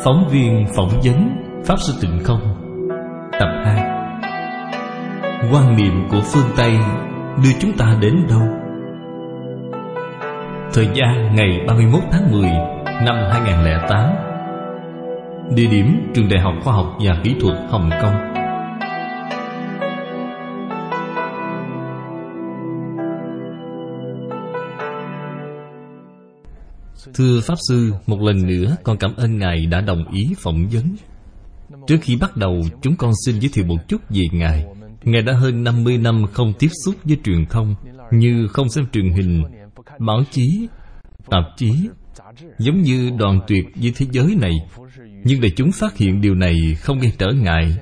Phóng viên phỏng vấn Pháp Sư Tịnh Không. Tập 2. Quan niệm của phương Tây đưa chúng ta đến đâu? Thời gian ngày 31 tháng 10 năm 2008. Địa điểm Trường Đại học Khoa học và Kỹ thuật Hồng Kông. Thưa Pháp Sư, một lần nữa con cảm ơn Ngài đã đồng ý phỏng vấn. Trước khi bắt đầu, chúng con xin giới thiệu một chút về Ngài. Ngài đã hơn 50 năm không tiếp xúc với truyền thông, như không xem truyền hình, báo chí, tạp chí, giống như đoạn tuyệt với thế giới này. Nhưng đại chúng phát hiện điều này không gây trở ngại.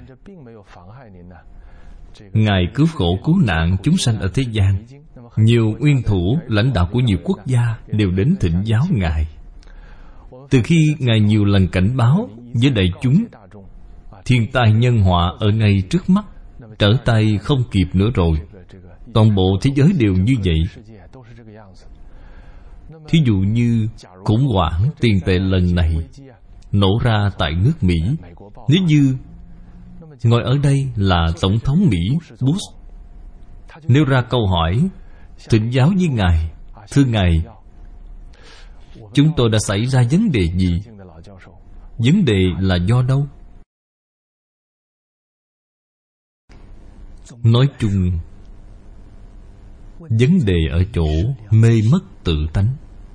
Ngài cứu khổ cứu nạn chúng sanh ở thế gian. Nhiều nguyên thủ, lãnh đạo của nhiều quốc gia đều đến thỉnh giáo Ngài. Từ khi Ngài nhiều lần cảnh báo với đại chúng, thiên tai nhân họa ở ngay trước mắt, trở tay không kịp nữa rồi. Toàn bộ thế giới đều như vậy. Thí dụ như khủng hoảng tiền tệ lần này nổ ra tại nước Mỹ. Nếu như ngồi ở đây là Tổng thống Mỹ Bush, nêu ra câu hỏi thỉnh giáo với Ngài: thưa Ngài, chúng tôi đã xảy ra vấn đề gì? Vấn đề là do đâu? Nói chung, vấn đề ở chỗ mê mất tự tánh.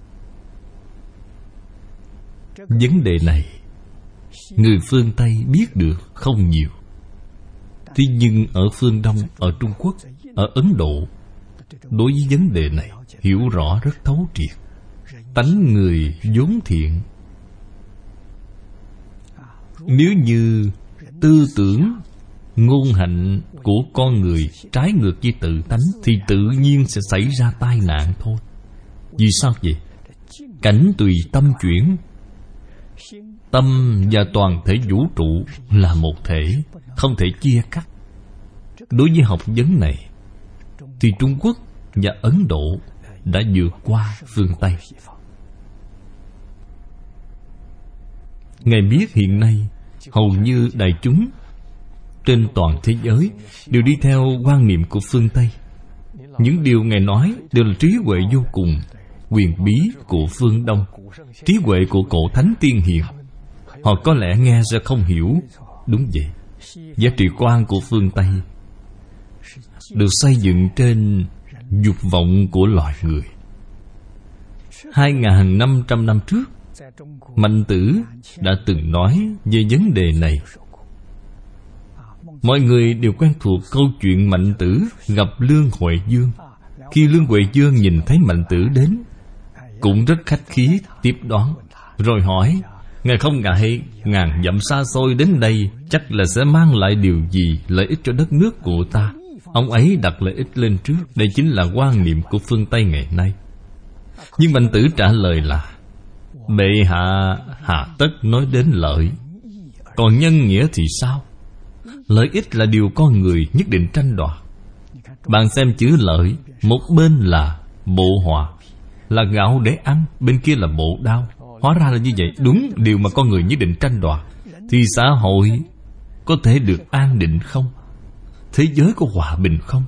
Vấn đề này người phương Tây biết được không nhiều. Thế nhưng ở phương Đông, ở Trung Quốc, ở Ấn Độ, đối với vấn đề này hiểu rõ rất thấu triệt. Tánh người vốn thiện. Nếu như tư tưởng, ngôn hạnh của con người trái ngược với tự tánh, thì tự nhiên sẽ xảy ra tai nạn thôi. Vì sao vậy? Cảnh tùy tâm chuyển. Tâm và toàn thể vũ trụ là một thể, không thể chia cắt. Đối với học vấn này thì Trung Quốc và Ấn Độ đã vượt qua phương Tây. Ngài biết hiện nay hầu như đại chúng trên toàn thế giới đều đi theo quan niệm của phương Tây. Những điều Ngài nói đều là trí huệ vô cùng, quyền bí của phương Đông, trí huệ của cổ thánh tiên hiền. Họ có lẽ nghe sẽ không hiểu. Đúng vậy. Giá trị quan của phương Tây được xây dựng trên dục vọng của loài người. 2.500 năm trước, Mạnh Tử đã từng nói về vấn đề này. Mọi người đều quen thuộc câu chuyện Mạnh Tử gặp Lương Huệ Dương. Khi Lương Huệ Dương nhìn thấy Mạnh Tử đến, cũng rất khách khí tiếp đón, rồi hỏi: Ngài không ngại ngàn dặm xa xôi đến đây, chắc là sẽ mang lại điều gì lợi ích cho đất nước của ta? Ông ấy đặt lợi ích lên trước. Đây chính là quan niệm của phương Tây ngày nay. Nhưng Mạnh Tử trả lời là: bệ hạ hà tất nói đến lợi, còn nhân nghĩa thì sao? Lợi ích là điều con người nhất định tranh đoạt. Bạn xem chữ lợi, một bên là bộ họa, là gạo để ăn, bên kia là bộ đao. Hóa ra là như vậy. Đúng điều mà con người nhất định tranh đoạt, thì xã hội có thể được an định không? Thế giới có hòa bình không?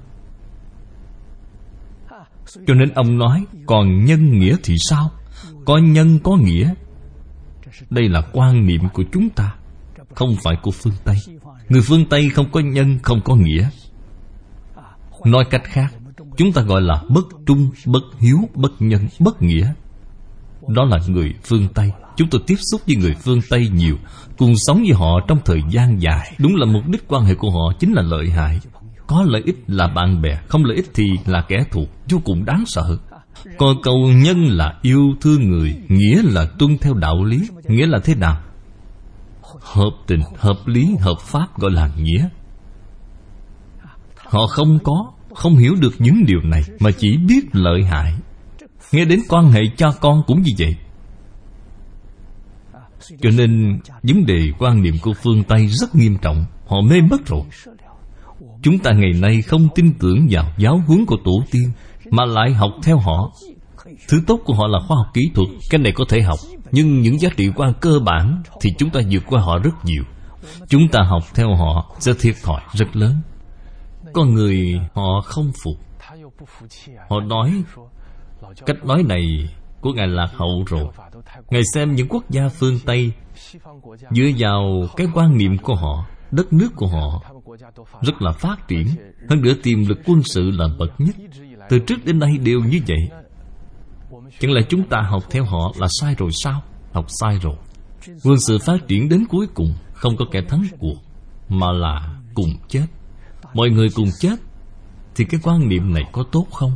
Cho nên ông nói: còn nhân nghĩa thì sao? Có nhân có nghĩa. Đây là quan niệm của chúng ta, không phải của phương Tây. Người phương Tây không có nhân, không có nghĩa. Nói cách khác, chúng ta gọi là bất trung, bất hiếu, bất nhân, bất nghĩa. Đó là người phương Tây. Chúng tôi tiếp xúc với người phương Tây nhiều, cùng sống với họ trong thời gian dài. Đúng là mục đích quan hệ của họ chính là lợi hại. Có lợi ích là bạn bè, không lợi ích thì là kẻ thù, vô cùng đáng sợ. Còn câu nhân là yêu thương người, nghĩa là tuân theo đạo lý. Nghĩa là thế nào? Hợp tình, hợp lý, hợp pháp gọi là nghĩa. Họ không hiểu được những điều này, mà chỉ biết lợi hại. Nghe đến quan hệ cha con cũng như vậy. Cho nên vấn đề quan niệm của phương Tây rất nghiêm trọng. Họ mê mất rồi. Chúng ta ngày nay không tin tưởng vào giáo huấn của tổ tiên, mà lại học theo họ. Thứ tốt của họ là khoa học kỹ thuật, cái này có thể học. Nhưng những giá trị quan cơ bản thì chúng ta vượt qua họ rất nhiều. Chúng ta học theo họ sẽ thiệt thòi rất lớn. Con người họ không phục. Họ nói cách nói này của Ngài lạc hậu rồi. Ngài xem những quốc gia phương Tây dựa vào cái quan niệm của họ, đất nước của họ rất là phát triển, hơn nữa tiềm lực quân sự là bậc nhất. Từ trước đến nay đều như vậy. Chẳng lẽ chúng ta học theo họ là sai rồi sao? Học sai rồi. Quân sự phát triển đến cuối cùng không có kẻ thắng cuộc, mà là cùng chết. Mọi người cùng chết. Thì cái quan niệm này có tốt không?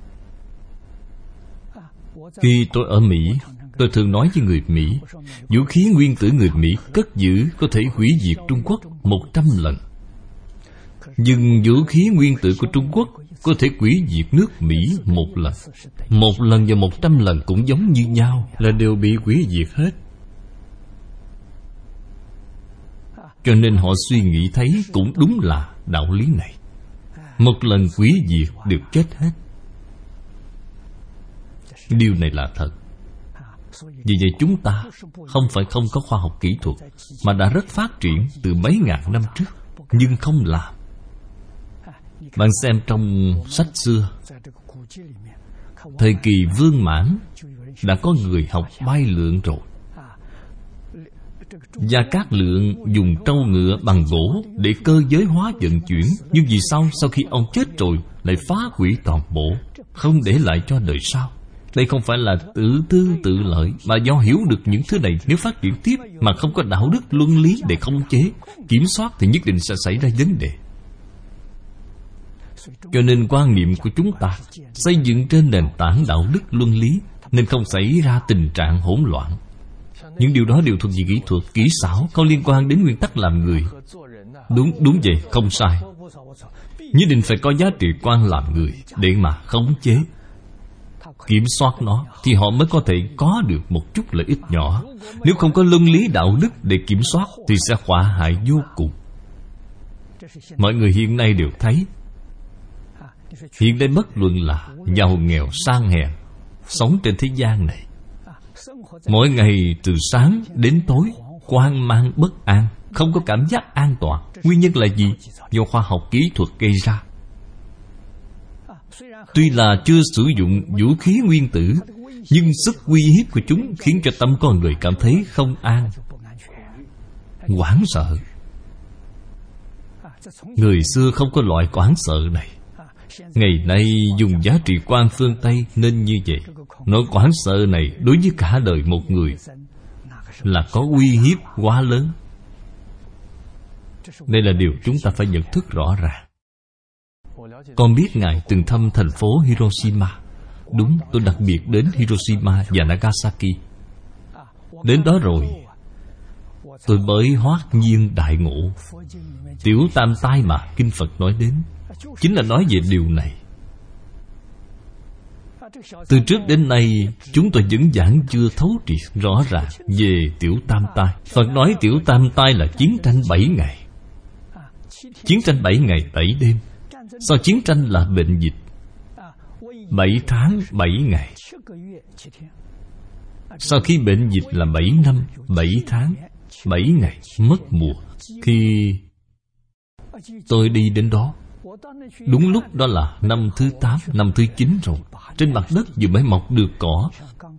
Khi tôi ở Mỹ, tôi thường nói với người Mỹ, vũ khí nguyên tử người Mỹ cất giữ có thể hủy diệt Trung Quốc 100 lần. Nhưng vũ khí nguyên tử của Trung Quốc có thể hủy diệt nước Mỹ một lần. Một lần và 100 lần cũng giống như nhau, là đều bị hủy diệt hết. Cho nên họ suy nghĩ thấy cũng đúng là đạo lý này. Một lần hủy diệt đều chết hết. Điều này là thật. Vì vậy chúng ta không phải không có khoa học kỹ thuật, mà đã rất phát triển từ mấy ngàn năm trước, nhưng không làm. Bạn xem trong sách xưa, thời kỳ Vương Mãn đã có người học bay lượn rồi. Gia Cát Lượng dùng trâu ngựa bằng gỗ để cơ giới hóa vận chuyển. Nhưng vì sao sau khi ông chết rồi lại phá hủy toàn bộ, không để lại cho đời sau? Đây không phải là tự tư tự lợi, mà do hiểu được những thứ này, nếu phát triển tiếp mà không có đạo đức luân lý để khống chế, kiểm soát thì nhất định sẽ xảy ra vấn đề. Cho nên quan niệm của chúng ta xây dựng trên nền tảng đạo đức luân lý, nên không xảy ra tình trạng hỗn loạn. Những điều đó đều thuộc về kỹ thuật, kỹ xảo, không liên quan đến nguyên tắc làm người. Đúng vậy, không sai. Nhất định phải có giá trị quan làm người để mà khống chế, kiểm soát nó, thì họ mới có thể có được một chút lợi ích nhỏ. Nếu không có luân lý đạo đức để kiểm soát thì sẽ họa hại vô cùng. Mọi người hiện nay đều thấy, hiện nay bất luận là giàu nghèo sang hèn, sống trên thế gian này, mỗi ngày từ sáng đến tối hoang mang bất an, không có cảm giác an toàn. Nguyên nhân là gì? Do khoa học kỹ thuật gây ra. Tuy là chưa sử dụng vũ khí nguyên tử, nhưng sức uy hiếp của chúng khiến cho tâm con người cảm thấy không an, hoảng sợ. Người xưa không có loại hoảng sợ này. Ngày nay dùng giá trị quan phương Tây nên như vậy. Nỗi hoảng sợ này đối với cả đời một người là có uy hiếp quá lớn. Đây là điều chúng ta phải nhận thức rõ ràng. Con biết Ngài từng thăm thành phố Hiroshima. Đúng, tôi đặc biệt đến Hiroshima và Nagasaki. Đến đó rồi, tôi mới hoát nhiên đại ngộ. Tiểu tam tai mà Kinh Phật nói đến chính là nói về điều này. Từ trước đến nay, chúng tôi vẫn giảng chưa thấu triệt rõ ràng về tiểu tam tai. Phật nói tiểu tam tai là chiến tranh 7 ngày. Chiến tranh 7 ngày 7 đêm. Sau chiến tranh là bệnh dịch 7 tháng 7 ngày. Sau khi bệnh dịch là 7 năm 7 tháng 7 ngày mất mùa. Khi tôi đi đến đó, đúng lúc đó là năm thứ 8, năm thứ 9 rồi. Trên mặt đất vừa mới mọc được cỏ.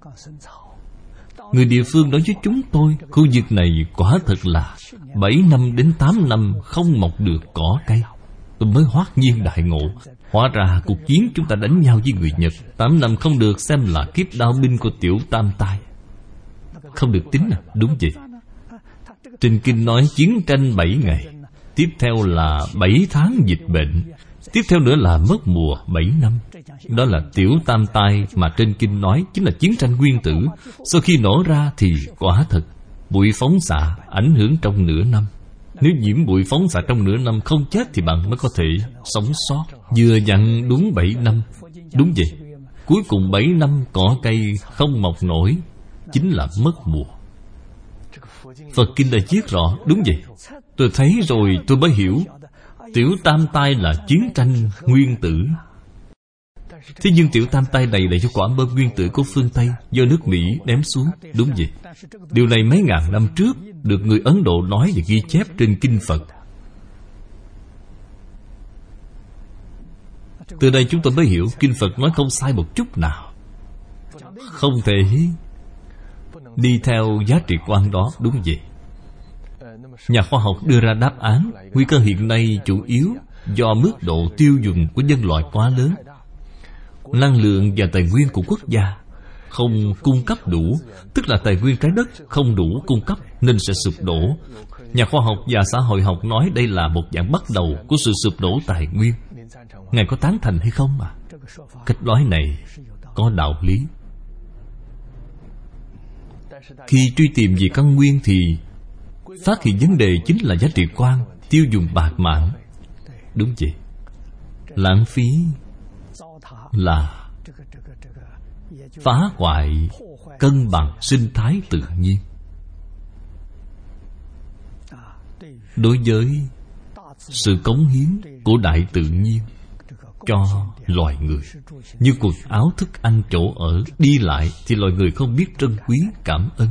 Người địa phương nói với chúng tôi, khu vực này quả thật là 7 năm đến 8 năm không mọc được cỏ cây. Tôi mới hoát nhiên đại ngộ. Hóa ra cuộc chiến chúng ta đánh nhau với người Nhật 8 năm không được xem là kiếp đao binh của tiểu tam tai. Không được tính à? Đúng vậy. Trên kinh nói chiến tranh 7 ngày, tiếp theo là 7 tháng dịch bệnh, tiếp theo nữa là mất mùa 7 năm. Đó là tiểu tam tai mà trên kinh nói chính là chiến tranh nguyên tử. Sau khi nổ ra thì quả thật bụi phóng xạ ảnh hưởng trong nửa năm. Nếu nhiễm bụi phóng xạ trong nửa năm không chết thì bạn mới có thể sống sót. Vừa dặn đúng 7 năm. Đúng vậy. Cuối cùng 7 năm cỏ cây không mọc nổi, chính là mất mùa. Phật kinh đã viết rõ. Đúng vậy. Tôi thấy rồi tôi mới hiểu. Tiểu tam tai là chiến tranh nguyên tử. Thế nhưng tiểu tam tai này là do quả bom nguyên tử của phương Tây, do nước Mỹ ném xuống. Đúng vậy. Điều này mấy ngàn năm trước được người Ấn Độ nói và ghi chép trên kinh Phật. Từ đây chúng tôi mới hiểu kinh Phật nói không sai một chút nào. Không thể đi theo giá trị quan đó. Đúng vậy. Nhà khoa học đưa ra đáp án nguy cơ hiện nay chủ yếu do mức độ tiêu dùng của nhân loại quá lớn. Năng lượng và tài nguyên của quốc gia không cung cấp đủ, tức là tài nguyên trái đất không đủ cung cấp nên sẽ sụp đổ. Nhà khoa học và xã hội học nói đây là một dạng bắt đầu của sự sụp đổ tài nguyên. Ngài có tán thành hay không ạ? Cách nói này có đạo lý. Khi truy tìm về căn nguyên thì phát hiện vấn đề chính là giá trị quan, tiêu dùng bạt mạng. Đúng vậy. Lãng phí là phá hoại cân bằng sinh thái tự nhiên. Đối với sự cống hiến của đại tự nhiên cho loài người, như quần áo, thức ăn, chỗ ở, đi lại, thì loài người không biết trân quý, cảm ơn,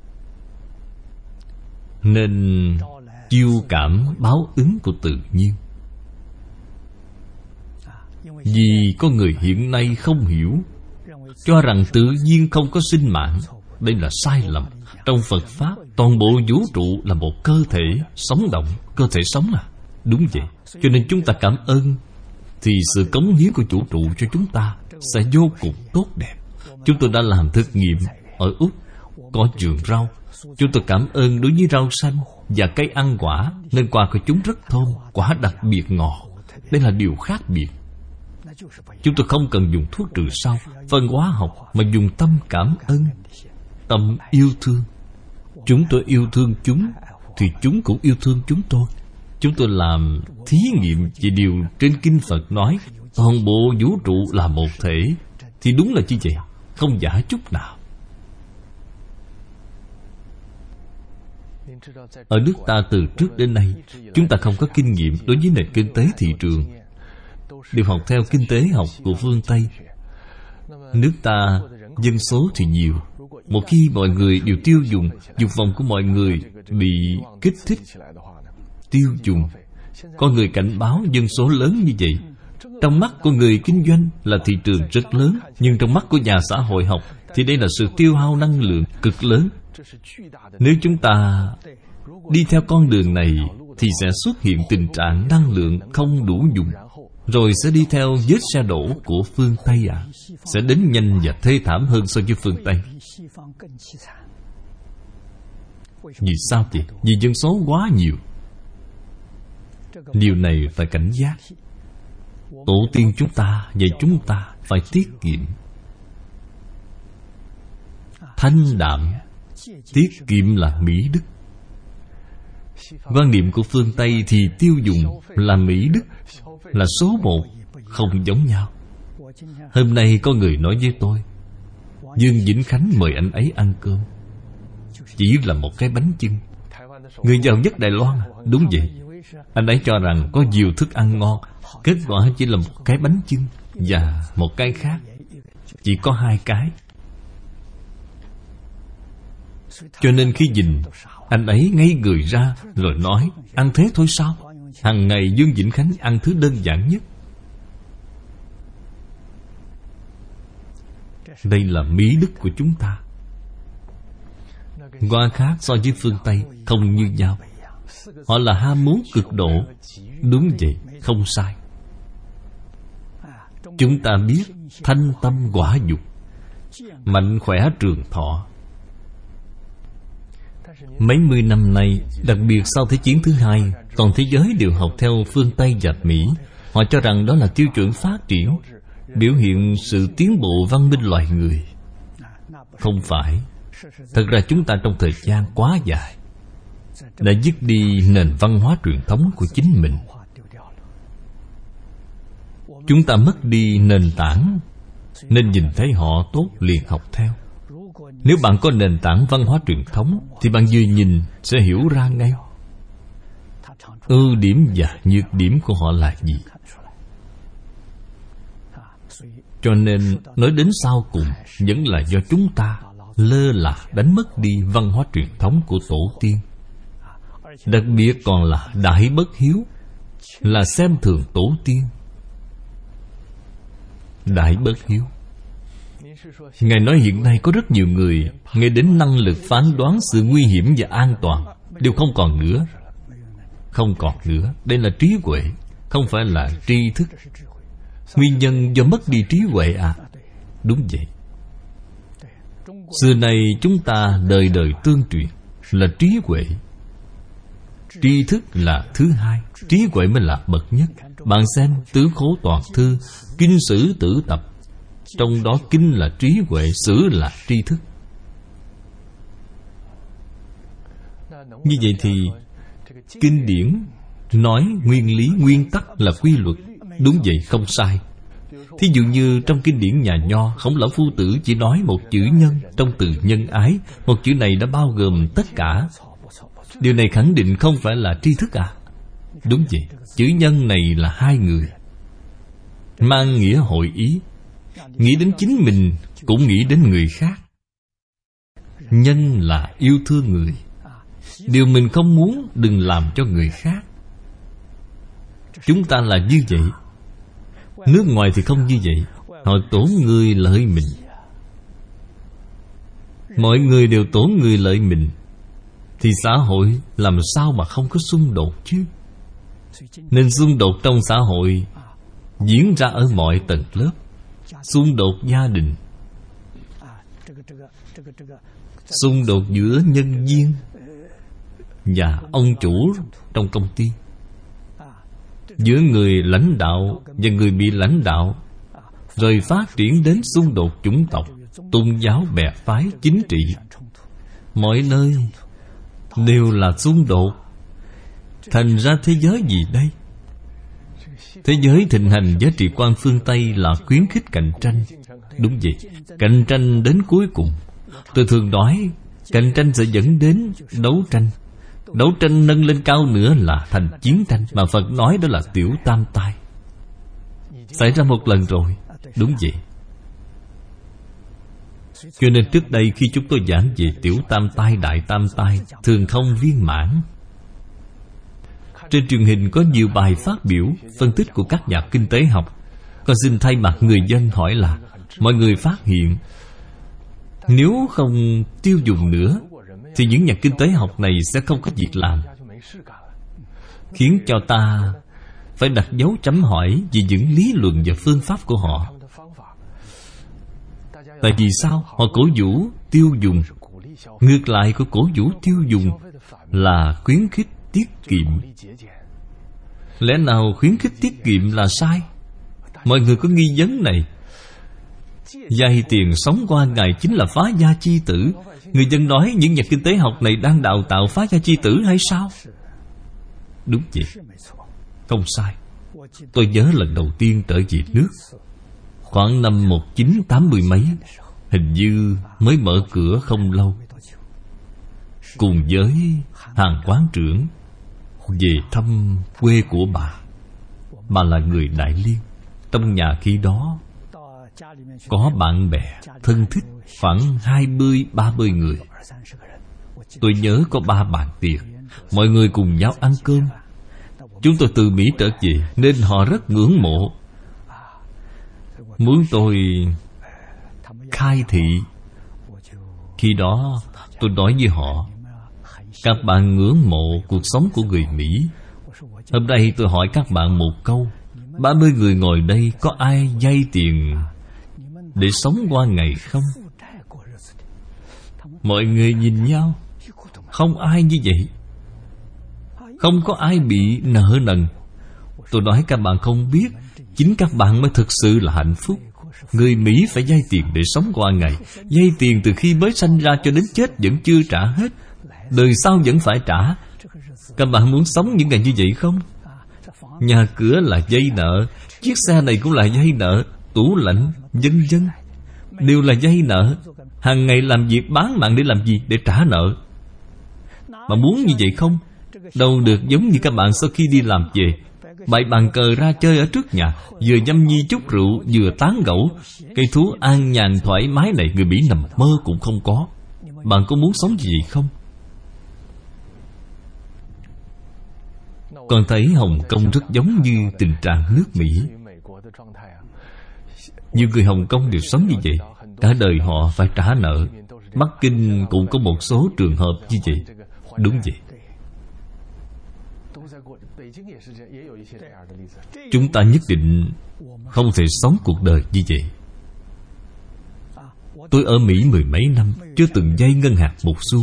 nên chiêu cảm báo ứng của tự nhiên. Vì con người hiện nay không hiểu, cho rằng tự nhiên không có sinh mạng. Đây là sai lầm. Trong Phật Pháp, toàn bộ vũ trụ là một cơ thể sống động. Cơ thể sống à? Đúng vậy. Cho nên chúng ta cảm ơn, thì sự cống hiến của vũ trụ cho chúng ta sẽ vô cùng tốt đẹp. Chúng tôi đã làm thực nghiệm ở Úc, có vườn rau. Chúng tôi cảm ơn đối với rau xanh và cây ăn quả, nên quả của chúng rất thơm, quả đặc biệt ngọt. Đây là điều khác biệt. Chúng tôi không cần dùng thuốc trừ sâu, phân hóa học, mà dùng tâm cảm ơn, tâm yêu thương. Chúng tôi yêu thương chúng, thì chúng cũng yêu thương chúng tôi. Chúng tôi làm thí nghiệm về điều trên kinh Phật nói toàn bộ vũ trụ là một thể, thì đúng là như vậy, không giả chút nào. Ở nước ta từ trước đến nay, chúng ta không có kinh nghiệm đối với nền kinh tế thị trường, đều học theo kinh tế học của phương Tây. Nước ta dân số thì nhiều. Một khi mọi người đều tiêu dùng, dục vọng của mọi người bị kích thích tiêu dùng. Có người cảnh báo dân số lớn như vậy, trong mắt của người kinh doanh là thị trường rất lớn, nhưng trong mắt của nhà xã hội học thì đây là sự tiêu hao năng lượng cực lớn. Nếu chúng ta đi theo con đường này thì sẽ xuất hiện tình trạng năng lượng không đủ dùng, rồi sẽ đi theo vết xe đổ của phương Tây sẽ đến nhanh và thê thảm hơn so với phương Tây. Vì sao vậy? Vì dân số quá nhiều. Điều này phải cảnh giác. Tổ tiên chúng ta và chúng ta phải tiết kiệm, thanh đạm. Tiết kiệm là mỹ đức. Quan niệm của phương Tây thì tiêu dùng là mỹ đức, là số một, không giống nhau. Hôm nay có người nói với tôi, Dương Vĩnh Khánh mời anh ấy ăn cơm, chỉ là một cái bánh chưng. Người giàu nhất Đài Loan. Đúng vậy. Anh ấy cho rằng có nhiều thức ăn ngon, kết quả chỉ là một cái bánh chưng và một cái khác, chỉ có hai cái. Cho nên khi nhìn, anh ấy ngây người ra rồi nói, ăn thế thôi sao? Hằng ngày Dương Vĩnh Khánh ăn thứ đơn giản nhất. Đây là mỹ đức của chúng ta. Qua khác so với phương Tây không như nhau. Họ là ham muốn cực độ. Đúng vậy, không sai. Chúng ta biết thanh tâm quả dục, mạnh khỏe trường thọ. Mấy mươi năm nay, đặc biệt sau Thế chiến thứ hai, toàn thế giới đều học theo phương Tây và Mỹ. Họ cho rằng đó là tiêu chuẩn phát triển, biểu hiện sự tiến bộ văn minh loài người. Không phải. Thật ra chúng ta trong thời gian quá dài đã dứt đi nền văn hóa truyền thống của chính mình. Chúng ta mất đi nền tảng, nên nhìn thấy họ tốt liền học theo. Nếu bạn có nền tảng văn hóa truyền thống thì bạn vừa nhìn sẽ hiểu ra ngay ưu điểm và nhược điểm của họ là gì. Cho nên nói đến sau cùng vẫn là do chúng ta lơ là đánh mất đi văn hóa truyền thống của tổ tiên. Đặc biệt còn là đại bất hiếu, là xem thường tổ tiên. Đại bất hiếu. Ngài nói hiện nay có rất nhiều người nghe đến năng lực phán đoán sự nguy hiểm và an toàn đều không còn nữa. Không còn nữa. Đây là trí huệ, không phải là tri thức. Nguyên nhân do mất đi trí huệ à? Đúng vậy. Xưa nay chúng ta đời đời tương truyền là trí huệ. Tri thức là thứ hai, trí huệ mới là bậc nhất. Bạn xem Tứ Khố Toàn Thư, Kinh Sử Tử Tập, trong đó kinh là trí huệ, sử là tri thức. Như vậy thì kinh điển nói nguyên lý, nguyên tắc là quy luật. Đúng vậy, không sai. Thí dụ như trong kinh điển nhà Nho, Khổng Lão Phu Tử chỉ nói một chữ nhân. Trong từ nhân ái, một chữ này đã bao gồm tất cả. Điều này khẳng định không phải là tri thức à? Đúng vậy. Chữ nhân này là hai người, mang nghĩa hội ý, nghĩ đến chính mình cũng nghĩ đến người khác. Nhân là yêu thương người. Điều mình không muốn đừng làm cho người khác. Chúng ta là như vậy. Nước ngoài thì không như vậy. Họ tổn người lợi mình. Mọi người đều tổn người lợi mình, thì xã hội làm sao mà không có xung đột chứ? Nên xung đột trong xã hội diễn ra ở mọi tầng lớp. Xung đột gia đình, xung đột giữa nhân viên và ông chủ trong công ty, giữa người lãnh đạo và người bị lãnh đạo, rồi phát triển đến xung đột chủng tộc, tôn giáo, bè phái, chính trị. Mọi nơi đều là xung đột. Thành ra thế giới gì đây? Thế giới thịnh hành giá trị quan phương Tây là khuyến khích cạnh tranh. Đúng vậy, cạnh tranh đến cuối cùng. Tôi thường nói, cạnh tranh sẽ dẫn đến đấu tranh. Đấu tranh nâng lên cao nữa là thành chiến tranh, mà Phật nói đó là tiểu tam tai. Xảy ra một lần rồi. Đúng vậy. Cho nên trước đây khi chúng tôi giảng về tiểu tam tai, đại tam tai, thường không viên mãn. Trên truyền hình có nhiều bài phát biểu, phân tích của các nhà kinh tế học. Con xin thay mặt người dân hỏi là, mọi người phát hiện nếu không tiêu dùng nữa thì những nhà kinh tế học này sẽ không có việc làm, khiến cho ta phải đặt dấu chấm hỏi về những lý luận và phương pháp của họ. Tại vì sao? Họ cổ vũ tiêu dùng. Ngược lại của cổ vũ tiêu dùng là khuyến khích tiết kiệm. Lẽ nào khuyến khích tiết kiệm là sai? Mọi người có nghi vấn này. Vay tiền sống qua ngày chính là phá gia chi tử. Người dân nói những nhà kinh tế học này đang đào tạo phá gia chi tử hay sao? Đúng vậy, không sai. Tôi nhớ lần đầu tiên trở về nước, khoảng năm 1980 mấy, hình như mới mở cửa không lâu, cùng với hàng quán trưởng về thăm quê của bà. Bà là người Đại Liên. Trong nhà khi đó có bạn bè thân thích khoảng 20-30 người. Tôi nhớ có 3 bàn tiệc, mọi người cùng nhau ăn cơm. Chúng tôi từ Mỹ trở về nên họ rất ngưỡng mộ, muốn tôi khai thị. Khi đó tôi nói với họ, các bạn ngưỡng mộ cuộc sống của người Mỹ. Hôm nay tôi hỏi các bạn một câu, 30 người ngồi đây có ai vay tiền để sống qua ngày không? Mọi người nhìn nhau, không ai như vậy. Không có ai bị nợ nần. Tôi nói các bạn không biết, chính các bạn mới thực sự là hạnh phúc. Người Mỹ phải vay tiền để sống qua ngày. Vay tiền từ khi mới sanh ra cho đến chết vẫn chưa trả hết, đời sau vẫn phải trả. Các bạn muốn sống những ngày như vậy không? Nhà cửa là vay nợ, chiếc xe này cũng là vay nợ, tủ lạnh, vân vân, đều là vay nợ. Hàng ngày làm việc bán mạng để làm gì? Để trả nợ. Mà muốn như vậy không? Đâu được giống như các bạn sau khi đi làm về, bày bàn cờ ra chơi ở trước nhà, vừa nhâm nhi chút rượu, vừa tán gẫu. Cây thú an nhàn thoải mái này, người Mỹ nằm mơ cũng không có. Bạn có muốn sống như vậy không? Con thấy Hồng Kông rất giống như tình trạng nước Mỹ. Nhiều người Hồng Kông đều sống như vậy, cả đời họ phải trả nợ. Bắc Kinh cũng có một số trường hợp như vậy. Đúng vậy. Chúng ta nhất định không thể sống cuộc đời như vậy. Tôi ở Mỹ 10 mấy năm, chưa từng vay ngân hàng một xu.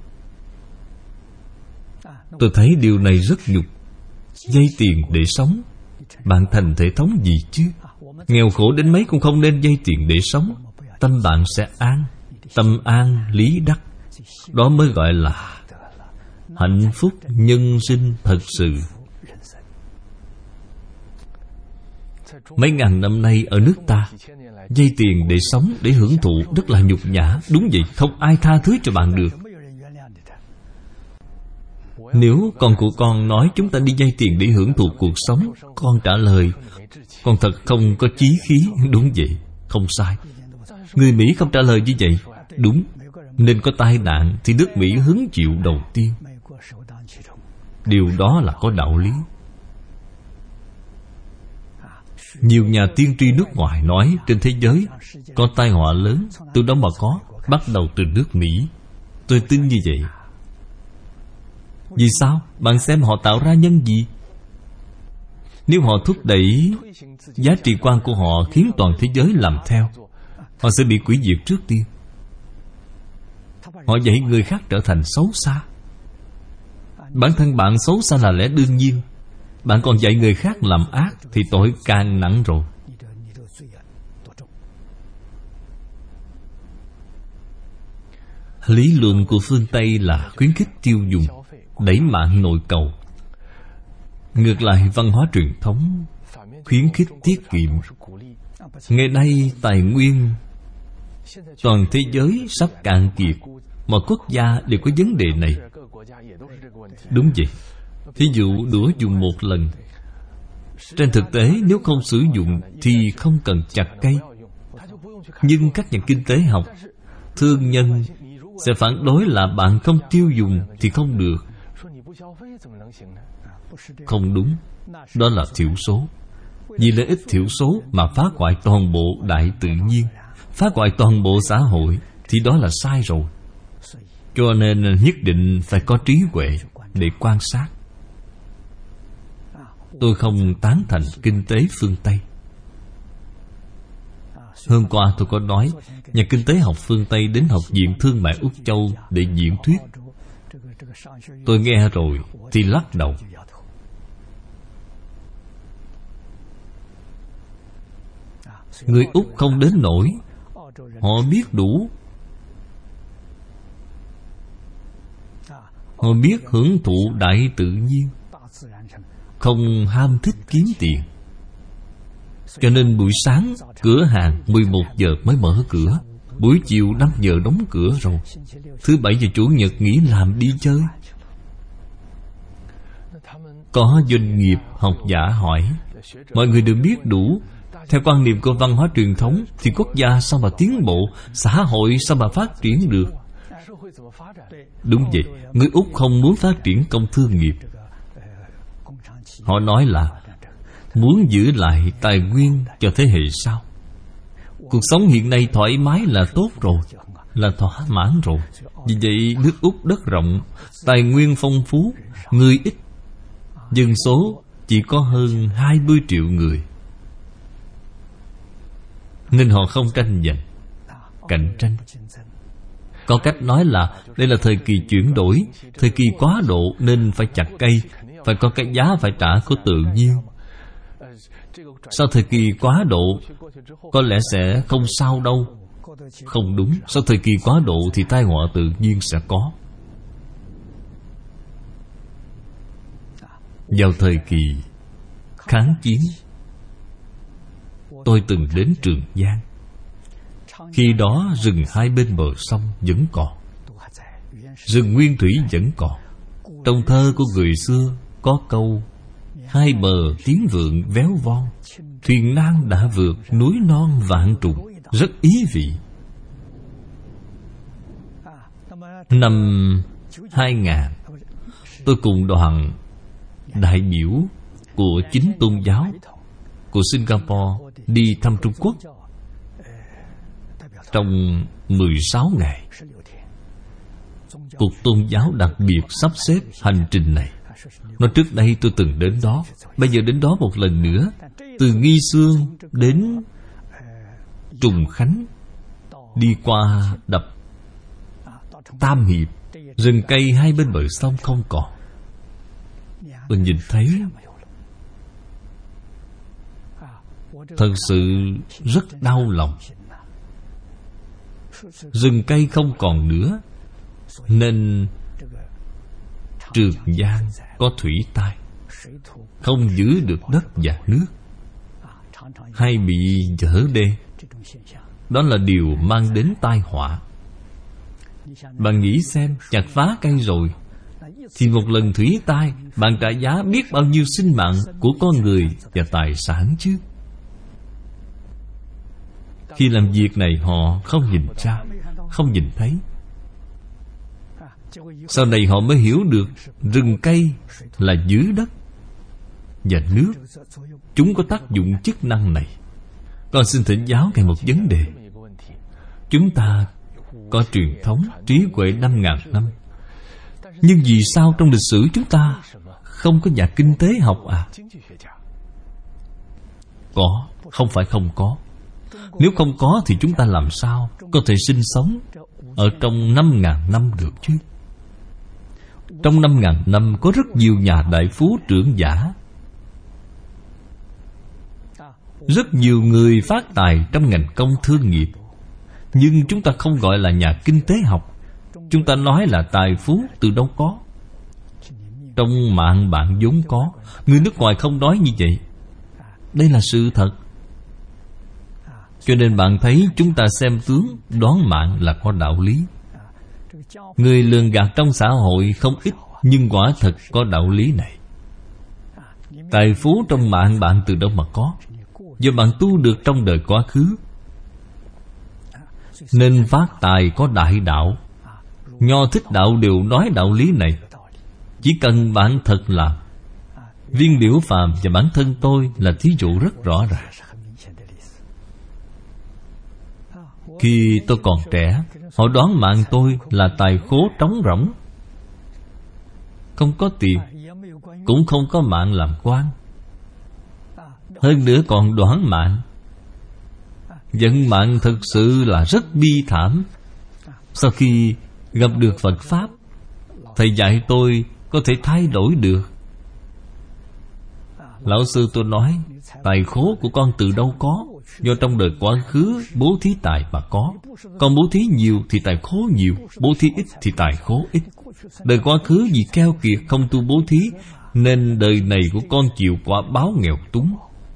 Tôi thấy điều này rất nhục. Vay tiền để sống, bạn thành thể thống gì chứ? Nghèo khổ đến mấy cũng không nên vay tiền để sống. Tâm bạn sẽ an, tâm an lý đắc. Đó mới gọi là hạnh phúc nhân sinh thật sự. Mấy ngàn năm nay ở nước ta, vay tiền để sống, để hưởng thụ rất là nhục nhã. Đúng vậy, không ai tha thứ cho bạn được. Nếu con của con nói chúng ta đi vay tiền để hưởng thụ cuộc sống, con trả lời, con thật không có chí khí. Đúng vậy, không sai. Người Mỹ không trả lời như vậy. Đúng, nên có tai nạn thì nước Mỹ hứng chịu đầu tiên. Điều đó là có đạo lý. Nhiều nhà tiên tri nước ngoài nói trên thế giới có tai họa lớn, từ đâu mà có, bắt đầu từ nước Mỹ. Tôi tin như vậy. Vì sao? Bạn xem họ tạo ra nhân gì? Nếu họ thúc đẩy giá trị quan của họ khiến toàn thế giới làm theo, họ sẽ bị hủy diệt trước tiên. Họ dạy người khác trở thành xấu xa. Bản thân bạn xấu xa là lẽ đương nhiên. Bạn còn dạy người khác làm ác thì tội càng nặng rồi. Lý luận của phương Tây là khuyến khích tiêu dùng, đẩy mạnh nội cầu. Ngược lại văn hóa truyền thống khuyến khích tiết kiệm. Ngày nay tài nguyên toàn thế giới sắp cạn kiệt. Mọi quốc gia đều có vấn đề này. Đúng vậy. Thí dụ đũa dùng một lần. Trên thực tế nếu không sử dụng thì không cần chặt cây. Nhưng các nhà kinh tế học, thương nhân sẽ phản đối là bạn không tiêu dùng thì không được. Không đúng. Đó là thiểu số. Vì lợi ích thiểu số mà phá hoại toàn bộ đại tự nhiên, phá hoại toàn bộ xã hội, thì đó là sai rồi. Cho nên nhất định phải có trí huệ để quan sát. Tôi không tán thành kinh tế phương Tây. Hôm qua tôi có nói, nhà kinh tế học phương Tây đến Học viện Thương mại Úc Châu để diễn thuyết. Tôi nghe rồi thì lắc đầu. Người Úc không đến nổi. Họ biết đủ. Họ biết hưởng thụ đại tự nhiên, không ham thích kiếm tiền. Cho nên buổi sáng cửa hàng 11 giờ mới mở cửa, buổi chiều 5 giờ đóng cửa rồi. Thứ Bảy và Chủ nhật nghỉ làm đi chơi. Có doanh nghiệp học giả hỏi, mọi người đều biết đủ. Theo quan niệm của văn hóa truyền thống thì quốc gia sao mà tiến bộ, xã hội sao mà phát triển được? Đúng vậy, người Úc không muốn phát triển công thương nghiệp. Họ nói là muốn giữ lại tài nguyên cho thế hệ sau. Cuộc sống hiện nay thoải mái là tốt rồi, là thỏa mãn rồi. Vì vậy nước Úc đất rộng, tài nguyên phong phú, người ít, dân số chỉ có hơn 20 triệu người. Nên họ không tranh giành, cạnh tranh. Có cách nói là đây là thời kỳ chuyển đổi, thời kỳ quá độ nên phải chặt cây, phải có cái giá phải trả của tự nhiên. Sau thời kỳ quá độ có lẽ sẽ không sao đâu. Không đúng, sau thời kỳ quá độ thì tai họa tự nhiên sẽ có. Vào thời kỳ kháng chiến, tôi từng đến Trường Giang. Khi đó rừng hai bên bờ sông vẫn còn, rừng nguyên thủy vẫn còn. Trong thơ của người xưa có câu hai bờ tiếng vượn véo von, thuyền nan đã vượt núi non vạn trùng, rất ý vị. Năm 2000, tôi cùng đoàn đại biểu của chính tôn giáo của Singapore đi thăm Trung Quốc trong 16 ngày. Cục tôn giáo đặc biệt sắp xếp hành trình này. Nói trước đây tôi từng đến đó, bây giờ đến đó một lần nữa. Từ Nghi Xương đến Trùng Khánh, đi qua đập Tam Hiệp, rừng cây hai bên bờ sông không còn. Tôi nhìn thấy thật sự rất đau lòng. Rừng cây không còn nữa, nên Trường Giang có thủy tai, không giữ được đất và nước, hay bị vỡ đê. Đó là điều mang đến tai họa. Bạn nghĩ xem, chặt phá cây rồi thì một lần thủy tai, bạn trả giá biết bao nhiêu sinh mạng của con người và tài sản chứ. Khi làm việc này họ không nhìn ra, không nhìn thấy. Sau này họ mới hiểu được rừng cây là giữ đất và nước, chúng có tác dụng chức năng này. Con xin thỉnh giáo Ngài một vấn đề. Chúng ta có truyền thống trí huệ 5.000 năm, nhưng vì sao trong lịch sử chúng ta không có nhà kinh tế học à? Có, không phải không có. Nếu không có thì chúng ta làm sao có thể sinh sống ở trong 5.000 năm được chứ? Trong 5.000 năm có rất nhiều nhà đại phú trưởng giả, rất nhiều người phát tài trong ngành công thương nghiệp. Nhưng chúng ta không gọi là nhà kinh tế học. Chúng ta nói là tài phú từ đâu có. Trong mạng bạn vốn có. Người nước ngoài không nói như vậy. Đây là sự thật. Cho nên bạn thấy chúng ta xem tướng đoán mạng là có đạo lý. Người lường gạt trong xã hội không ít, nhưng quả thật có đạo lý này. Tài phú trong mạng bạn từ đâu mà có? Do bạn tu được trong đời quá khứ. Nên phát tài có đại đạo. Nho Thích Đạo đều nói đạo lý này. Chỉ cần bạn thật làm. Viên Liễu Phàm và bản thân tôi là thí dụ rất rõ ràng. Khi tôi còn trẻ, họ đoán mạng tôi là tài khố trống rỗng, không có tiền, cũng không có mạng làm quan. Hơn nữa còn đoán mạng. Vận mạng thực sự là rất bi thảm. Sau khi gặp được Phật Pháp, thầy dạy tôi có thể thay đổi được. Lão sư tôi nói, tài khố của con từ đâu có? Do trong đời quá khứ bố thí tài mà có. Con bố thí nhiều thì tài khố nhiều, bố thí ít thì tài khố ít. Đời quá khứ vì keo kiệt không tu bố thí, nên đời này của con chịu quả báo nghèo túng.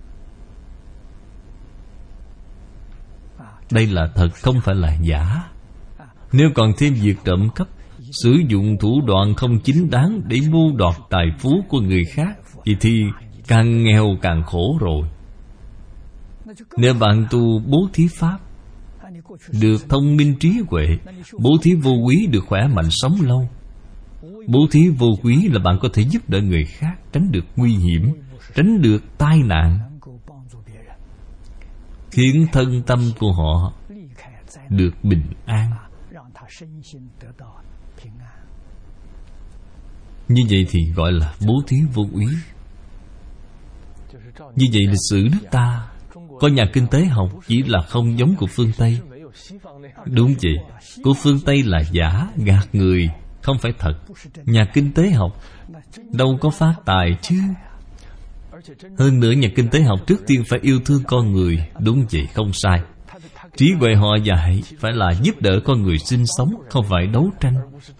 Đây là thật, không phải là giả. Nếu còn thêm việc trộm cắp, sử dụng thủ đoạn không chính đáng để mưu đoạt tài phú của người khác, vậy thì càng nghèo càng khổ rồi. Nếu bạn tu bố thí pháp, được thông minh trí huệ, bố thí vô quý được khỏe mạnh sống lâu. Bố thí vô quý là bạn có thể giúp đỡ người khác tránh được nguy hiểm, tránh được tai nạn, khiến thân tâm của họ được bình an. Như vậy thì gọi là bố thí vô úy. Như vậy lịch sử nước ta có nhà kinh tế học chỉ là không giống của phương Tây. Đúng vậy, của phương Tây là giả, gạt người, không phải thật. Nhà kinh tế học đâu có phát tài chứ. Hơn nữa nhà kinh tế học trước tiên phải yêu thương con người. Đúng vậy, không sai. Trí huệ họ dạy phải là giúp đỡ con người sinh sống, không phải đấu tranh.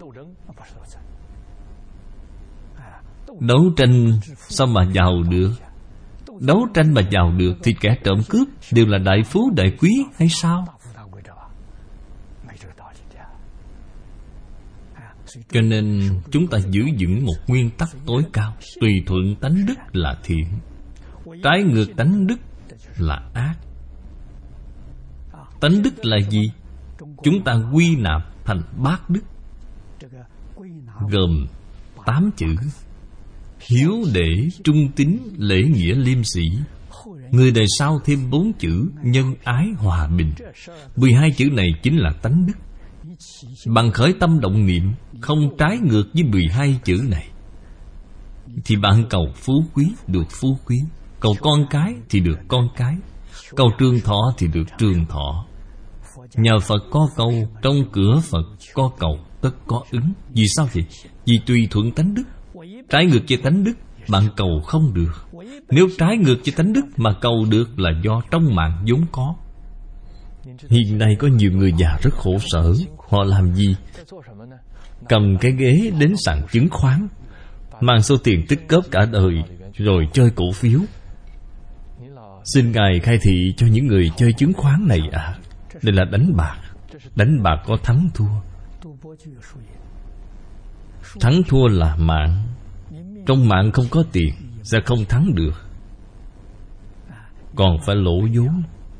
Đấu tranh sao mà giàu được? Đấu tranh mà giàu được thì kẻ trộm cướp đều là đại phú đại quý hay sao? Cho nên chúng ta giữ vững một nguyên tắc tối cao: tùy thuận tánh đức là thiện, trái ngược tánh đức là ác. Tánh đức là gì? Chúng ta quy nạp thành bát đức, gồm 8 chữ: hiếu, đệ, trung tín, lễ nghĩa, liêm sĩ. Người đời sau thêm 4 chữ: nhân, ái, hòa bình. 12 chữ này chính là tánh đức. Bạn khởi tâm động niệm không trái ngược với 12 chữ này, thì bạn cầu phú quý được phú quý, cầu con cái thì được con cái, cầu trường thọ thì được trường thọ. Nhờ Phật có câu: trong cửa Phật có cầu tất có ứng. Vì sao vậy? Vì tùy thuận tánh đức. Trái ngược với tánh đức, bạn cầu không được. Nếu trái ngược với tánh đức mà cầu được là do trong mạng vốn có. Hiện nay có nhiều người già rất khổ sở. Họ làm gì? Cầm cái ghế đến sàn chứng khoán, mang số tiền tích góp cả đời rồi chơi cổ phiếu. Xin Ngài khai thị cho những người chơi chứng khoán này ạ. Đây là đánh bạc. Đánh bạc có thắng thua. Thắng thua là mạng. Trong mạng không có tiền sẽ không thắng được, còn phải lỗ vốn.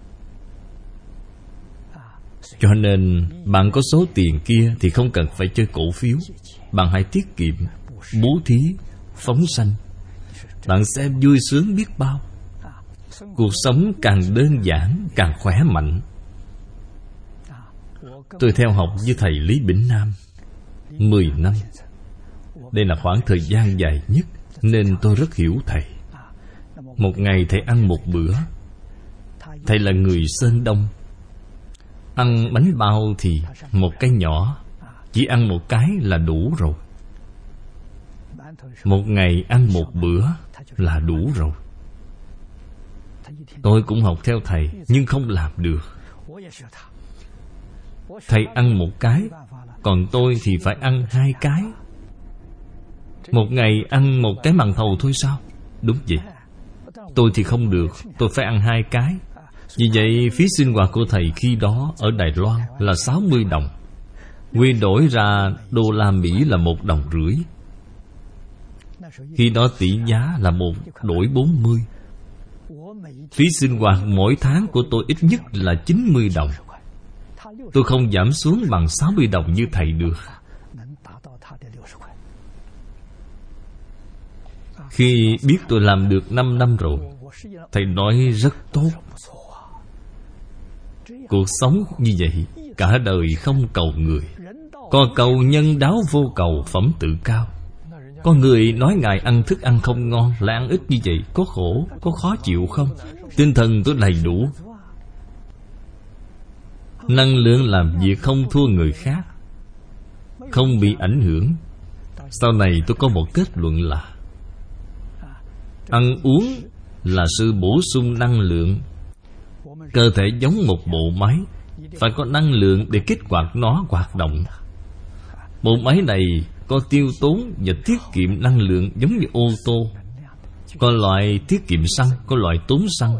Cho nên bạn có số tiền kia thì không cần phải chơi cổ phiếu. Bạn hãy tiết kiệm, bố thí, phóng sanh. Bạn sẽ vui sướng biết bao. Cuộc sống càng đơn giản càng khỏe mạnh. Tôi theo học với thầy Lý Bỉnh Nam 10 năm. Đây là khoảng thời gian dài nhất, nên tôi rất hiểu thầy. Một ngày thầy ăn một bữa. Thầy là người Sơn Đông. Ăn bánh bao thì một cái nhỏ, chỉ ăn một cái là đủ rồi. Một ngày ăn một bữa là đủ rồi. Tôi cũng học theo thầy, nhưng không làm được. Thầy ăn một cái, còn tôi thì phải ăn 2 cái. Một ngày ăn một cái màn thầu thôi sao? Đúng vậy. Tôi thì không được, tôi phải ăn 2 cái. Vì vậy phí sinh hoạt của thầy khi đó ở Đài Loan là 60 đồng. Quy đổi ra đô la Mỹ là 1,5 đồng. Khi đó tỷ giá là 1 đổi 40. Phí sinh hoạt mỗi tháng của tôi ít nhất là 90 đồng. Tôi không giảm xuống bằng 60 đồng như thầy được. Khi biết tôi làm được 5 năm rồi, thầy nói rất tốt. Cuộc sống như vậy, cả đời không cầu người. Có cầu nhân đáo vô cầu, phẩm tự cao. Có người nói Ngài ăn thức ăn không ngon, lại ăn ít như vậy, có khổ, có khó chịu không? Tinh thần tôi đầy đủ. Năng lượng làm việc không thua người khác, không bị ảnh hưởng. Sau này tôi có một kết luận là ăn uống là sự bổ sung năng lượng. Cơ thể giống một bộ máy, phải có năng lượng để kích hoạt nó hoạt động. Bộ máy này có tiêu tốn và tiết kiệm năng lượng giống như ô tô. Có loại tiết kiệm xăng, có loại tốn xăng.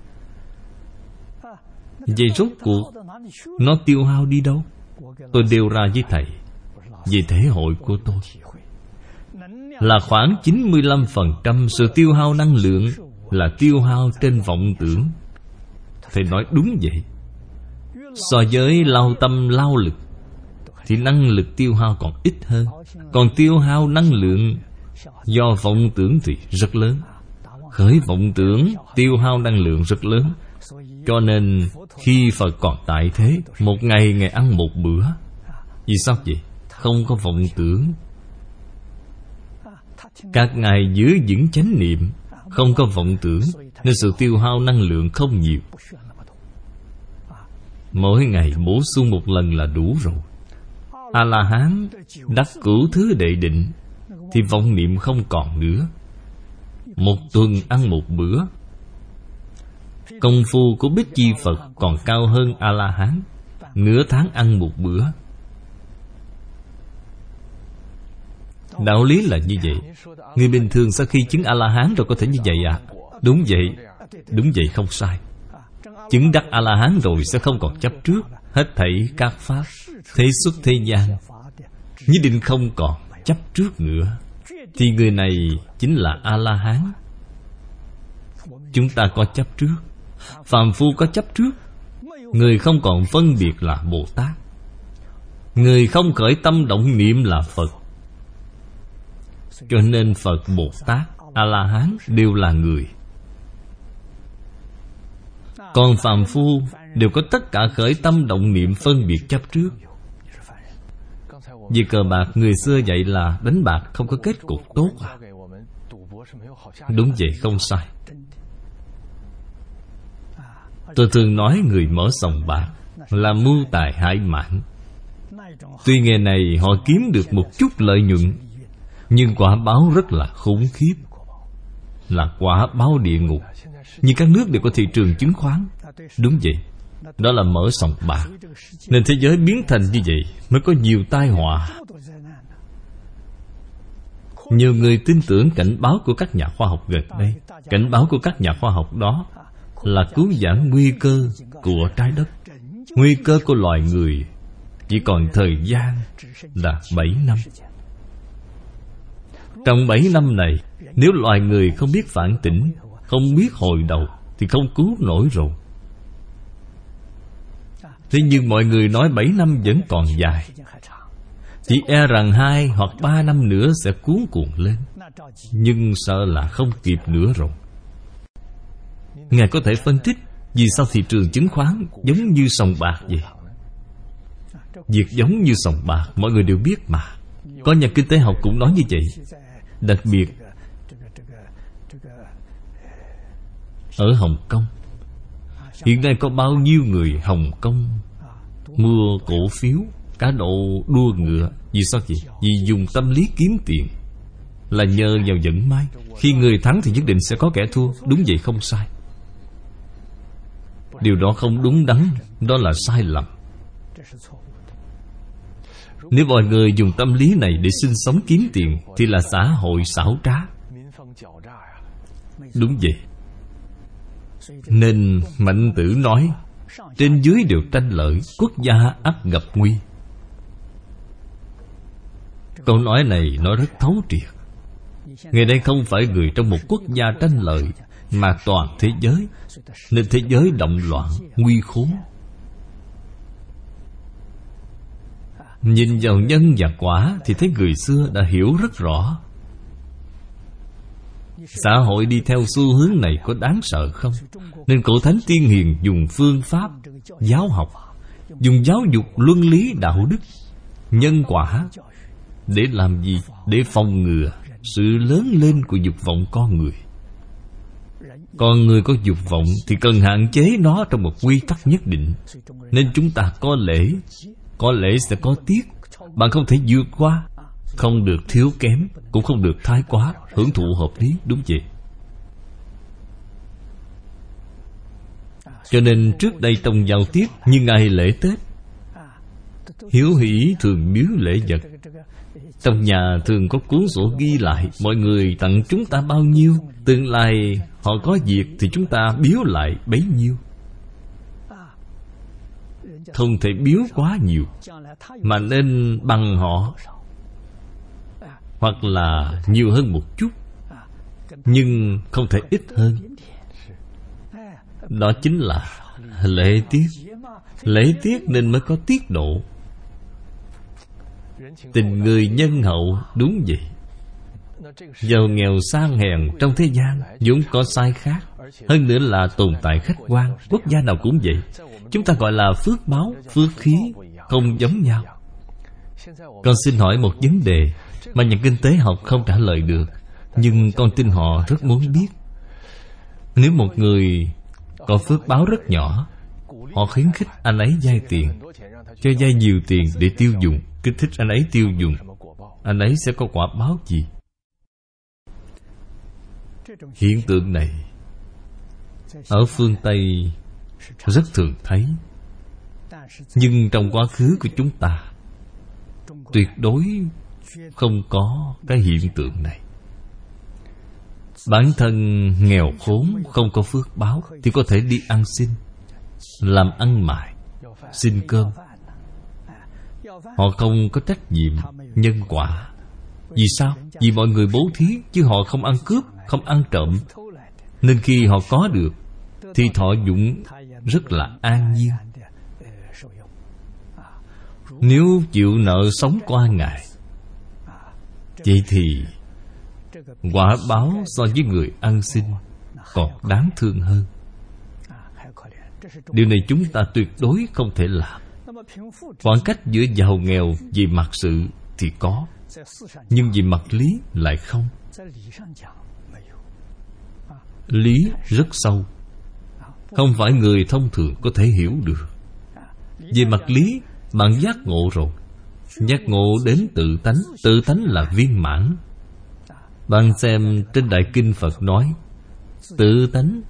Vậy rốt cuộc nó tiêu hao đi đâu? Tôi đều ra với thầy. Về thể hội của tôi là khoảng 95% sự tiêu hao năng lượng là tiêu hao trên vọng tưởng. Thầy nói đúng vậy. So với lao tâm lao lực thì năng lực tiêu hao còn ít hơn. Còn tiêu hao năng lượng do vọng tưởng thì rất lớn. Khởi vọng tưởng tiêu hao năng lượng rất lớn. Cho nên khi Phật còn tại thế, một ngày Ngài ăn một bữa. Vì sao vậy? Không có vọng tưởng. Các ngài giữ vững chánh niệm, không có vọng tưởng, nên sự tiêu hao năng lượng không nhiều. Mỗi ngày bổ sung một lần là đủ rồi. A-la-hán đắc cửu thứ đệ định thì vọng niệm không còn nữa. Một tuần ăn một bữa. Công phu của Bích Chi Phật còn cao hơn A-la-hán. Nửa tháng ăn một bữa. Đạo lý là như vậy. Người bình thường sau khi chứng A-la-hán rồi có thể như vậy à? Đúng vậy. Đúng vậy, không sai. Chứng đắc A-la-hán rồi sẽ không còn chấp trước hết thảy các pháp thế xuất thế gian. nhất định không còn chấp trước nữa, thì người này chính là A-la-hán. Chúng ta có chấp trước, phàm phu có chấp trước. Người không còn phân biệt là Bồ Tát, người không khởi tâm động niệm là Phật. Cho nên Phật, Bồ Tát, A-la-hán đều là người. Còn phàm phu đều có tất cả khởi tâm động niệm phân biệt chấp trước. Vì cờ bạc người xưa dạy là đánh bạc không có kết cục tốt à? Đúng vậy, không sai. Tôi thường nói người mở sòng bạc là mưu tài hại mạng. Tuy nghề này họ kiếm được một chút lợi nhuận, nhưng quả báo rất là khủng khiếp, là quả báo địa ngục. Như các nước đều có thị trường chứng khoán. Đúng vậy, đó là mở sòng bạc. Nên thế giới biến thành như vậy mới có nhiều tai họa. Nhiều người tin tưởng cảnh báo của các nhà khoa học gần đây. Cảnh báo của các nhà khoa học đó là cứu vãn nguy cơ của trái đất, nguy cơ của loài người. Chỉ còn thời gian là 7 năm. Trong 7 năm này, nếu loài người không biết phản tỉnh, không biết hồi đầu, thì không cứu nổi rồi. Thế nhưng mọi người nói 7 năm vẫn còn dài, chỉ e rằng 2 hoặc 3 năm nữa sẽ cuốn cuồng lên. Nhưng sợ là không kịp nữa rồi. Ngài có thể phân tích vì sao thị trường chứng khoán giống như sòng bạc vậy. Việc giống như sòng bạc mọi người đều biết mà. Có nhà kinh tế học cũng nói như vậy. Đặc biệt ở Hồng Kông, hiện nay có bao nhiêu người Hồng Kông mua cổ phiếu cá độ đua ngựa. Vì sao vậy? Vì dùng tâm lý kiếm tiền, là nhờ vào vận may. Khi người thắng thì nhất định sẽ có kẻ thua. Đúng vậy, không sai. Điều đó không đúng đắn, đó là sai lầm. Nếu mọi người dùng tâm lý này để sinh sống kiếm tiền thì là xã hội xảo trá. Đúng vậy. Nên Mạnh Tử nói trên dưới đều tranh lợi, quốc gia ắt gặp nguy. Câu nói này nói rất thấu triệt. Ngày nay không phải người trong một quốc gia tranh lợi, mà toàn thế giới. Nên thế giới động loạn, nguy khốn. Nhìn vào nhân và quả thì thấy người xưa đã hiểu rất rõ. Xã hội đi theo xu hướng này có đáng sợ không? Nên cổ thánh tiên hiền dùng phương pháp giáo học, dùng giáo dục luân lý đạo đức, nhân quả. Để làm gì? Để phòng ngừa sự lớn lên của dục vọng con người. Con người có dục vọng thì cần hạn chế nó trong một quy tắc nhất định. Nên chúng ta có lễ, có lễ sẽ có tiết. Bạn không thể vượt qua, không được thiếu kém, cũng không được thái quá, hưởng thụ hợp lý. Đúng vậy. Cho nên trước đây trong giao tiếp, như ngày lễ Tết, hiếu hỷ thường biếu lễ vật. Trong nhà thường có cuốn sổ ghi lại mọi người tặng chúng ta bao nhiêu, tương lai họ có việc thì chúng ta biếu lại bấy nhiêu. Không thể biếu quá nhiều, mà nên bằng họ, hoặc là nhiều hơn một chút, nhưng không thể ít hơn. Đó chính là lễ tiết. Lễ tiết nên mới có tiết độ. Tình người nhân hậu. Đúng vậy. Giàu nghèo sang hèn trong thế gian vốn có sai khác. Hơn nữa là tồn tại khách quan. Quốc gia nào cũng vậy. Chúng ta gọi là phước báo, phước khí, không giống nhau. Con xin hỏi một vấn đề mà nhà kinh tế học không trả lời được, nhưng con tin họ rất muốn biết. Nếu một người có phước báo rất nhỏ, họ khuyến khích anh ấy vay tiền, cho vay nhiều tiền để tiêu dùng, kích thích anh ấy tiêu dùng, anh ấy sẽ có quả báo gì? Hiện tượng này ở phương Tây rất thường thấy, nhưng trong quá khứ của chúng ta tuyệt đối không có cái hiện tượng này. Bản thân nghèo khốn, không có phước báo thì có thể đi ăn xin, làm ăn mài, xin cơm. Họ không có trách nhiệm, nhân quả. Vì sao? Vì mọi người bố thí, chứ họ không ăn cướp, không ăn trộm, nên khi họ có được thì thọ dụng rất là an nhiên. Nếu chịu nợ sống qua ngày, vậy thì quả báo so với người ăn xin còn đáng thương hơn. Điều này chúng ta tuyệt đối không thể làm. Khoảng cách giữa giàu nghèo về mặt sự thì có, nhưng về mặt lý lại không. Lý rất sâu, không phải người thông thường có thể hiểu được. Về mặt lý, bạn giác ngộ rồi. Giác ngộ đến tự tánh. Tự tánh là viên mãn. Bạn xem trên Đại Kinh Phật nói, tự tánh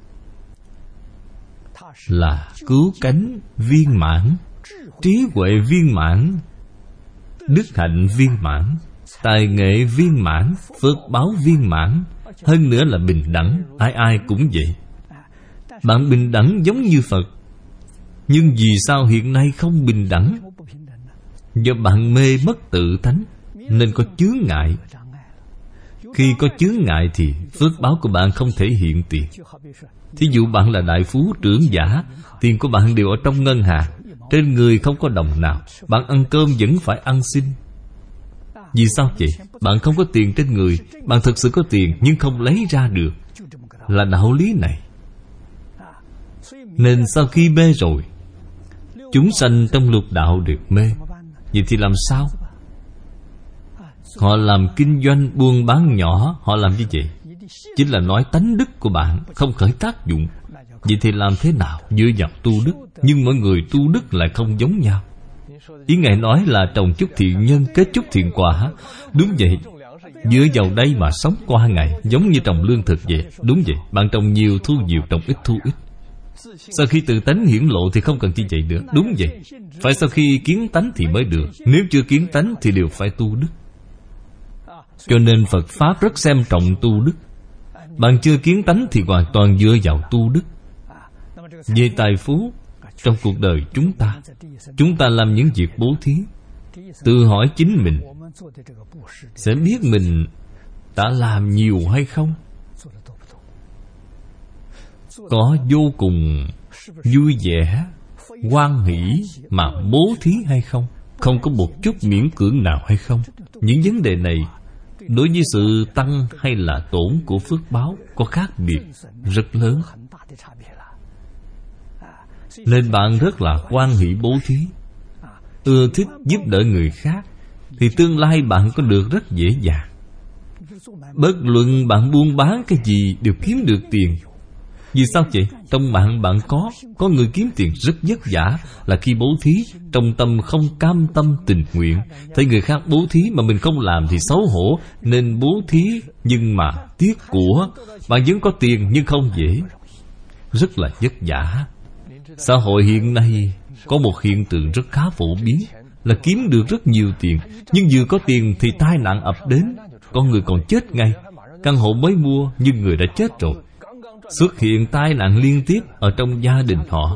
là cứu cánh viên mãn, trí huệ viên mãn, đức hạnh viên mãn, tài nghệ viên mãn, phước báo viên mãn. Hơn nữa là bình đẳng. Ai ai cũng vậy. Bạn bình đẳng giống như Phật, nhưng vì sao hiện nay không bình đẳng? Do bạn mê mất tự tánh, nên có chướng ngại. Khi có chướng ngại thì phước báo của bạn không thể hiện tiền. Thí dụ bạn là đại phú trưởng giả, tiền của bạn đều ở trong ngân hàng, trên người không có đồng nào, bạn ăn cơm vẫn phải ăn xin. Vì sao vậy? Bạn không có tiền trên người. Bạn thực sự có tiền nhưng không lấy ra được. Là đạo lý này. Nên sau khi mê rồi, chúng sanh trong lục đạo được mê. Vậy thì làm sao? Họ làm kinh doanh buôn bán nhỏ, họ làm như vậy chính là nói tánh đức của bạn không khởi tác dụng. Vậy thì làm thế nào? Dựa vào tu đức. Nhưng mỗi người tu đức lại không giống nhau. Ý Ngài nói là trồng chút thiện nhân, kết chút thiện quả. Đúng vậy. Dựa vào đây mà sống qua ngày, giống như trồng lương thực vậy. Đúng vậy. Bạn trồng nhiều thu nhiều, trồng ít thu ít. Sau khi tự tánh hiển lộ thì không cần như vậy nữa. Đúng vậy. Phải sau khi kiến tánh thì mới được. Nếu chưa kiến tánh thì đều phải tu đức. Cho nên Phật Pháp rất xem trọng tu đức. Bạn chưa kiến tánh thì hoàn toàn dựa vào tu đức. Về tài phú, trong cuộc đời chúng ta làm những việc bố thí, tự hỏi chính mình sẽ biết mình đã làm nhiều hay không, có vô cùng vui vẻ, hoan hỷ mà bố thí hay không, không có một chút miễn cưỡng nào hay không. Những vấn đề này đối với sự tăng hay là tổn của phước báo có khác biệt rất lớn. Nên bạn rất là hoan hỷ bố thí, ưa thích giúp đỡ người khác, thì tương lai bạn có được rất dễ dàng. Bất luận bạn buôn bán cái gì đều kiếm được tiền. Vì sao vậy? Trong bạn có người kiếm tiền rất vất vả, là khi bố thí trong tâm không cam tâm tình nguyện. Thấy người khác bố thí mà mình không làm thì xấu hổ, nên bố thí nhưng mà tiếc của. Bạn vẫn có tiền nhưng không dễ, rất là vất vả. Xã hội hiện nay có một hiện tượng rất khá phổ biến, là kiếm được rất nhiều tiền, nhưng vừa có tiền thì tai nạn ập đến, con người còn chết ngay. Căn hộ mới mua nhưng người đã chết rồi. Xuất hiện tai nạn liên tiếp ở trong gia đình họ.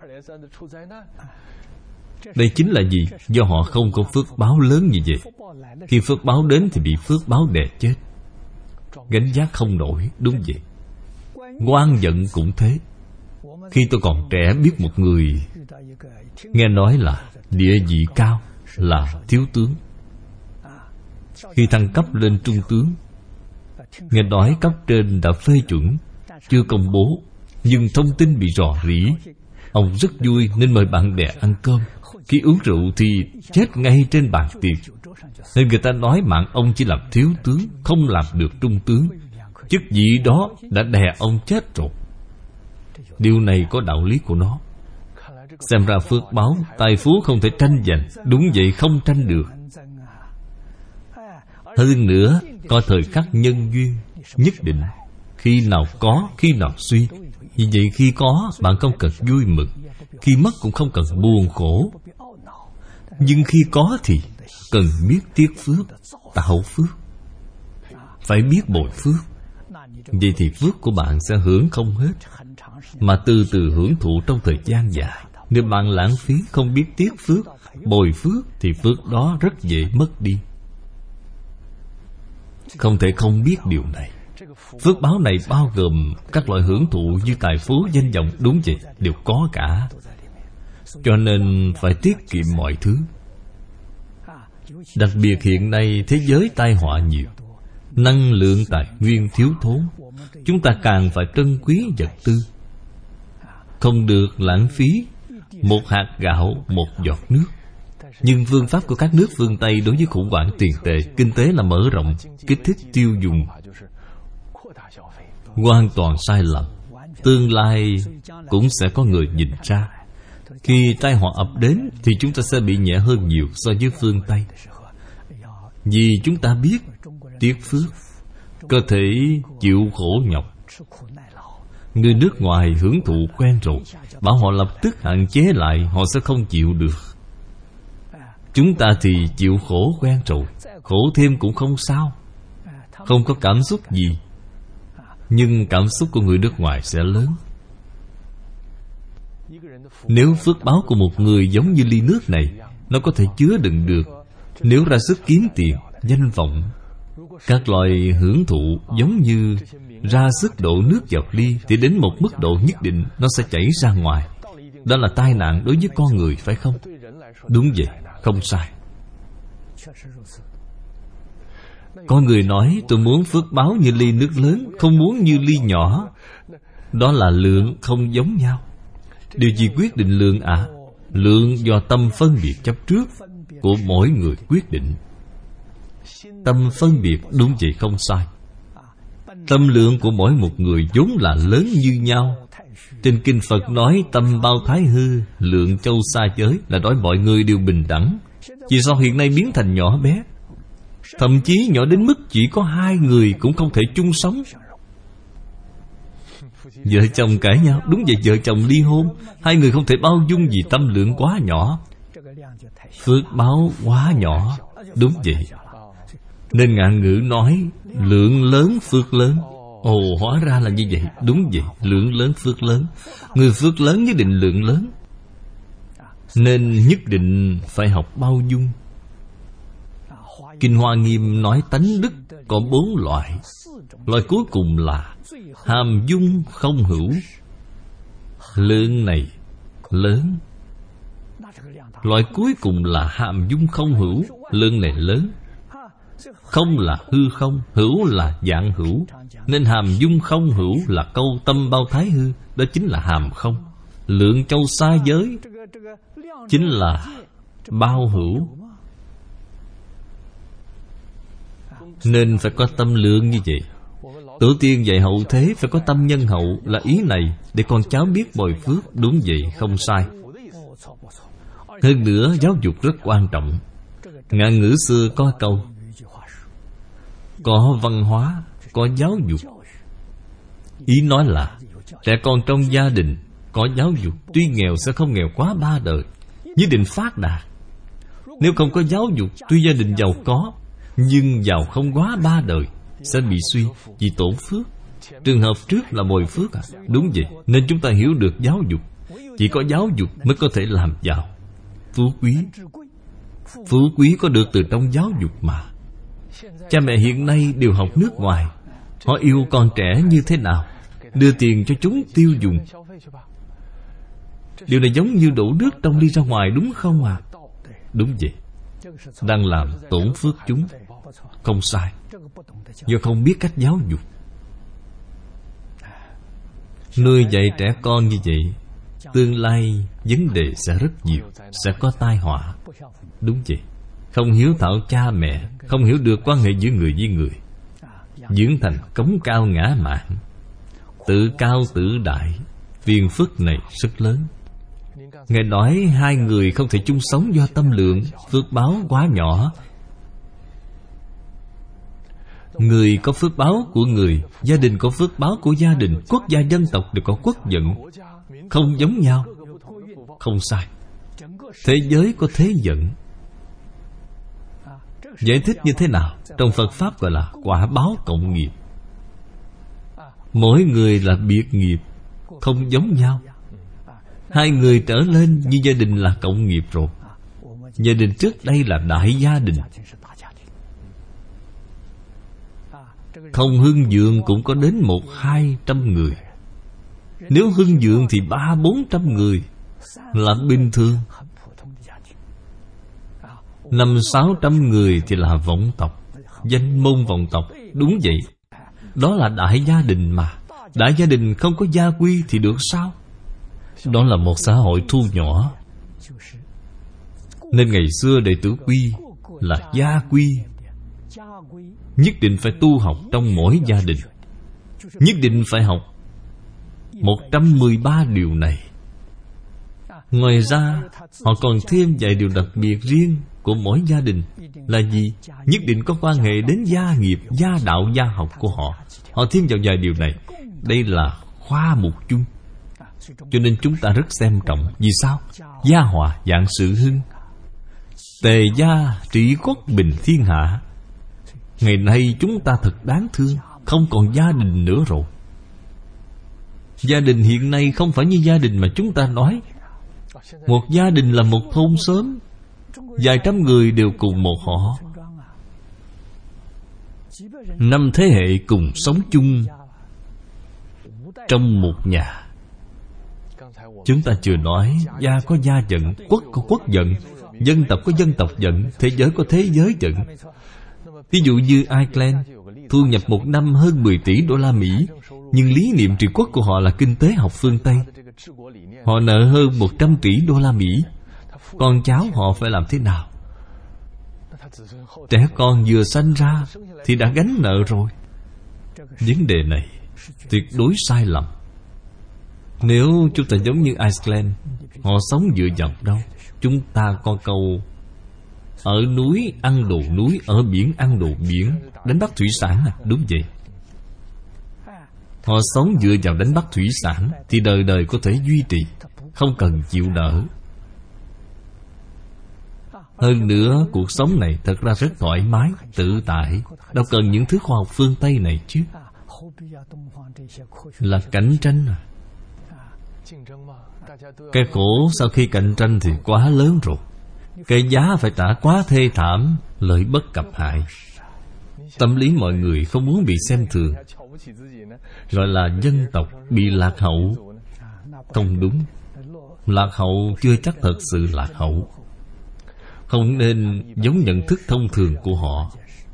Đây chính là gì? Do họ không có phước báo lớn như vậy. Khi phước báo đến thì bị phước báo đè chết, gánh vác không nổi. Đúng vậy. Oan giận cũng thế. Khi tôi còn trẻ biết một người nghe nói là địa vị cao, là thiếu tướng. Khi thăng cấp lên trung tướng, nghe nói cấp trên đã phê chuẩn, chưa công bố, nhưng thông tin bị rò rỉ. Ông rất vui nên mời bạn bè ăn cơm. Khi uống rượu thì chết ngay trên bàn tiệc. Nên người ta nói mạng ông chỉ làm thiếu tướng, không làm được trung tướng. Chức vị đó đã đè ông chết rồi. Điều này có đạo lý của nó. Xem ra phước báo, tài phú không thể tranh giành. Đúng vậy, không tranh được. Hơn nữa, có thời khắc nhân duyên nhất định. Khi nào có, khi nào suy. Vì vậy khi có, bạn không cần vui mừng. Khi mất cũng không cần buồn khổ. Nhưng khi có thì cần biết tiếc phước, tạo phước. Phải biết bồi phước. Vậy thì phước của bạn sẽ hưởng không hết, mà từ từ hưởng thụ trong thời gian dài. Nếu bạn lãng phí, không biết tiếc phước, bồi phước, thì phước đó rất dễ mất đi. Không thể không biết điều này. Phước báo này bao gồm các loại hưởng thụ như tài phú, danh vọng. Đúng vậy, đều có cả. Cho nên phải tiết kiệm mọi thứ. Đặc biệt hiện nay thế giới tai họa nhiều, năng lượng tài nguyên thiếu thốn. Chúng ta càng phải trân quý vật tư, không được lãng phí một hạt gạo, một giọt nước. Nhưng phương pháp của các nước phương Tây đối với khủng hoảng tiền tệ, kinh tế là mở rộng, kích thích tiêu dùng, hoàn toàn sai lầm. Tương lai cũng sẽ có người nhìn ra. Khi tai họa ập đến thì chúng ta sẽ bị nhẹ hơn nhiều so với phương Tây. Vì chúng ta biết tiếc phước, cơ thể chịu khổ nhọc. Người nước ngoài hưởng thụ quen rồi, bảo họ lập tức hạn chế lại, họ sẽ không chịu được. Chúng ta thì chịu khổ quen rồi, khổ thêm cũng không sao, không có cảm xúc gì. Nhưng cảm xúc của người nước ngoài sẽ lớn. Nếu phước báo của một người giống như ly nước này, nó có thể chứa đựng được. Nếu ra sức kiếm tiền, danh vọng, các loại hưởng thụ giống như ra sức đổ nước vào ly, thì đến một mức độ nhất định nó sẽ chảy ra ngoài. Đó là tai nạn đối với con người, phải không? Đúng vậy, không sai. Có người nói tôi muốn phước báo như ly nước lớn, không muốn như ly nhỏ. Đó là lượng không giống nhau. Điều gì quyết định lượng ạ? Lượng do tâm phân biệt chấp trước của mỗi người quyết định. Tâm phân biệt, đúng vậy, không sai. Tâm lượng của mỗi một người vốn là lớn như nhau. Trên kinh Phật nói tâm bao thái hư, lượng châu xa giới, là nói mọi người đều bình đẳng. Vì sao hiện nay biến thành nhỏ bé? Thậm chí nhỏ đến mức chỉ có hai người cũng không thể chung sống. Vợ chồng cãi nhau, đúng vậy, vợ chồng ly hôn, hai người không thể bao dung vì tâm lượng quá nhỏ, phước báo quá nhỏ. Đúng vậy. Nên ngạn ngữ nói lượng lớn phước lớn. Ồ, hóa ra là như vậy. Đúng vậy, lượng lớn phước lớn. Người phước lớn nhất định lượng lớn. Nên nhất định phải học bao dung. Kinh Hoa Nghiêm nói tánh đức có 4 loại. Loại cuối cùng là hàm dung không hữu. Lượng này lớn. Loại cuối cùng là hàm dung không hữu. Lượng này lớn. Không là hư không, hữu là dạng hữu. Nên hàm dung không hữu là câu tâm bao thái hư. Đó chính là hàm không. Lượng châu xa giới chính là bao hữu. Nên phải có tâm lượng như vậy. Tổ tiên dạy hậu thế phải có tâm nhân hậu, là ý này, để con cháu biết bồi phước. Đúng vậy, không sai. Hơn nữa, giáo dục rất quan trọng. Ngạn ngữ xưa có câu: có văn hóa, có giáo dục. Ý nói là trẻ con trong gia đình có giáo dục, tuy nghèo sẽ không nghèo quá 3 đời, nhất định phát đạt. Nếu không có giáo dục, tuy gia đình giàu có, nhưng giàu không quá 3 đời, sẽ bị suy vì tổn phước. Trường hợp trước là bồi phước à? Đúng vậy. Nên chúng ta hiểu được giáo dục. Chỉ có giáo dục mới có thể làm giàu. Phú quý, phú quý có được từ trong giáo dục mà. Cha mẹ hiện nay đều học nước ngoài. Họ yêu con trẻ như thế nào? Đưa tiền cho chúng tiêu dùng. Điều này giống như đổ nước trong ly ra ngoài, đúng không ạ? Đúng vậy. Đang làm tổn phước chúng. Không sai. Do không biết cách giáo dục. Nuôi dạy trẻ con như vậy, tương lai vấn đề sẽ rất nhiều, sẽ có tai họa. Đúng vậy. Không hiếu thảo cha mẹ, không hiểu được quan hệ giữa người với người, dưỡng thành cống cao ngã mạn, tự cao tự đại. Phiền phức này rất lớn. Ngài nói hai người không thể chung sống do tâm lượng, phước báo quá nhỏ. Người có phước báo của người, gia đình có phước báo của gia đình, quốc gia dân tộc đều có quốc vận, không giống nhau. Không sai. Thế giới có thế vận. Giải thích như thế nào? Trong Phật Pháp gọi là quả báo cộng nghiệp. Mỗi người là biệt nghiệp, không giống nhau. 2 người trở lên như gia đình là cộng nghiệp rồi. Gia đình trước đây là đại gia đình. Không hưng vượng cũng có đến 100-200 người. Nếu hưng vượng thì 300-400 người là bình thường. 500-600 người thì là vọng tộc, danh môn vọng tộc. Đúng vậy. Đó là đại gia đình mà. Đại gia đình không có gia quy thì được sao? Đó là một xã hội thu nhỏ. Nên ngày xưa đệ tử quy là gia quy. Nhất định phải tu học trong mỗi gia đình. Nhất định phải học 113 điều này. Ngoài ra họ còn thêm vài điều đặc biệt riêng của mỗi gia đình. Là gì? Nhất định có quan hệ đến gia nghiệp, gia đạo, gia học của họ. Họ thêm vào vài điều này. Đây là khoa mục chung. Cho nên chúng ta rất xem trọng. Vì sao? Gia hòa vạn sự hưng, tề gia trị quốc bình thiên hạ. Ngày nay chúng ta thật đáng thương, không còn gia đình nữa rồi. Gia đình hiện nay không phải như gia đình mà chúng ta nói. Một gia đình là một thôn xóm, vài trăm người đều cùng một họ, 5 thế hệ cùng sống chung trong một nhà. Chúng ta chưa nói gia có gia giận, quốc có quốc giận, dân tộc có dân tộc giận, thế giới có thế giới giận. Ví dụ như Iceland thu nhập một năm hơn 10 tỷ đô la Mỹ, nhưng lý niệm trị quốc của họ là kinh tế học phương Tây. Họ nợ hơn 100 tỷ đô la Mỹ. Con cháu họ phải làm thế nào? Trẻ con vừa sanh ra thì đã gánh nợ rồi. Vấn đề này tuyệt đối sai lầm. Nếu chúng ta giống như Iceland, họ sống dựa vào đâu? Chúng ta có câu ở núi ăn đồ núi, ở biển ăn đồ biển. Đánh bắt thủy sản à? Đúng vậy. Họ sống dựa vào đánh bắt thủy sản thì đời đời có thể duy trì, không cần chịu đỡ. Hơn nữa, cuộc sống này thật ra rất thoải mái, tự tại, đâu cần những thứ khoa học phương Tây này chứ. Là cạnh tranh à? Cái khổ sau khi cạnh tranh thì quá lớn rồi. Cái giá phải trả quá thê thảm, lợi bất cập hại. Tâm lý mọi người không muốn bị xem thường, gọi là dân tộc bị lạc hậu. Không đúng. Lạc hậu chưa chắc thật sự lạc hậu. Không nên giống nhận thức thông thường của họ.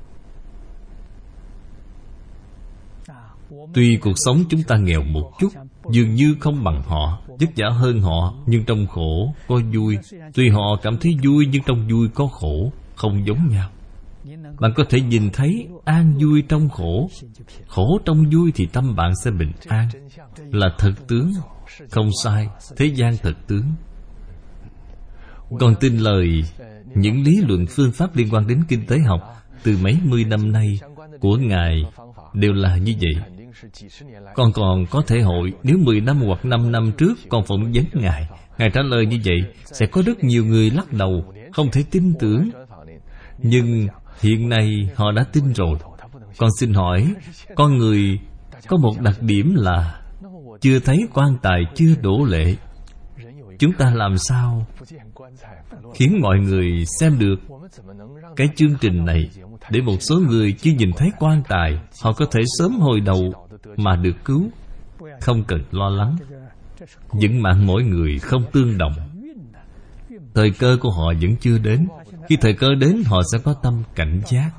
Tuy cuộc sống chúng ta nghèo một chút, dường như không bằng họ, vất vả hơn họ, nhưng trong khổ có vui. Tuy họ cảm thấy vui, nhưng trong vui có khổ, không giống nhau. Bạn có thể nhìn thấy an vui trong khổ, khổ trong vui thì tâm bạn sẽ bình an. Là thực tướng, không sai, thế gian thực tướng. Còn tin lời những lý luận phương pháp liên quan đến kinh tế học từ mấy mươi năm nay của Ngài đều là như vậy. Con còn có thể hội nếu 10 năm hoặc 5 năm trước con phỏng vấn Ngài, Ngài trả lời như vậy, sẽ có rất nhiều người lắc đầu, không thể tin tưởng. Nhưng hiện nay họ đã tin rồi. Con xin hỏi, con người có một đặc điểm là chưa thấy quan tài chưa đổ lệ. Chúng ta làm sao khiến mọi người xem được cái chương trình này, để một số người chưa nhìn thấy quan tài, họ có thể sớm hồi đầu mà được cứu, không cần lo lắng. Vận mạng mỗi người không tương đồng, thời cơ của họ vẫn chưa đến. Khi thời cơ đến, họ sẽ có tâm cảnh giác.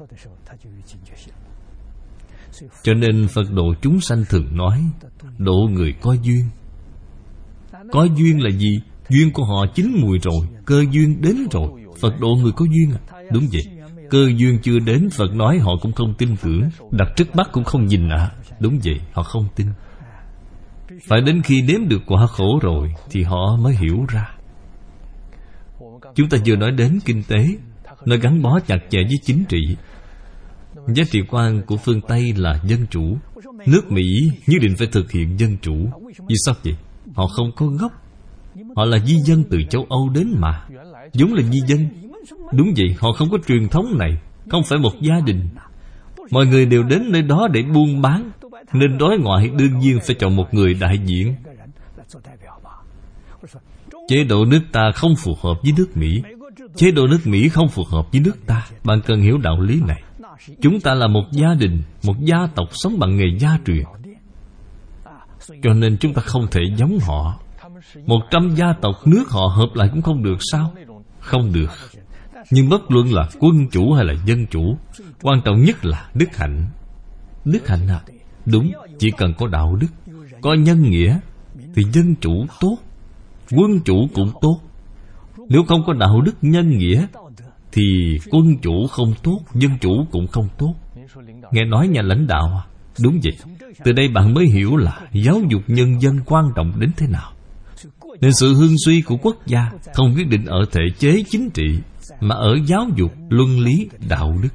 Cho nên Phật độ chúng sanh thường nói độ người có duyên. Có duyên là gì? Duyên của họ chín mùi rồi, cơ duyên đến rồi. Phật độ người có duyên à? Đúng vậy. Cơ duyên chưa đến, Phật nói họ cũng không tin tưởng, đặt trước mắt cũng không nhìn à? Đúng vậy, họ không tin. Phải đến khi nếm được quả khổ rồi thì họ mới hiểu ra. Chúng ta vừa nói đến kinh tế, nó gắn bó chặt chẽ với chính trị. Giá trị quan của phương Tây là dân chủ. Nước Mỹ nhất định phải thực hiện dân chủ. Vì sao vậy? Họ không có gốc. Họ là di dân từ châu Âu đến mà, vốn là di dân. Đúng vậy, họ không có truyền thống này, không phải một gia đình. Mọi người đều đến nơi đó để buôn bán, nên đối ngoại đương nhiên phải chọn một người đại diện. Chế độ nước ta không phù hợp với nước Mỹ, chế độ nước Mỹ không phù hợp với nước ta. Bạn cần hiểu đạo lý này. Chúng ta là một gia đình, một gia tộc sống bằng nghề gia truyền, cho nên chúng ta không thể giống họ. 100 gia tộc nước họ hợp lại cũng không được sao? Không được. Nhưng bất luận là quân chủ hay là dân chủ, quan trọng nhất là đức hạnh. Đức hạnh à? Đúng, chỉ cần có đạo đức, có nhân nghĩa, thì dân chủ tốt, quân chủ cũng tốt. Nếu không có đạo đức nhân nghĩa, thì quân chủ không tốt, dân chủ cũng không tốt. Nghe nói nhà lãnh đạo à? Đúng vậy. Từ đây bạn mới hiểu là giáo dục nhân dân quan trọng đến thế nào. Nên sự hưng suy của quốc gia không quyết định ở thể chế chính trị, mà ở giáo dục, luân lý, đạo đức.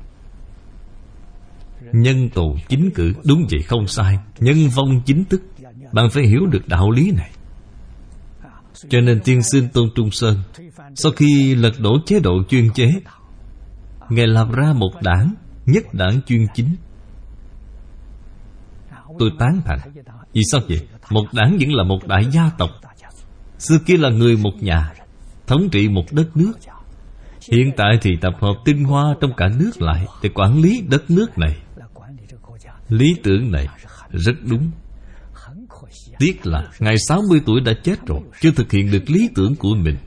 Nhân tù chính cử, đúng vậy, không sai. Nhân vong chính tức. Bạn phải hiểu được đạo lý này. Cho nên tiên sinh Tôn Trung Sơn, sau khi lật đổ chế độ chuyên chế, Ngài lập ra một đảng, nhất đảng chuyên chính. Tôi tán thành. Vì sao vậy? Một đảng vẫn là một đại gia tộc. Xưa kia là người một nhà, thống trị một đất nước. Hiện tại thì tập hợp tinh hoa trong cả nước lại để quản lý đất nước này. Lý tưởng này rất đúng. Tiếc là Ngài 60 tuổi đã chết rồi, chưa thực hiện được lý tưởng của mình.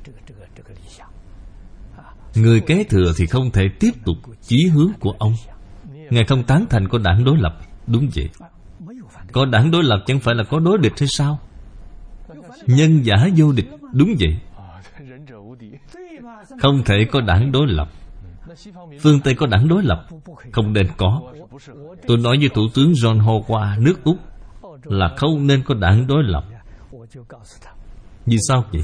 Người kế thừa thì không thể tiếp tục chí hướng của ông. Ngài không tán thành có đảng đối lập. Đúng vậy. Có đảng đối lập chẳng phải là có đối địch hay sao? Nhân giả vô địch. Đúng vậy. Không thể có đảng đối lập. Phương Tây có đảng đối lập? Không nên có. Tôi nói với Thủ tướng John Howard nước Úc là không nên có đảng đối lập. Vì sao vậy?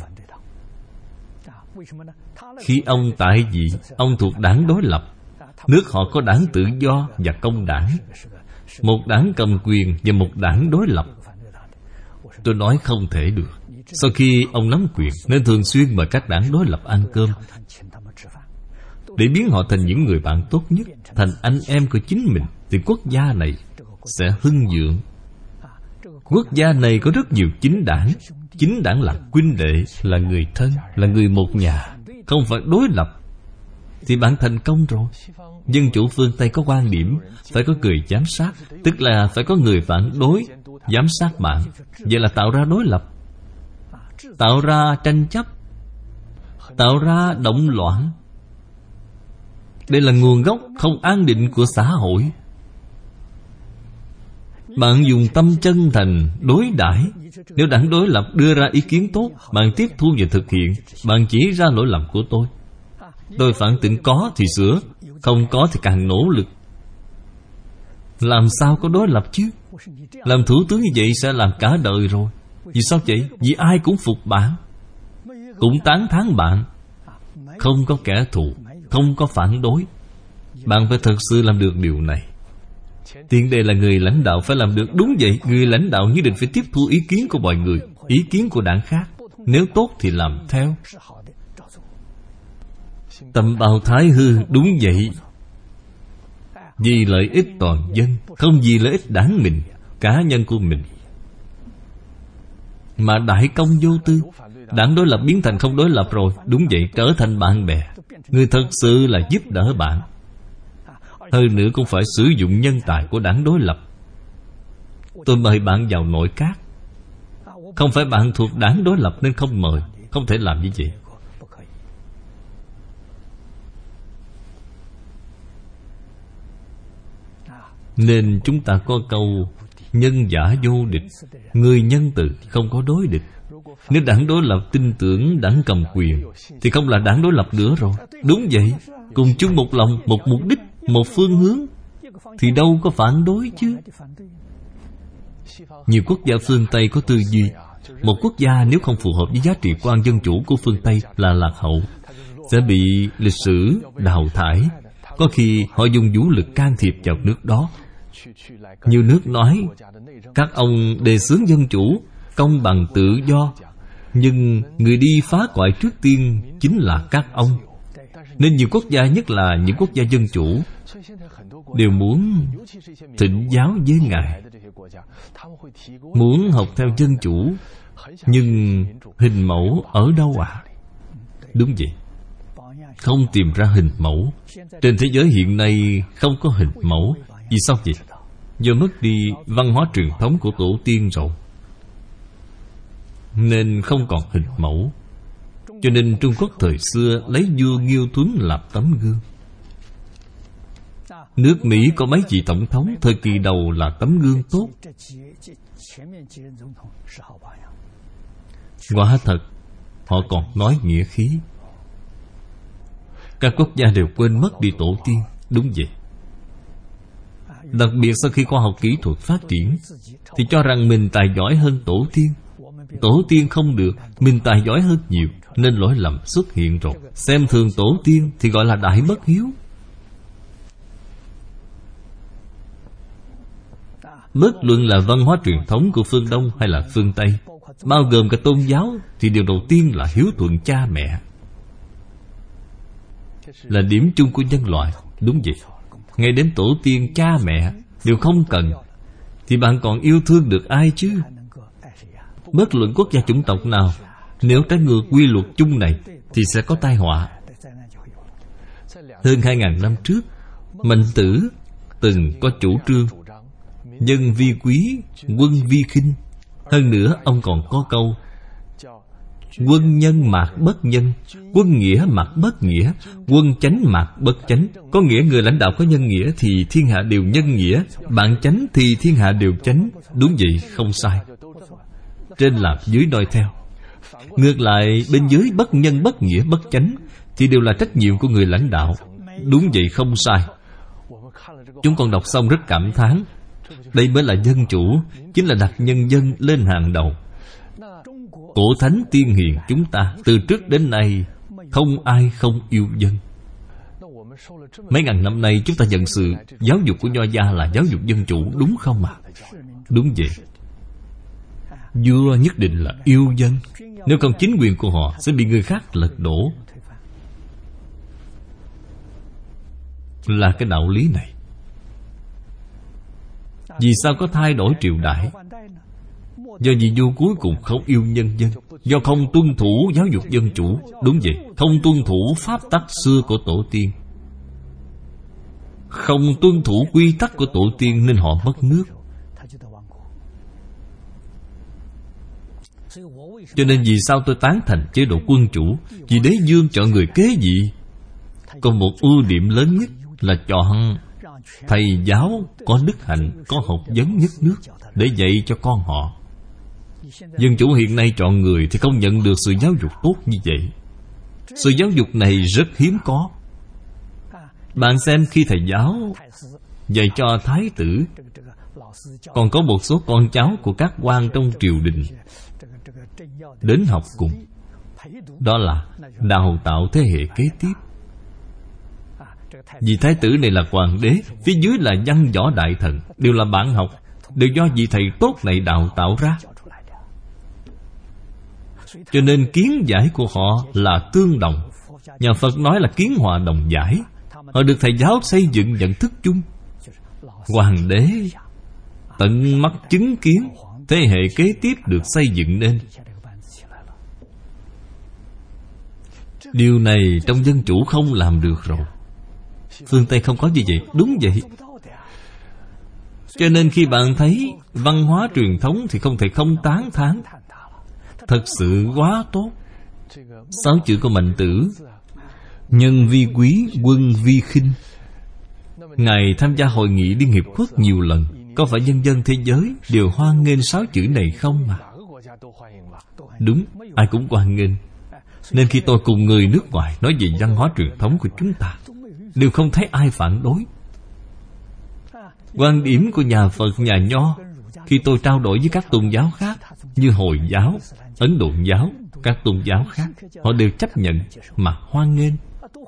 Khi ông tại vị, ông thuộc đảng đối lập. Nước họ có đảng tự do và công đảng, một đảng cầm quyền và một đảng đối lập. Tôi nói không thể được. Sau khi ông nắm quyền, nên thường xuyên mời các đảng đối lập ăn cơm, để biến họ thành những người bạn tốt nhất, thành anh em của chính mình, thì quốc gia này sẽ hưng vượng. Quốc gia này có rất nhiều chính đảng. Chính đảng là huynh đệ, là người thân, là người một nhà, không phải đối lập, thì bạn thành công rồi. Dân chủ phương Tây có quan điểm phải có người giám sát, tức là phải có người phản đối giám sát bạn. Vậy là tạo ra đối lập, tạo ra tranh chấp, tạo ra động loạn. Đây là nguồn gốc không an định của xã hội. Bạn dùng tâm chân thành đối đãi. Nếu đảng đối lập đưa ra ý kiến tốt, bạn tiếp thu và thực hiện. Bạn chỉ ra lỗi lầm của tôi. Tôi phản tỉnh có thì sửa, không có thì càng nỗ lực. Làm sao có đối lập chứ? Làm thủ tướng như vậy sẽ làm cả đời rồi. Vì sao vậy? Vì ai cũng phục bạn, cũng tán thán bạn. Không có kẻ thù, không có phản đối. Bạn phải thật sự làm được điều này. Tiền đề là người lãnh đạo phải làm được. Đúng vậy, người lãnh đạo nhất định phải tiếp thu ý kiến của mọi người, ý kiến của đảng khác. Nếu tốt thì làm theo. Tâm bào thái hư. Đúng vậy. Vì lợi ích toàn dân, không vì lợi ích đảng mình, cá nhân của mình. Mà đại công vô tư. Đảng đối lập biến thành không đối lập rồi. Đúng vậy, trở thành bạn bè. Người thật sự là giúp đỡ bạn. Hơn nữa cũng phải sử dụng nhân tài của đảng đối lập. Tôi mời bạn vào nội các. Không phải bạn thuộc đảng đối lập nên không mời. Không thể làm như vậy. Nên chúng ta có câu nhân giả vô địch, người nhân từ không có đối địch. Nếu đảng đối lập tin tưởng đảng cầm quyền thì không là đảng đối lập nữa rồi. Đúng vậy. Cùng chung một lòng, một mục đích, một phương hướng, thì đâu có phản đối chứ. Nhiều quốc gia phương Tây có tư duy một quốc gia nếu không phù hợp với giá trị quan dân chủ của phương Tây là lạc hậu, sẽ bị lịch sử đào thải. Có khi họ dùng vũ lực can thiệp vào nước đó. Nhiều nước nói các ông đề xướng dân chủ, công bằng tự do, nhưng người đi phá hoại trước tiên chính là các ông. Nên nhiều quốc gia, nhất là những quốc gia dân chủ, đều muốn thịnh giáo với Ngài, muốn học theo dân chủ, Nhưng hình mẫu ở đâu ạ? Đúng vậy, không tìm ra hình mẫu. Trên thế giới hiện nay không có hình mẫu. Vì sao vậy? Do mất đi văn hóa truyền thống của tổ tiên rồi, nên không còn hình mẫu. Cho nên Trung Quốc thời xưa lấy vua Nghiêu Tuấn làm tấm gương. Nước Mỹ có mấy vị tổng thống thời kỳ đầu là tấm gương tốt. Quả thật, họ còn nói nghĩa khí. Các quốc gia đều quên mất đi tổ tiên. Đúng vậy. Đặc biệt sau khi khoa học kỹ thuật phát triển, thì cho rằng mình tài giỏi hơn tổ tiên. Tổ tiên không được, mình tài giỏi hơn nhiều, nên lỗi lầm xuất hiện rồi. Xem thường tổ tiên thì gọi là đại bất hiếu. Bất luận là văn hóa truyền thống của phương Đông hay là phương Tây, bao gồm cả tôn giáo, thì điều đầu tiên là hiếu thuận cha mẹ, là điểm chung của nhân loại. Đúng vậy. Ngay đến tổ tiên cha mẹ đều không cần, thì bạn còn yêu thương được ai chứ? Bất luận quốc gia chủng tộc nào, nếu trái ngược quy luật chung này thì sẽ có tai họa. Hơn 2000 năm trước, Mạnh Tử từng có chủ trương nhân vi quý, quân vi khinh. Hơn nữa ông còn có câu quân nhân mạc bất nhân, quân nghĩa mạc bất nghĩa, quân chánh mạc bất chánh. Có nghĩa người lãnh đạo có nhân nghĩa thì thiên hạ đều nhân nghĩa, bạn chánh thì thiên hạ đều chánh. Đúng vậy, không sai. Trên làm dưới noi theo. Ngược lại, bên dưới bất nhân bất nghĩa bất chánh thì đều là trách nhiệm của người lãnh đạo. Đúng vậy, không sai. Chúng con đọc xong rất cảm thán. Đây mới là dân chủ, chính là đặt nhân dân lên hàng đầu. Cổ thánh tiên hiền chúng ta từ trước đến nay không ai không yêu dân. Mấy ngàn năm nay chúng ta nhận sự giáo dục của Nho gia là giáo dục dân chủ, đúng không ạ? Đúng vậy. Vua nhất định là yêu dân, nếu không chính quyền của họ sẽ bị người khác lật đổ. Là cái đạo lý này. Vì sao có thay đổi triều đại? Do vị vua cuối cùng không yêu nhân dân, do không tuân thủ giáo dục dân chủ. Đúng vậy, không tuân thủ pháp tắc xưa của tổ tiên, không tuân thủ quy tắc của tổ tiên, nên họ mất nước. Cho nên vì sao tôi tán thành chế độ quân chủ? Vì đế vương chọn người kế vị có một ưu điểm lớn nhất là chọn thầy giáo có đức hạnh, có học vấn nhất nước để dạy cho con họ. Dân chủ hiện nay chọn người thì không nhận được sự giáo dục tốt như vậy. Sự giáo dục này rất hiếm có. Bạn xem khi thầy giáo dạy cho thái tử, còn có một số con cháu của các quan trong triều đình đến học cùng, đó là đào tạo thế hệ kế tiếp. Vì thái tử này là hoàng đế, phía dưới là văn võ đại thần, đều là bạn học, đều do vị thầy tốt này đào tạo ra. Cho nên kiến giải của họ là tương đồng. Nhà Phật nói là kiến hòa đồng giải. Họ được thầy giáo xây dựng nhận thức chung. Hoàng đế tận mắt chứng kiến thế hệ kế tiếp được xây dựng nên. Điều này trong dân chủ không làm được rồi. Phương Tây không có như vậy. Đúng vậy. Cho nên khi bạn thấy văn hóa truyền thống thì không thể không tán thán. Thật sự quá tốt. 6 chữ của Mạnh Tử: nhân vi quý, quân vi khinh. Ngài tham gia hội nghị Liên Hiệp Quốc nhiều lần. Có phải nhân dân thế giới đều hoan nghênh 6 chữ này không mà? Đúng, ai cũng hoan nghênh. Nên khi tôi cùng người nước ngoài nói về văn hóa truyền thống của chúng ta, đều không thấy ai phản đối. Quan điểm của nhà Phật, nhà Nho, khi tôi trao đổi với các tôn giáo khác như Hồi giáo, Ấn Độ giáo, các tôn giáo khác, họ đều chấp nhận mà hoan nghênh.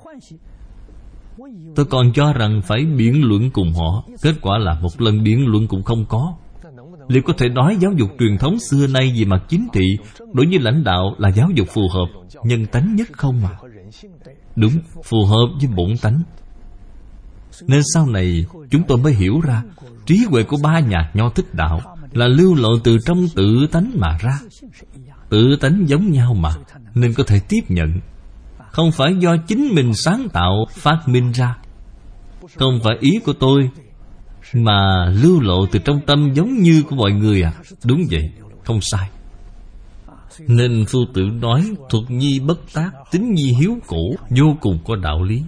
Tôi còn cho rằng phải biện luận cùng họ. Kết quả là một lần biện luận cũng không có. Liệu có thể nói giáo dục truyền thống xưa nay về mặt chính trị đối với lãnh đạo là giáo dục phù hợp nhân tánh nhất không mà? Đúng, phù hợp với bổn tánh. Nên sau này chúng tôi mới hiểu ra trí huệ của ba nhà Nho Thích Đạo là lưu lộ từ trong tự tánh mà ra. Tự tánh giống nhau mà, nên có thể tiếp nhận. Không phải do chính mình sáng tạo phát minh ra. Không phải ý của tôi, mà lưu lộ từ trong tâm giống như của mọi người à. Đúng vậy, không sai. Nên Phu Tử nói thuật nhi bất tác, tính nhi hiếu cổ, vô cùng có đạo lý.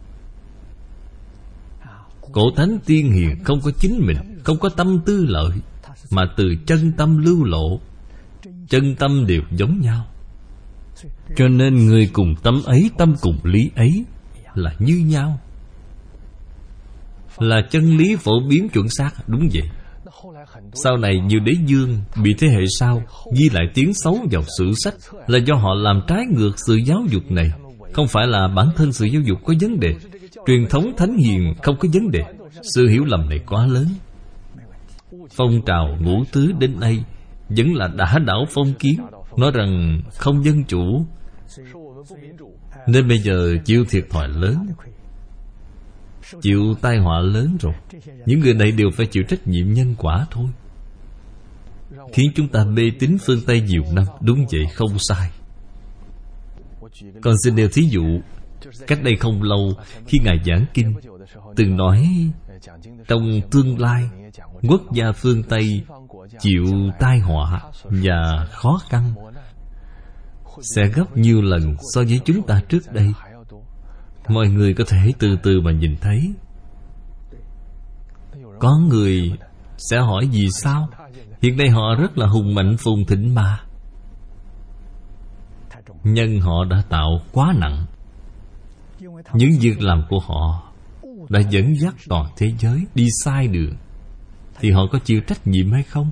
Cổ thánh tiên hiền không có chính mình, không có tâm tư lợi, mà từ chân tâm lưu lộ. Chân tâm đều giống nhau. Cho nên người cùng tâm ấy, tâm cùng lý ấy là như nhau, là chân lý phổ biến chuẩn xác. Đúng vậy. Sau này nhiều đế vương bị thế hệ sau ghi lại tiếng xấu vào sử sách, là do họ làm trái ngược sự giáo dục này. Không phải là bản thân sự giáo dục có vấn đề, truyền thống thánh hiền không có vấn đề. Sự hiểu lầm này quá lớn. Phong trào ngũ tứ đến nay vẫn là đả đảo phong kiến, nói rằng không dân chủ, nên bây giờ chịu thiệt thòi lớn, chịu tai họa lớn rồi. Những người này đều phải chịu trách nhiệm nhân quả thôi, khiến chúng ta mê tín phương Tây nhiều năm. Đúng vậy, không sai. Con xin nêu thí dụ. Cách đây không lâu, khi Ngài giảng kinh, từng nói trong tương lai quốc gia phương Tây chịu tai họa và khó khăn sẽ gấp nhiều lần so với chúng ta trước đây. Mọi người có thể từ từ mà nhìn thấy. Có người sẽ hỏi vì sao? Hiện nay họ rất là hùng mạnh phồn thịnh mà. Nhân họ đã tạo quá nặng. Những việc làm của họ đã dẫn dắt toàn thế giới đi sai đường, thì họ có chịu trách nhiệm hay không?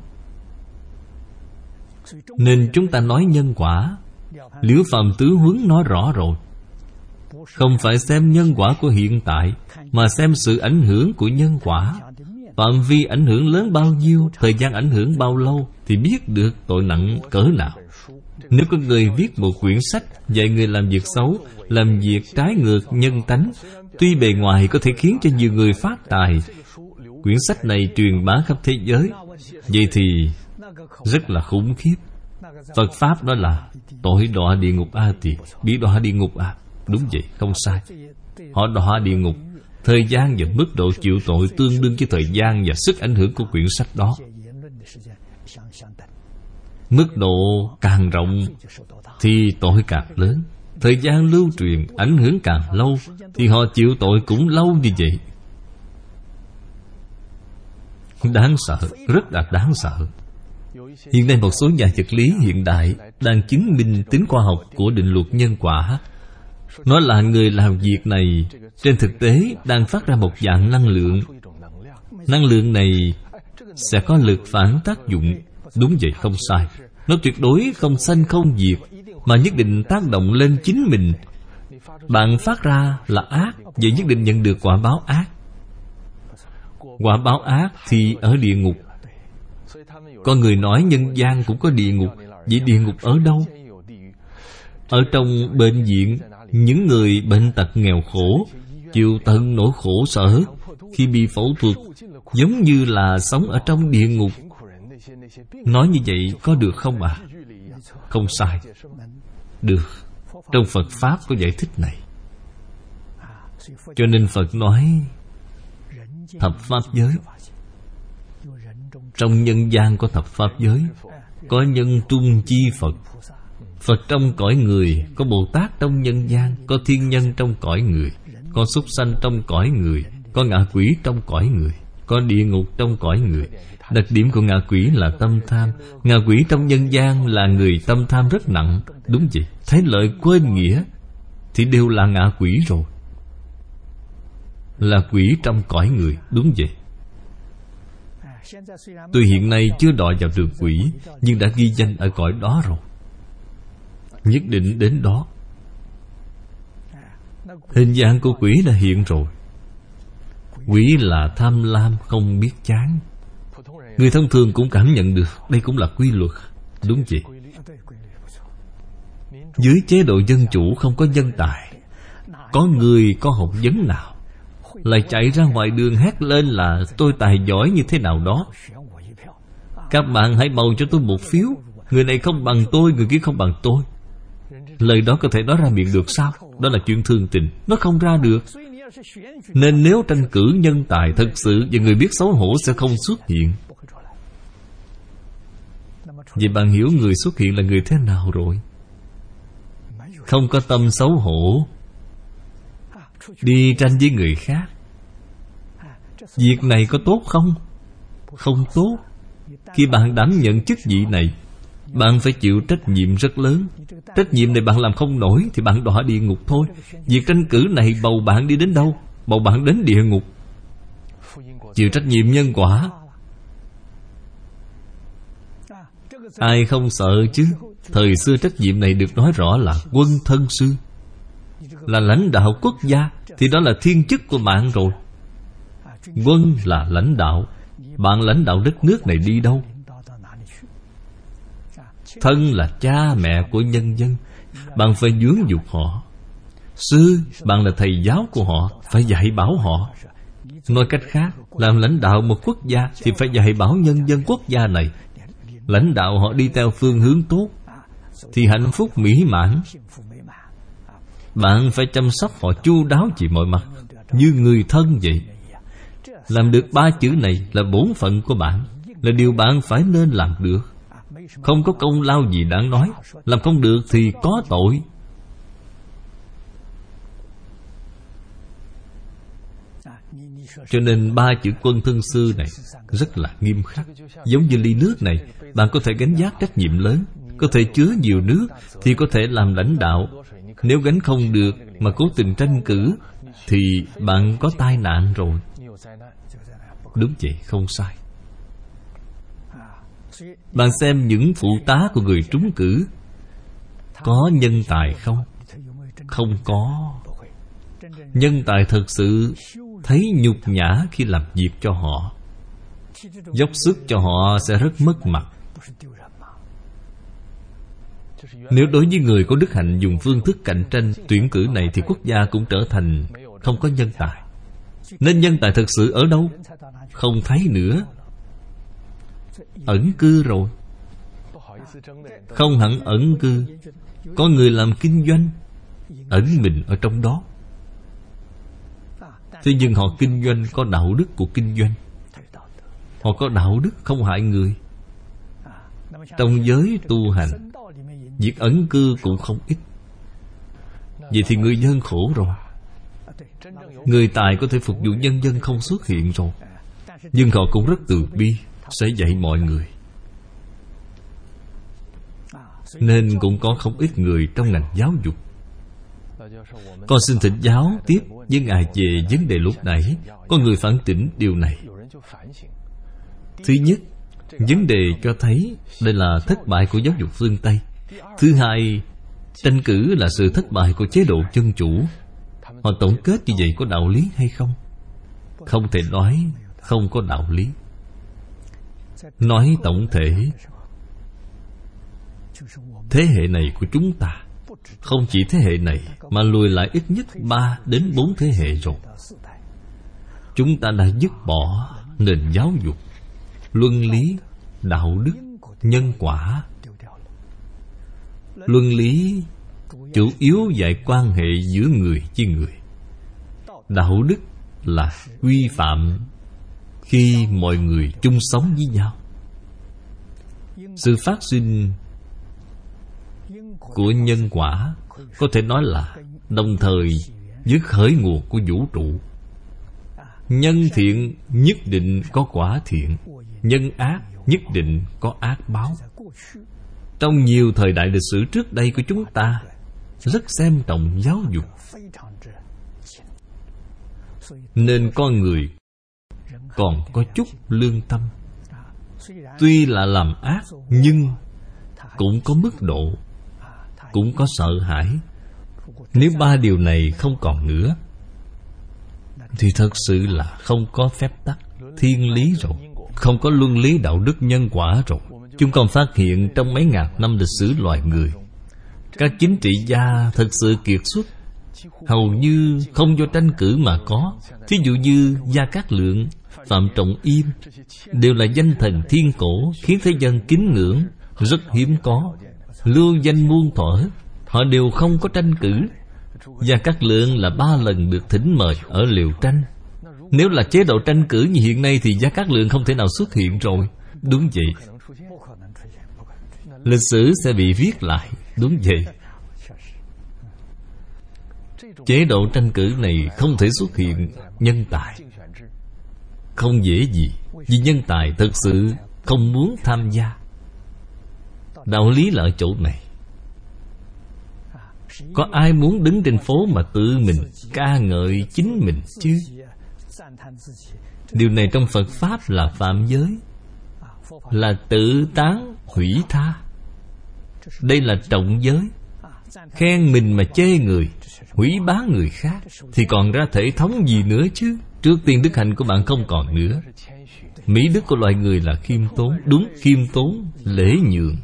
Nên chúng ta nói nhân quả, Liễu Phàm Tứ Huấn nói rõ rồi. Không phải xem nhân quả của hiện tại, mà xem sự ảnh hưởng của nhân quả. Phạm vi ảnh hưởng lớn bao nhiêu, thời gian ảnh hưởng bao lâu, thì biết được tội nặng cỡ nào. Nếu có người viết một quyển sách dạy người làm việc xấu, làm việc trái ngược nhân tánh, tuy bề ngoài có thể khiến cho nhiều người phát tài, quyển sách này truyền bá khắp thế giới, vậy thì rất là khủng khiếp. Phật Pháp đó là tội đọa địa ngục A Tỳ, bị đọa địa ngục à. Đúng vậy, không sai. Họ đọa địa ngục. Thời gian và mức độ chịu tội tương đương với thời gian và sức ảnh hưởng của quyển sách đó. Mức độ càng rộng thì tội càng lớn. Thời gian lưu truyền, ảnh hưởng càng lâu, thì họ chịu tội cũng lâu như vậy. Đáng sợ, rất là đáng sợ. Hiện nay một số nhà vật lý hiện đại đang chứng minh tính khoa học của định luật nhân quả. Nói là người làm việc này trên thực tế đang phát ra một dạng năng lượng. Năng lượng này sẽ có lực phản tác dụng. Đúng vậy, không sai. Nó tuyệt đối không sanh không diệt, mà nhất định tác động lên chính mình. Bạn phát ra là ác, vậy nhất định nhận được quả báo ác. Quả báo ác thì ở địa ngục. Có người nói nhân gian cũng có địa ngục. Vậy địa ngục ở đâu? Ở trong bệnh viện, những người bệnh tật nghèo khổ chịu tận nỗi khổ sở khi bị phẫu thuật, giống như là sống ở trong địa ngục. Nói như vậy có được không ạ? Không sai. Được. Trong Phật Pháp có giải thích này. Cho nên Phật nói thập Pháp giới. Trong nhân gian có thập Pháp giới. Có nhân trung chi Phật. Phật trong cõi người, có Bồ Tát trong nhân gian, có thiên nhân trong cõi người, có súc sanh trong cõi người, có ngạ quỷ trong cõi người, có địa ngục trong cõi người. Đặc điểm của ngạ quỷ là tâm tham. Ngạ quỷ trong nhân gian là người tâm tham rất nặng. Đúng vậy, thấy lợi quên nghĩa thì đều là ngạ quỷ rồi. Là quỷ trong cõi người. Đúng vậy. Tuy hiện nay chưa đọa vào đường quỷ, nhưng đã ghi danh ở cõi đó rồi. Nhất định đến đó. Hình dạng của quỷ đã hiện rồi. Quỷ là tham lam không biết chán. Người thông thường cũng cảm nhận được đây cũng là quy luật. Đúng vậy. Dưới chế độ dân chủ không có nhân tài, có người có học vấn nào lại chạy ra ngoài đường hét lên là tôi tài giỏi như thế nào đó. Các bạn hãy bầu cho tôi một phiếu. Người này không bằng tôi, người kia không bằng tôi. Lời đó có thể nói ra miệng được sao? Đó là chuyện thường tình, nó không ra được. Nên nếu tranh cử nhân tài thật sự và người biết xấu hổ sẽ không xuất hiện. Vậy bạn hiểu người xuất hiện là người thế nào rồi? Không có tâm xấu hổ, đi tranh với người khác. Việc này có tốt không? Không tốt. Khi bạn đảm nhận chức vị này, bạn phải chịu trách nhiệm rất lớn. Trách nhiệm này bạn làm không nổi thì bạn đọa địa ngục thôi. Việc tranh cử này bầu bạn đi đến đâu? Bầu bạn đến địa ngục. Chịu trách nhiệm nhân quả. Ai không sợ chứ? Thời xưa trách nhiệm này được nói rõ là quân thân sư, là lãnh đạo quốc gia. Thì đó là thiên chức của bạn rồi. Quân là lãnh đạo. Bạn lãnh đạo đất nước này đi đâu? Thân là cha mẹ của nhân dân. Bạn phải dưỡng dục họ. Sư, bạn là thầy giáo của họ, phải dạy bảo họ. Nói cách khác, làm lãnh đạo một quốc gia thì phải dạy bảo nhân dân quốc gia này. Lãnh đạo họ đi theo phương hướng tốt thì hạnh phúc mỹ mãn. Bạn phải chăm sóc họ chu đáo về mọi mặt, như người thân vậy. Làm được 3 chữ này là bổn phận của bạn, là điều bạn phải nên làm được. Không có công lao gì đáng nói. Làm không được thì có tội. Cho nên 3 chữ quân thân sư này rất là nghiêm khắc. Giống như ly nước này, bạn có thể gánh vác trách nhiệm lớn, có thể chứa nhiều nước thì có thể làm lãnh đạo. Nếu gánh không được mà cố tình tranh cử thì bạn có tai nạn rồi. Đúng vậy, không sai. Bạn xem những phụ tá của người trúng cử có nhân tài không? Không có. Nhân tài thật sự thấy nhục nhã khi làm việc cho họ, dốc sức cho họ sẽ rất mất mặt. Nếu đối với người có đức hạnh dùng phương thức cạnh tranh tuyển cử này thì quốc gia cũng trở thành không có nhân tài. Nên nhân tài thật sự ở đâu? Không thấy nữa. Ẩn cư rồi. Không hẳn ẩn cư. Có người làm kinh doanh ẩn mình ở trong đó. Thế nhưng họ kinh doanh có đạo đức của kinh doanh. Họ có đạo đức không hại người. Trong giới tu hành, việc ẩn cư cũng không ít. Vậy thì người dân khổ rồi. Người tài có thể phục vụ nhân dân không xuất hiện rồi. Nhưng họ cũng rất từ bi, sẽ dạy mọi người. Nên cũng có không ít người trong ngành giáo dục. Con xin thỉnh giáo tiếp với Ngài về vấn đề lúc nãy. Có người phản tỉnh điều này. Thứ nhất, vấn đề cho thấy đây là thất bại của giáo dục phương Tây. Thứ hai, tranh cử là sự thất bại của chế độ dân chủ. Họ tổng kết như vậy có đạo lý hay không? Không thể nói không có đạo lý. Nói tổng thể, thế hệ này của chúng ta, không chỉ thế hệ này mà lùi lại ít nhất 3 đến 4 thế hệ rồi. Chúng ta đã dứt bỏ nền giáo dục, luân lý, đạo đức, nhân quả. Luân lý chủ yếu dạy quan hệ giữa người với người. Đạo đức là quy phạm khi mọi người chung sống với nhau. Sự phát sinh của nhân quả có thể nói là đồng thời với khởi nguồn của vũ trụ. Nhân thiện nhất định có quả thiện, nhân ác nhất định có ác báo. Trong nhiều thời đại lịch sử trước đây của chúng ta rất xem trọng giáo dục. Nên con người còn có chút lương tâm. Tuy là làm ác nhưng cũng có mức độ, cũng có sợ hãi. Nếu 3 điều này không còn nữa thì thật sự là không có phép tắc thiên lý rồi, không có luân lý đạo đức nhân quả rồi. Chúng con phát hiện trong mấy ngàn năm lịch sử loài người, các chính trị gia thật sự kiệt xuất hầu như không do tranh cử mà có. Thí dụ như Gia Cát Lượng Phạm Trọng Im đều là danh thần thiên cổ, khiến thế gian kính ngưỡng, rất hiếm có. Lưu danh muôn thuở, họ đều không có tranh cử. Gia Cát Lượng là 3 lần được thỉnh mời ở Liều Tranh. Nếu là chế độ tranh cử như hiện nay thì Gia Cát Lượng không thể nào xuất hiện rồi. Đúng vậy. Lịch sử sẽ bị viết lại. Đúng vậy. Chế độ tranh cử này không thể xuất hiện nhân tài, không dễ gì. Vì nhân tài thực sự không muốn tham gia. Đạo lý là ở chỗ này. Có ai muốn đứng trên phố mà tự mình ca ngợi chính mình chứ? Điều này trong Phật Pháp là phạm giới, là tự tán hủy tha. Đây là trọng giới. Khen mình mà chê người, hủy báng người khác, thì còn ra thể thống gì nữa chứ? Trước tiên đức hạnh của bạn không còn nữa. Mỹ đức của loài người là khiêm tốn. Đúng, khiêm tốn, lễ nhường.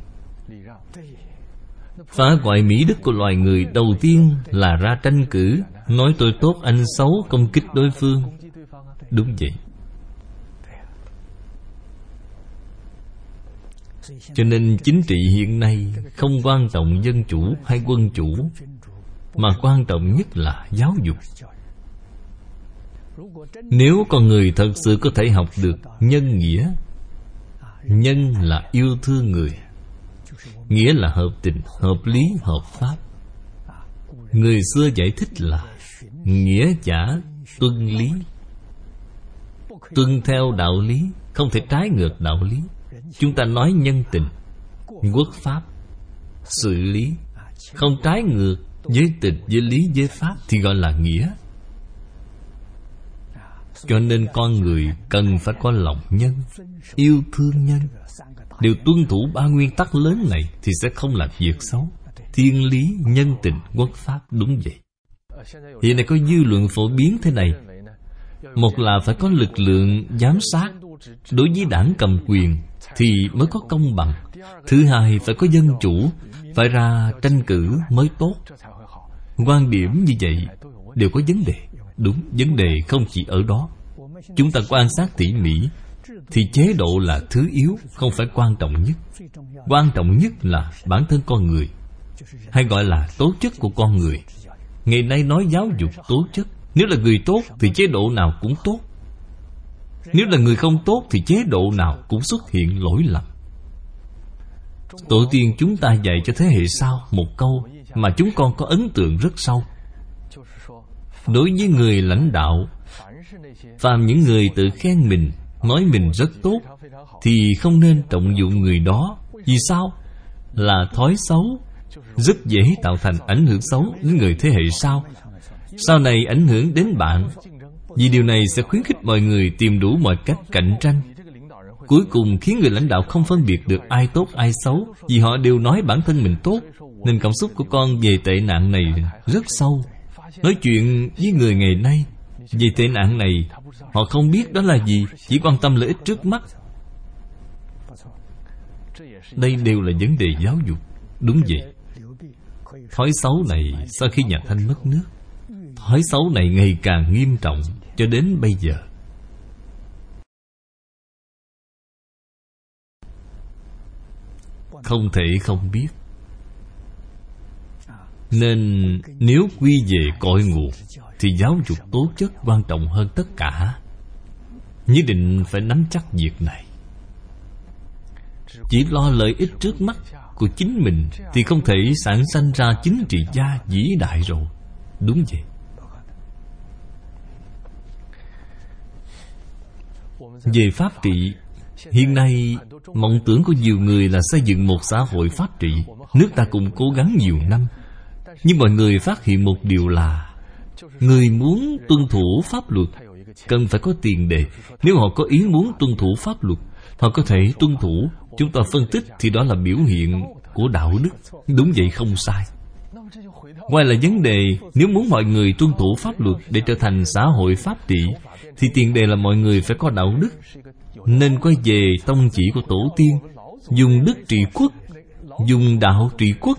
Phá hoại mỹ đức của loài người đầu tiên là ra tranh cử, nói tôi tốt anh xấu, công kích đối phương. Đúng vậy. Cho nên chính trị hiện nay không quan trọng dân chủ hay quân chủ, mà quan trọng nhất là giáo dục. Nếu con người thật sự có thể học được nhân nghĩa, nhân là yêu thương người, nghĩa là hợp tình, hợp lý, hợp pháp. Người xưa giải thích là nghĩa giả tuân lý. Tuân theo đạo lý, không thể trái ngược đạo lý. Chúng ta nói nhân tình, quốc pháp, xử lý, không trái ngược với tình, với lý, với pháp thì gọi là nghĩa. Cho nên con người cần phải có lòng nhân, yêu thương nhân, đều tuân thủ 3 nguyên tắc lớn này thì sẽ không làm việc xấu. Thiên lý, nhân tình, quốc pháp. Đúng vậy. Hiện nay có dư luận phổ biến thế này. Một là phải có lực lượng giám sát đối với đảng cầm quyền thì mới có công bằng. Thứ hai, phải có dân chủ, phải ra tranh cử mới tốt. Quan điểm như vậy đều có vấn đề. Đúng, vấn đề không chỉ ở đó. Chúng ta quan sát tỉ mỉ thì chế độ là thứ yếu, không phải quan trọng nhất. Quan trọng nhất là bản thân con người, hay gọi là tố chất của con người. Ngày nay nói giáo dục tố chất. Nếu là người tốt thì chế độ nào cũng tốt. Nếu là người không tốt thì chế độ nào cũng xuất hiện lỗi lầm. Tổ tiên chúng ta dạy cho thế hệ sau một câu mà chúng con có ấn tượng rất sâu. Đối với người lãnh đạo, phàm những người tự khen mình, nói mình rất tốt, thì không nên trọng dụng người đó. Vì sao? Là thói xấu, rất dễ tạo thành ảnh hưởng xấu đến người thế hệ sau. Sau này ảnh hưởng đến bạn. Vì điều này sẽ khuyến khích mọi người tìm đủ mọi cách cạnh tranh. Cuối cùng khiến người lãnh đạo không phân biệt được ai tốt ai xấu, vì họ đều nói bản thân mình tốt. Nên cảm xúc của con về tệ nạn này rất sâu. Nói chuyện với người ngày nay về tệ nạn này, họ không biết đó là gì, chỉ quan tâm lợi ích trước mắt. Đây đều là vấn đề giáo dục. Đúng vậy. Thói xấu này sau khi nhà Thanh mất nước, thói xấu này ngày càng nghiêm trọng cho đến bây giờ. Không thể không biết. Nên nếu quy về cội nguồn thì giáo dục tố chất quan trọng hơn tất cả. Nhất định phải nắm chắc việc này. Chỉ lo lợi ích trước mắt của chính mình thì không thể sản sanh ra chính trị gia vĩ đại rồi. Đúng vậy. Về pháp trị, hiện nay mộng tưởng của nhiều người là xây dựng một xã hội pháp trị. Nước ta cũng cố gắng nhiều năm, nhưng mọi người phát hiện một điều là người muốn tuân thủ pháp luật cần phải có tiền đề. Nếu họ có ý muốn tuân thủ pháp luật, họ có thể tuân thủ. Chúng ta phân tích thì đó là biểu hiện của đạo đức. Đúng vậy, không sai. Ngoài là vấn đề, nếu muốn mọi người tuân thủ pháp luật để trở thành xã hội pháp trị, thì tiền đề là mọi người phải có đạo đức. Nên quay về tông chỉ của tổ tiên, dùng đức trị quốc, dùng đạo trị quốc,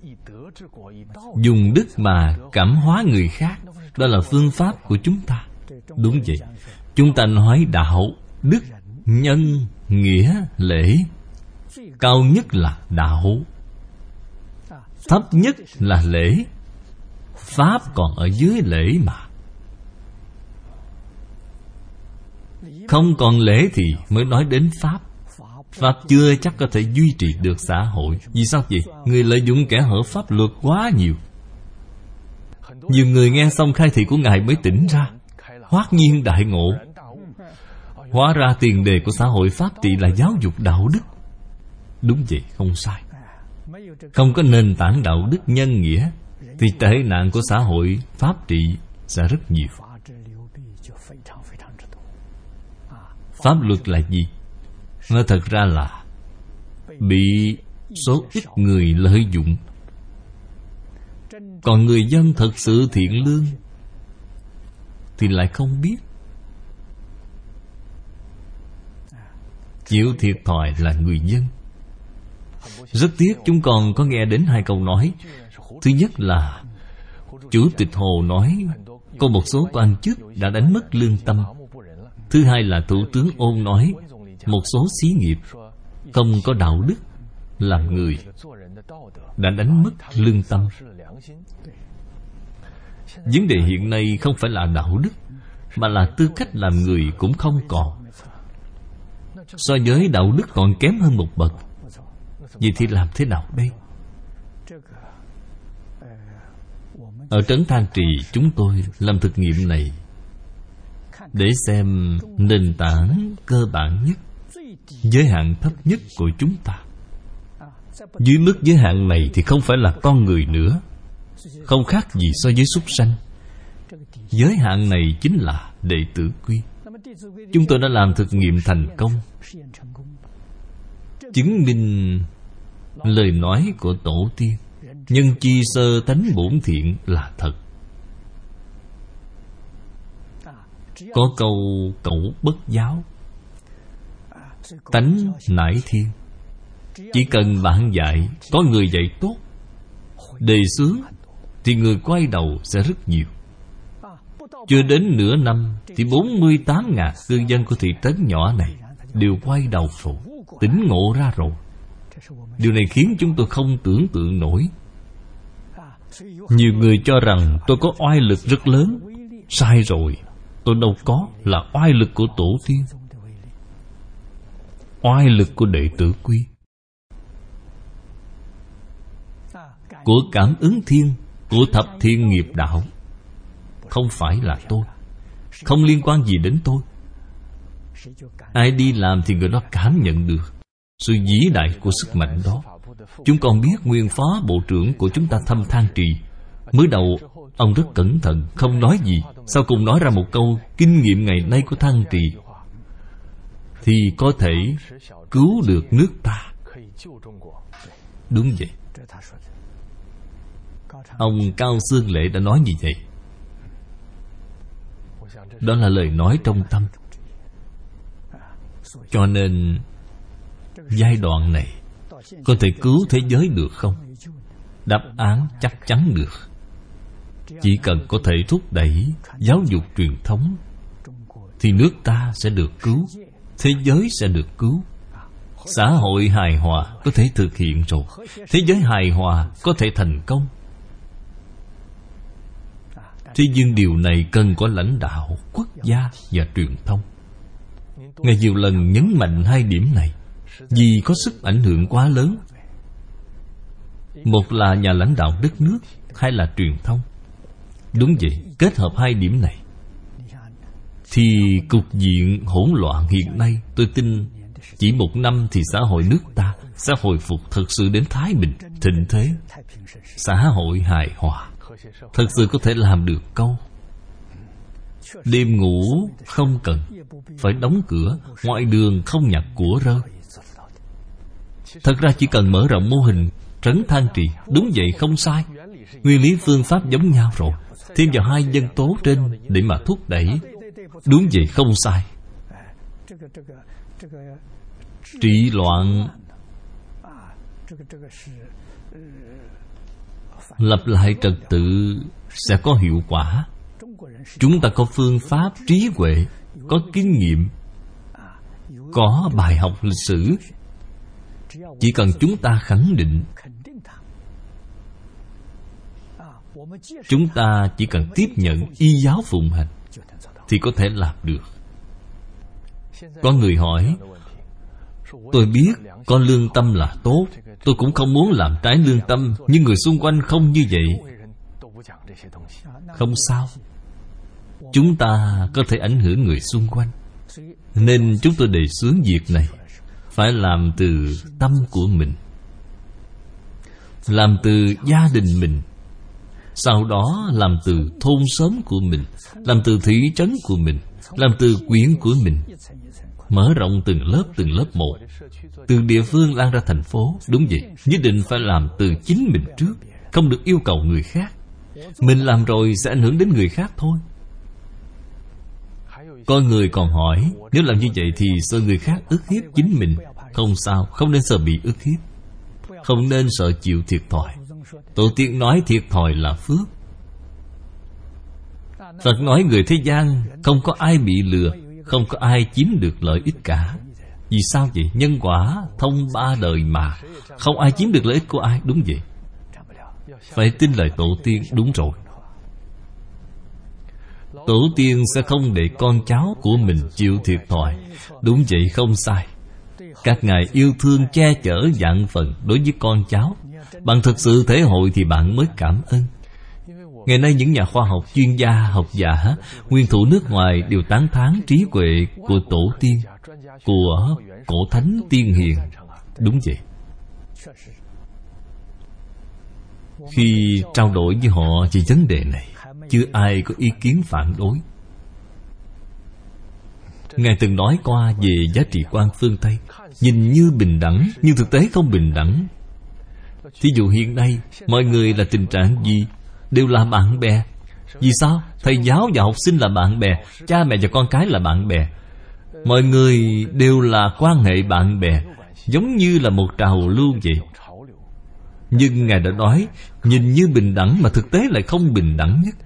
dùng đức mà cảm hóa người khác. Đó là phương pháp của chúng ta. Đúng vậy. Chúng ta nói đạo, đức, nhân, nghĩa, lễ. Cao nhất là đạo, thấp nhất là lễ. Pháp còn ở dưới lễ mà. Không còn lễ thì mới nói đến Pháp. Pháp chưa chắc có thể duy trì được xã hội. Vì sao vậy? Người lợi dụng kẻ hở pháp luật quá nhiều. Nhiều người nghe xong khai thị của Ngài mới tỉnh ra, hoát nhiên đại ngộ. Hóa ra tiền đề của xã hội pháp trị là giáo dục đạo đức. Đúng vậy, không sai. Không có nền tảng đạo đức nhân nghĩa thì tệ nạn của xã hội pháp trị sẽ rất nhiều. Pháp luật là gì? Nó thật ra là bị số ít người lợi dụng. Còn người dân thật sự thiện lương thì lại không biết. Chịu thiệt thòi là người dân. Rất tiếc chúng con có nghe đến 2 câu nói. Thứ nhất là Chủ tịch Hồ nói có một số quan chức đã đánh mất lương tâm. Thứ hai là Thủ tướng Ôn nói một số xí nghiệp không có đạo đức làm người, đã đánh mất lương tâm. Vấn đề hiện nay không phải là đạo đức, mà là tư cách làm người cũng không còn. So với đạo đức còn kém hơn một bậc. Vậy thì làm thế nào đây? Ở trấn Than Trì chúng tôi làm thực nghiệm này để xem nền tảng cơ bản nhất, giới hạn thấp nhất của chúng ta. Dưới mức giới hạn này thì không phải là con người nữa, không khác gì so với súc sanh. Giới hạn này chính là đệ tử quy. Chúng tôi đã làm thực nghiệm thành công, chứng minh lời nói của tổ tiên nhân chi sơ tánh bổn thiện là thật. Có câu cẩu bất giáo, tánh nải thiên. Chỉ cần bạn dạy, có người dạy tốt, đề xướng, thì người quay đầu sẽ rất nhiều. Chưa đến nửa năm thì 48.000 cư dân của thị trấn nhỏ này đều quay đầu rồi, tỉnh ngộ ra rồi. Điều này khiến chúng tôi không tưởng tượng nổi. Nhiều người cho rằng tôi có oai lực rất lớn. Sai rồi, tôi đâu có, là oai lực của tổ tiên, oai lực của đệ tử quy, của cảm ứng thiên, của thập thiên nghiệp đạo. Không phải là tôi, không liên quan gì đến tôi. Ai đi làm thì người đó cảm nhận được sự vĩ đại của sức mạnh đó. Chúng con biết nguyên phó bộ trưởng của chúng ta thăm Than Trì. Mới đầu ông rất cẩn thận, không nói gì. Sau cùng nói ra một câu: kinh nghiệm ngày nay của Than Trì thì có thể cứu được nước ta. Đúng vậy. Ông Cao Xương Lệ đã nói như vậy. Đó là lời nói trong tâm. Cho nên giai đoạn này có thể cứu thế giới được không? Đáp án chắc chắn được. Chỉ cần có thể thúc đẩy giáo dục truyền thống thì nước ta sẽ được cứu, thế giới sẽ được cứu. Xã hội hài hòa có thể thực hiện rồi, thế giới hài hòa có thể thành công. Thế nhưng điều này cần có lãnh đạo quốc gia và truyền thông. Ngài nhiều lần nhấn mạnh 2 điểm này vì có sức ảnh hưởng quá lớn. Một là nhà lãnh đạo đất nước, hai là truyền thông. Đúng vậy, kết hợp 2 điểm này thì cục diện hỗn loạn hiện nay, tôi tin chỉ 1 năm thì xã hội nước ta sẽ hồi phục thật sự đến thái bình, thịnh thế. Xã hội hài hòa thật sự có thể làm được câu đêm ngủ không cần phải đóng cửa, ngoài đường không nhặt của rơi. Thật ra chỉ cần mở rộng mô hình trấn Than Trì. Đúng vậy, không sai. Nguyên lý phương pháp giống nhau rồi, thêm vào 2 nhân tố trên để mà thúc đẩy. Đúng vậy, không sai. Trị loạn, lập lại trật tự sẽ có hiệu quả. Chúng ta có phương pháp, trí huệ, có kinh nghiệm, có bài học lịch sử. Chỉ cần chúng ta khẳng định, chúng ta chỉ cần tiếp nhận y giáo phụng hành thì có thể làm được. Có người hỏi, tôi biết có lương tâm là tốt, tôi cũng không muốn làm trái lương tâm, nhưng người xung quanh không như vậy. Không sao, chúng ta có thể ảnh hưởng người xung quanh. Nên chúng tôi đề xướng việc này phải làm từ tâm của mình, làm từ gia đình mình, sau đó làm từ thôn xóm của mình, làm từ thị trấn của mình, làm từ huyện của mình, mở rộng từng lớp một, từ địa phương lan ra thành phố. Đúng vậy, nhất định phải làm từ chính mình trước, không được yêu cầu người khác. Mình làm rồi sẽ ảnh hưởng đến người khác thôi. Có người còn hỏi, nếu làm như vậy thì sợ người khác ức hiếp chính mình. Không sao, không nên sợ bị ức hiếp, không nên sợ chịu thiệt thòi. Tổ tiên nói thiệt thòi là phước. Phật nói người thế gian không có ai bị lừa, không có ai chiếm được lợi ích cả. Vì sao vậy? Nhân quả thông ba đời mà, không ai chiếm được lợi ích của ai. Đúng vậy, phải tin lời tổ tiên. Đúng rồi, tổ tiên sẽ không để con cháu của mình chịu thiệt thòi. Đúng vậy, không sai. Các ngài yêu thương che chở vạn phần đối với con cháu. Bạn thực sự thể hội thì bạn mới cảm ơn. Ngày nay những nhà khoa học, chuyên gia, học giả, nguyên thủ nước ngoài đều tán thán trí huệ của tổ tiên, của cổ thánh tiên hiền. Đúng vậy. Khi trao đổi với họ về vấn đề này, chưa ai có ý kiến phản đối. Ngài từng nói qua về giá trị quan phương Tây, nhìn như bình đẳng nhưng thực tế không bình đẳng. Thí dụ hiện nay mọi người là tình trạng gì? Đều là bạn bè. Vì sao? Thầy giáo và học sinh là bạn bè, cha mẹ và con cái là bạn bè. Mọi người đều là quan hệ bạn bè, giống như là một trào lưu vậy. Nhưng Ngài đã nói, nhìn như bình đẳng mà thực tế lại không bình đẳng nhất.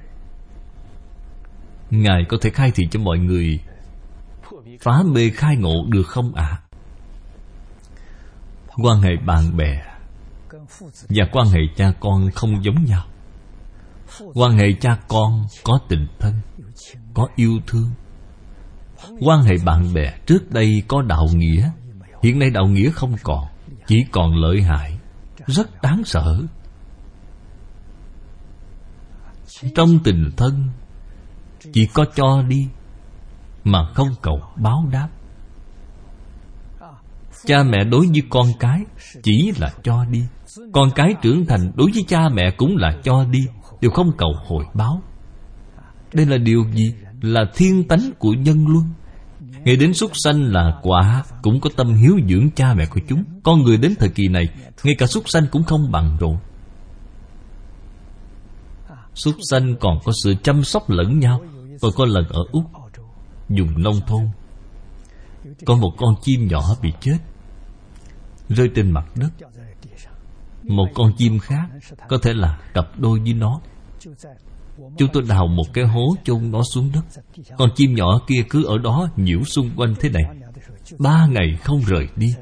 Ngài có thể khai thị cho mọi người phá mê khai ngộ được không ạ? Quan hệ bạn bè và quan hệ cha con không giống nhau. Quan hệ cha con có tình thân, có yêu thương. Quan hệ bạn bè trước đây có đạo nghĩa, hiện nay đạo nghĩa không còn, chỉ còn lợi hại, rất đáng sợ. Trong tình thân chỉ có cho đi mà không cầu báo đáp. Cha mẹ đối với con cái chỉ là cho đi. Con cái trưởng thành đối với cha mẹ cũng là cho đi, đều không cầu hồi báo. Đây là điều gì? Là thiên tánh của nhân luân. Ngay đến súc sanh là quả cũng có tâm hiếu dưỡng cha mẹ của chúng. Con người đến thời kỳ này, ngay cả súc sanh cũng không bằng rồi. Súc sanh còn có sự chăm sóc lẫn nhau. Tôi có lần ở Úc, vùng nông thôn, có một con chim nhỏ bị chết, rơi trên mặt đất. Một con chim khác có thể là cặp đôi với nó. Chúng tôi đào một cái hố chôn nó xuống đất. Con chim nhỏ kia cứ ở đó nhiễu xung quanh thế này, 3 ngày không rời đi.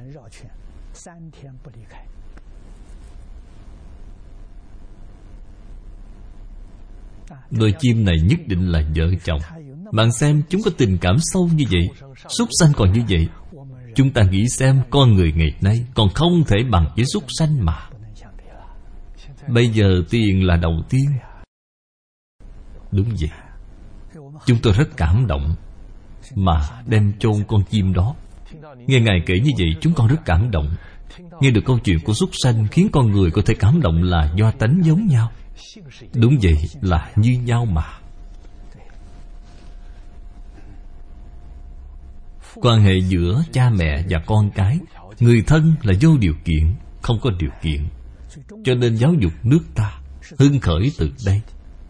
Đôi chim này nhất định là vợ chồng. Bạn xem chúng có tình cảm sâu như vậy. Súc sanh còn như vậy. Chúng ta nghĩ xem, con người ngày nay còn không thể bằng với súc sanh mà. Bây giờ tiền là đầu tiên. Đúng vậy. Chúng tôi rất cảm động mà đem chôn con chim đó. Nghe Ngài kể như vậy, chúng con rất cảm động. Nghe được câu chuyện của súc sanh khiến con người có thể cảm động là do tánh giống nhau. Đúng vậy, là như nhau mà. Quan hệ giữa cha mẹ và con cái, người thân là vô điều kiện, không có điều kiện. Cho nên giáo dục nước ta hưng khởi từ đây.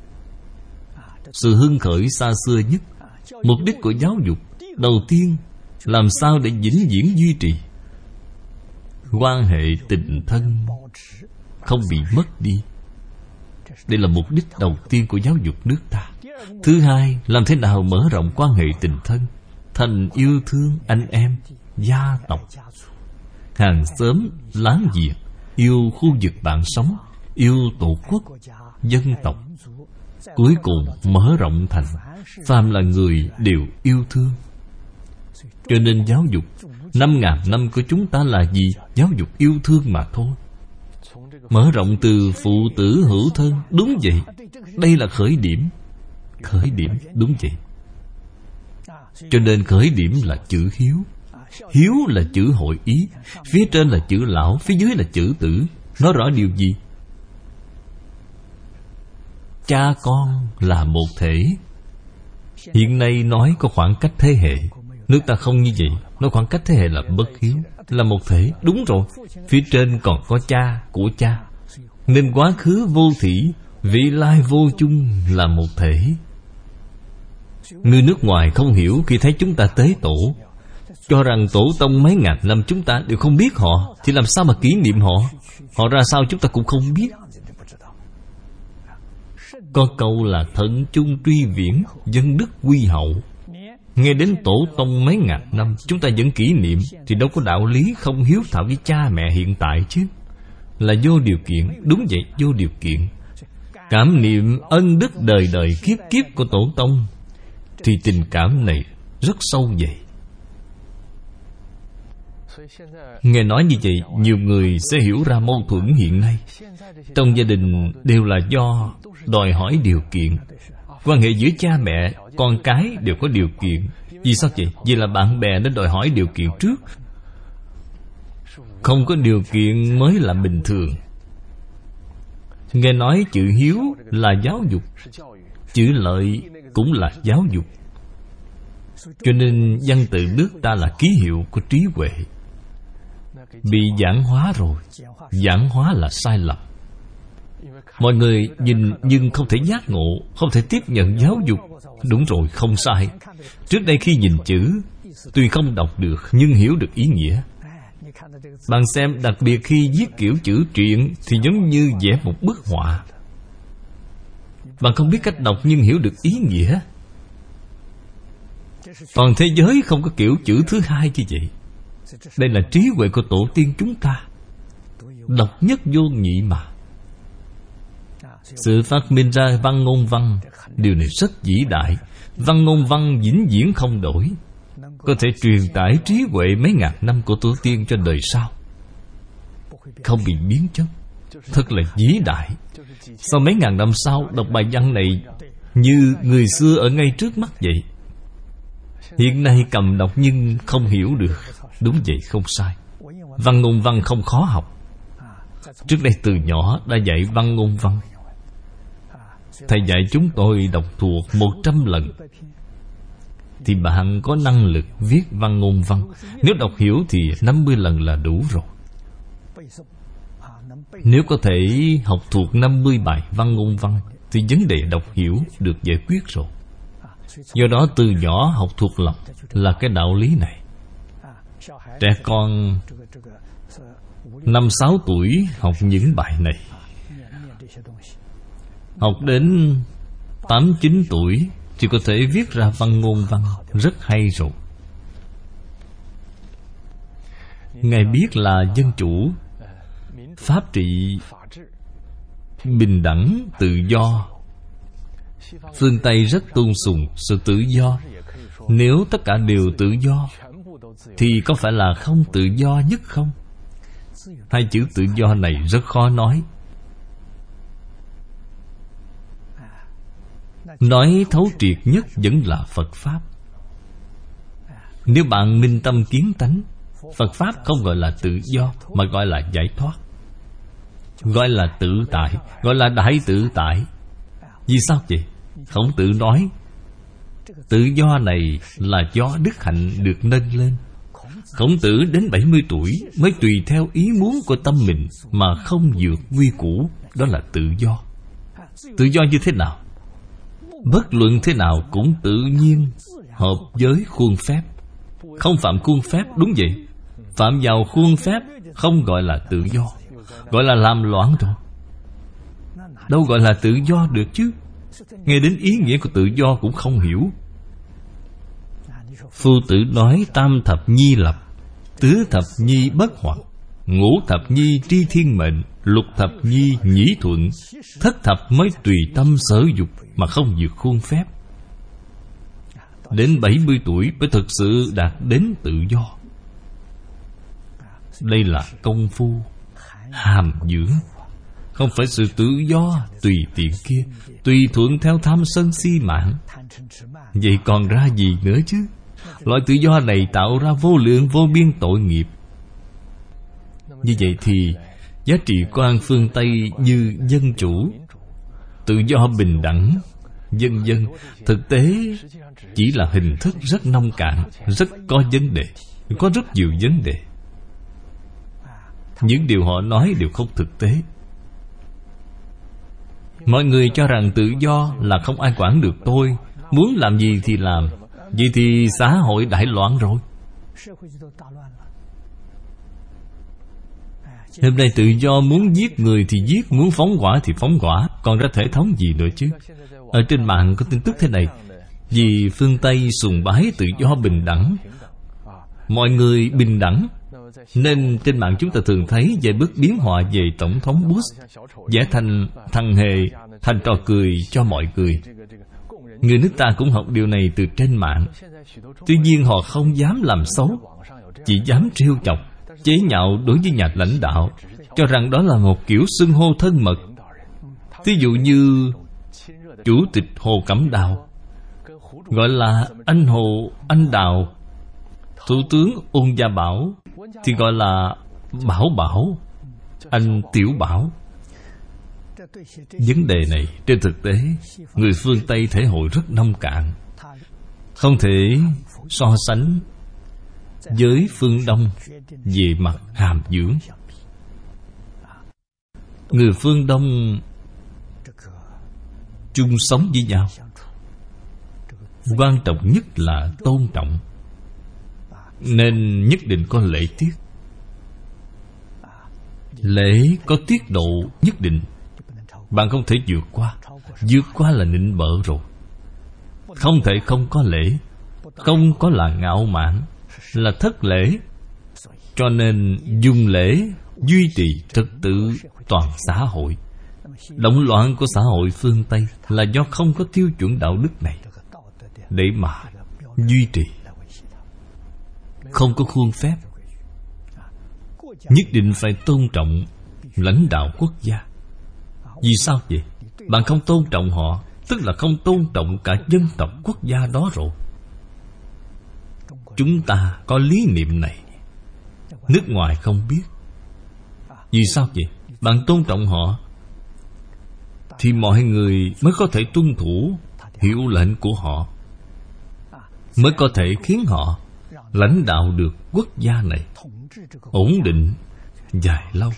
Sự hưng khởi xa xưa nhất, mục đích của giáo dục đầu tiên làm sao để vĩnh viễn duy trì quan hệ tình thân không bị mất đi. Đây là mục đích đầu tiên của giáo dục nước ta. Thứ hai, làm thế nào mở rộng quan hệ tình thân. thành yêu thương anh em, gia tộc, hàng xóm, láng giềng, yêu khu vực bạn sống, yêu tổ quốc, dân tộc. Cuối cùng mở rộng thành phàm là người đều yêu thương. Cho nên giáo dục 5.000 năm của chúng ta là gì? Giáo dục yêu thương mà thôi. Mở rộng từ phụ tử hữu thân. Đúng vậy. Đây là khởi điểm. Khởi điểm, đúng vậy. Cho nên khởi điểm là chữ hiếu. Hiếu là chữ hội ý. Phía trên là chữ lão, phía dưới là chữ tử. Nói rõ điều gì? Cha con là một thể. Hiện nay nói có khoảng cách thế hệ. Nước ta không như vậy. Nói khoảng cách thế hệ là bất hiếu. Là một thể, đúng rồi. Phía trên còn có cha của cha. Nên quá khứ vô thỉ, vị lai vô chung là một thể. Người nước ngoài không hiểu khi thấy chúng ta tế tổ, cho rằng tổ tông mấy ngàn năm chúng ta đều không biết họ, thì làm sao mà kỷ niệm họ? Họ ra sao chúng ta cũng không biết. Có câu là thận chung truy viễn, dân đức quy hậu. Nghe đến tổ tông mấy ngàn năm chúng ta vẫn kỷ niệm, thì đâu có đạo lý không hiếu thảo với cha mẹ hiện tại chứ. Là vô điều kiện. Đúng vậy, vô điều kiện. Cảm niệm ân đức đời đời kiếp kiếp của tổ tông, thì tình cảm này rất sâu vậy. Nghe nói như vậy, nhiều người sẽ hiểu ra mâu thuẫn hiện nay. Trong gia đình đều là do đòi hỏi điều kiện. Quan hệ giữa cha mẹ, con cái đều có điều kiện. Vì sao vậy? Vì là bạn bè đã đòi hỏi điều kiện trước. Không có điều kiện mới là bình thường. Nghe nói chữ hiếu là giáo dục, chữ lợi cũng là giáo dục. Cho nên văn tự nước ta là ký hiệu của trí huệ. Bị giản hóa rồi. Giản hóa là sai lầm. Mọi người nhìn nhưng không thể giác ngộ, không thể tiếp nhận giáo dục. Đúng rồi, không sai. Trước đây khi nhìn chữ, tuy không đọc được nhưng hiểu được ý nghĩa. Bạn xem, đặc biệt khi viết kiểu chữ truyện thì giống như vẽ một bức họa. Bạn không biết cách đọc nhưng hiểu được ý nghĩa. Toàn thế giới không có kiểu chữ thứ hai như vậy. Đây là trí huệ của tổ tiên chúng ta. Độc nhất vô nhị mà. Sự phát minh ra văn ngôn văn, điều này rất vĩ đại. Văn ngôn văn vĩnh viễn không đổi, có thể truyền tải trí huệ mấy ngàn năm của tổ tiên cho đời sau, không bị biến chất. Thật là vĩ đại. Sau mấy ngàn năm sau đọc bài văn này như người xưa ở ngay trước mắt vậy. Hiện nay cầm đọc nhưng không hiểu được. Đúng vậy, không sai. Văn ngôn văn không khó học. Trước đây từ nhỏ đã dạy văn ngôn văn. Thầy dạy chúng tôi đọc thuộc 100 lần thì bạn có năng lực viết văn ngôn văn. Nếu đọc hiểu thì 50 lần là đủ rồi. Nếu có thể học thuộc 50 bài văn ngôn văn thì vấn đề đọc hiểu được giải quyết rồi. Do đó từ nhỏ học thuộc lòng là cái đạo lý này. Trẻ con 5-6 tuổi học những bài này, học đến 8-9 tuổi thì có thể viết ra văn ngôn văn rất hay rồi. Ngài biết là dân chủ, pháp trị, bình đẳng, tự do. Phương Tây rất tôn sùng sự tự do. Nếu tất cả đều tự do thì có phải là không tự do nhất không? Hai chữ tự do này rất khó nói. Nói thấu triệt nhất vẫn là Phật Pháp. Nếu bạn minh tâm kiến tánh, Phật Pháp không gọi là tự do mà gọi là giải thoát, gọi là tự tại, gọi là đại tự tại. Vì sao vậy? Khổng Tử nói tự do này là do đức hạnh được nâng lên. Khổng Tử đến 70 tuổi mới tùy theo ý muốn của tâm mình mà không vượt quy củ. Đó là tự do. Tự do như thế nào? Bất luận thế nào cũng tự nhiên, hợp với khuôn phép, không phạm khuôn phép. Đúng vậy. Phạm vào khuôn phép không gọi là tự do, gọi là làm loạn rồi. Đâu gọi là tự do được chứ. Nghe đến ý nghĩa của tự do cũng không hiểu. Phu tử nói tam thập nhi lập, tứ thập nhi bất hoặc, ngũ thập nhi tri thiên mệnh, lục thập nhi nhĩ thuận, thất thập mới tùy tâm sở dục mà không vượt khuôn phép. Đến 70 tuổi mới thực sự đạt đến tự do. Đây là công phu hàm dưỡng, không phải sự tự do tùy tiện kia, tùy thuận theo tham sân si mạng. Vậy còn ra gì nữa chứ? Loại tự do này tạo ra vô lượng vô biên tội nghiệp. Như vậy thì giá trị quan phương Tây như dân chủ, tự do bình đẳng, vân vân, thực tế chỉ là hình thức rất nông cạn, rất có vấn đề, có rất nhiều vấn đề. Những điều họ nói đều không thực tế. Mọi người cho rằng tự do là không ai quản được tôi, muốn làm gì thì làm. Vậy thì xã hội đại loạn rồi. Hôm nay tự do, muốn giết người thì giết, muốn phóng hỏa thì phóng hỏa, còn ra thể thống gì nữa chứ? Ở trên mạng có tin tức thế này: vì phương Tây sùng bái tự do bình đẳng, mọi người bình đẳng, nên trên mạng chúng ta thường thấy vài bức biến họa về Tổng thống Bush, vẽ thành thằng hề, thành trò cười cho mọi người. Người nước ta cũng học điều này từ trên mạng. Tuy nhiên họ không dám làm xấu, chỉ dám trêu chọc, chế nhạo đối với nhà lãnh đạo, cho rằng đó là một kiểu xưng hô thân mật. Ví dụ như Chủ tịch Hồ Cẩm Đào gọi là anh Hồ, anh Đào. Thủ tướng Ôn Gia Bảo thì gọi là Bảo Bảo, anh Tiểu Bảo. Vấn đề này trên thực tế người phương Tây thể hội rất nông cạn, không thể so sánh với phương Đông về mặt hàm dưỡng. Người phương Đông chung sống với nhau, quan trọng nhất là tôn trọng, nên nhất định có lễ tiết. Lễ có tiết độ nhất định, bạn không thể vượt qua. Vượt qua là nịnh bợ rồi. Không thể không có lễ. Không có là ngạo mạn, là thất lễ. Cho nên dùng lễ duy trì trật tự toàn xã hội. Động loạn của xã hội phương Tây là do không có tiêu chuẩn đạo đức này để mà duy trì. Không có khuôn phép. Nhất định phải tôn trọng lãnh đạo quốc gia. Vì sao vậy? Bạn không tôn trọng họ, tức là không tôn trọng cả dân tộc quốc gia đó rồi. Chúng ta có lý niệm này, nước ngoài không biết. Vì sao vậy? Bạn tôn trọng họ thì mọi người mới có thể tuân thủ hiệu lệnh của họ, mới có thể khiến họ lãnh đạo được quốc gia này ổn định dài lâu.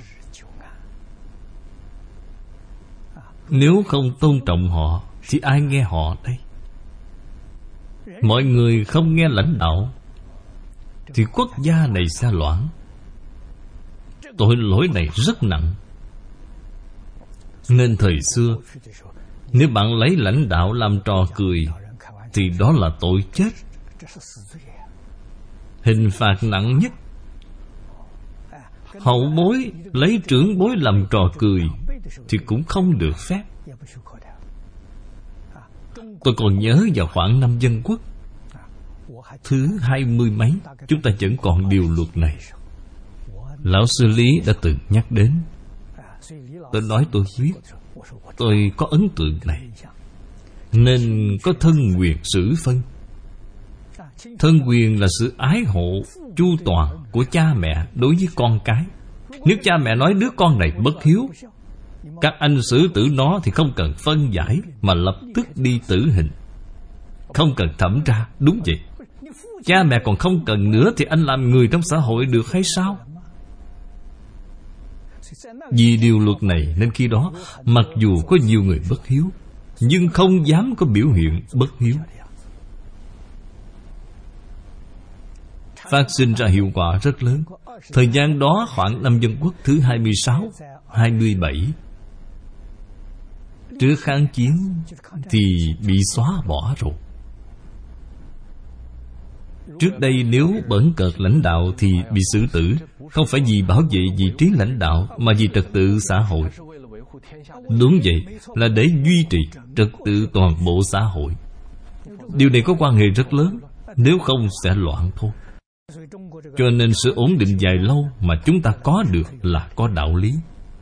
Nếu không tôn trọng họ thì ai nghe họ đây? Mọi người không nghe lãnh đạo thì quốc gia này sẽ loạn. Tội lỗi này rất nặng. Nên thời xưa, nếu bạn lấy lãnh đạo làm trò cười thì đó là tội chết. Hình phạt nặng nhất. Hậu bối lấy trưởng bối làm trò cười thì cũng không được phép. Tôi còn nhớ vào khoảng năm Dân Quốc thứ 20 mấy, chúng ta vẫn còn điều luật này. Lão sư Lý đã từng nhắc đến. Tôi nói tôi biết, tôi có ấn tượng này. Nên có thân quyền xử phân. Thân quyền là sự ái hộ chu toàn của cha mẹ đối với con cái. Nếu cha mẹ nói đứa con này bất hiếu, các anh xử tử nó thì không cần phân giải, mà lập tức đi tử hình, không cần thẩm tra. Đúng vậy. Cha mẹ còn không cần nữa thì anh làm người trong xã hội được hay sao? Vì điều luật này nên khi đó, mặc dù có nhiều người bất hiếu, nhưng không dám có biểu hiện bất hiếu. Phát sinh ra hiệu quả rất lớn. Thời gian đó khoảng năm Dân Quốc thứ 26, 27. Trước kháng chiến thì bị xóa bỏ rồi. Trước đây nếu bỡn cợt lãnh đạo thì bị xử tử. Không phải vì bảo vệ vị trí lãnh đạo, mà vì trật tự xã hội. Đúng vậy, là để duy trì trật tự toàn bộ xã hội. Điều này có quan hệ rất lớn, nếu không sẽ loạn thôi. Cho nên sự ổn định dài lâu mà chúng ta có được là có đạo lý.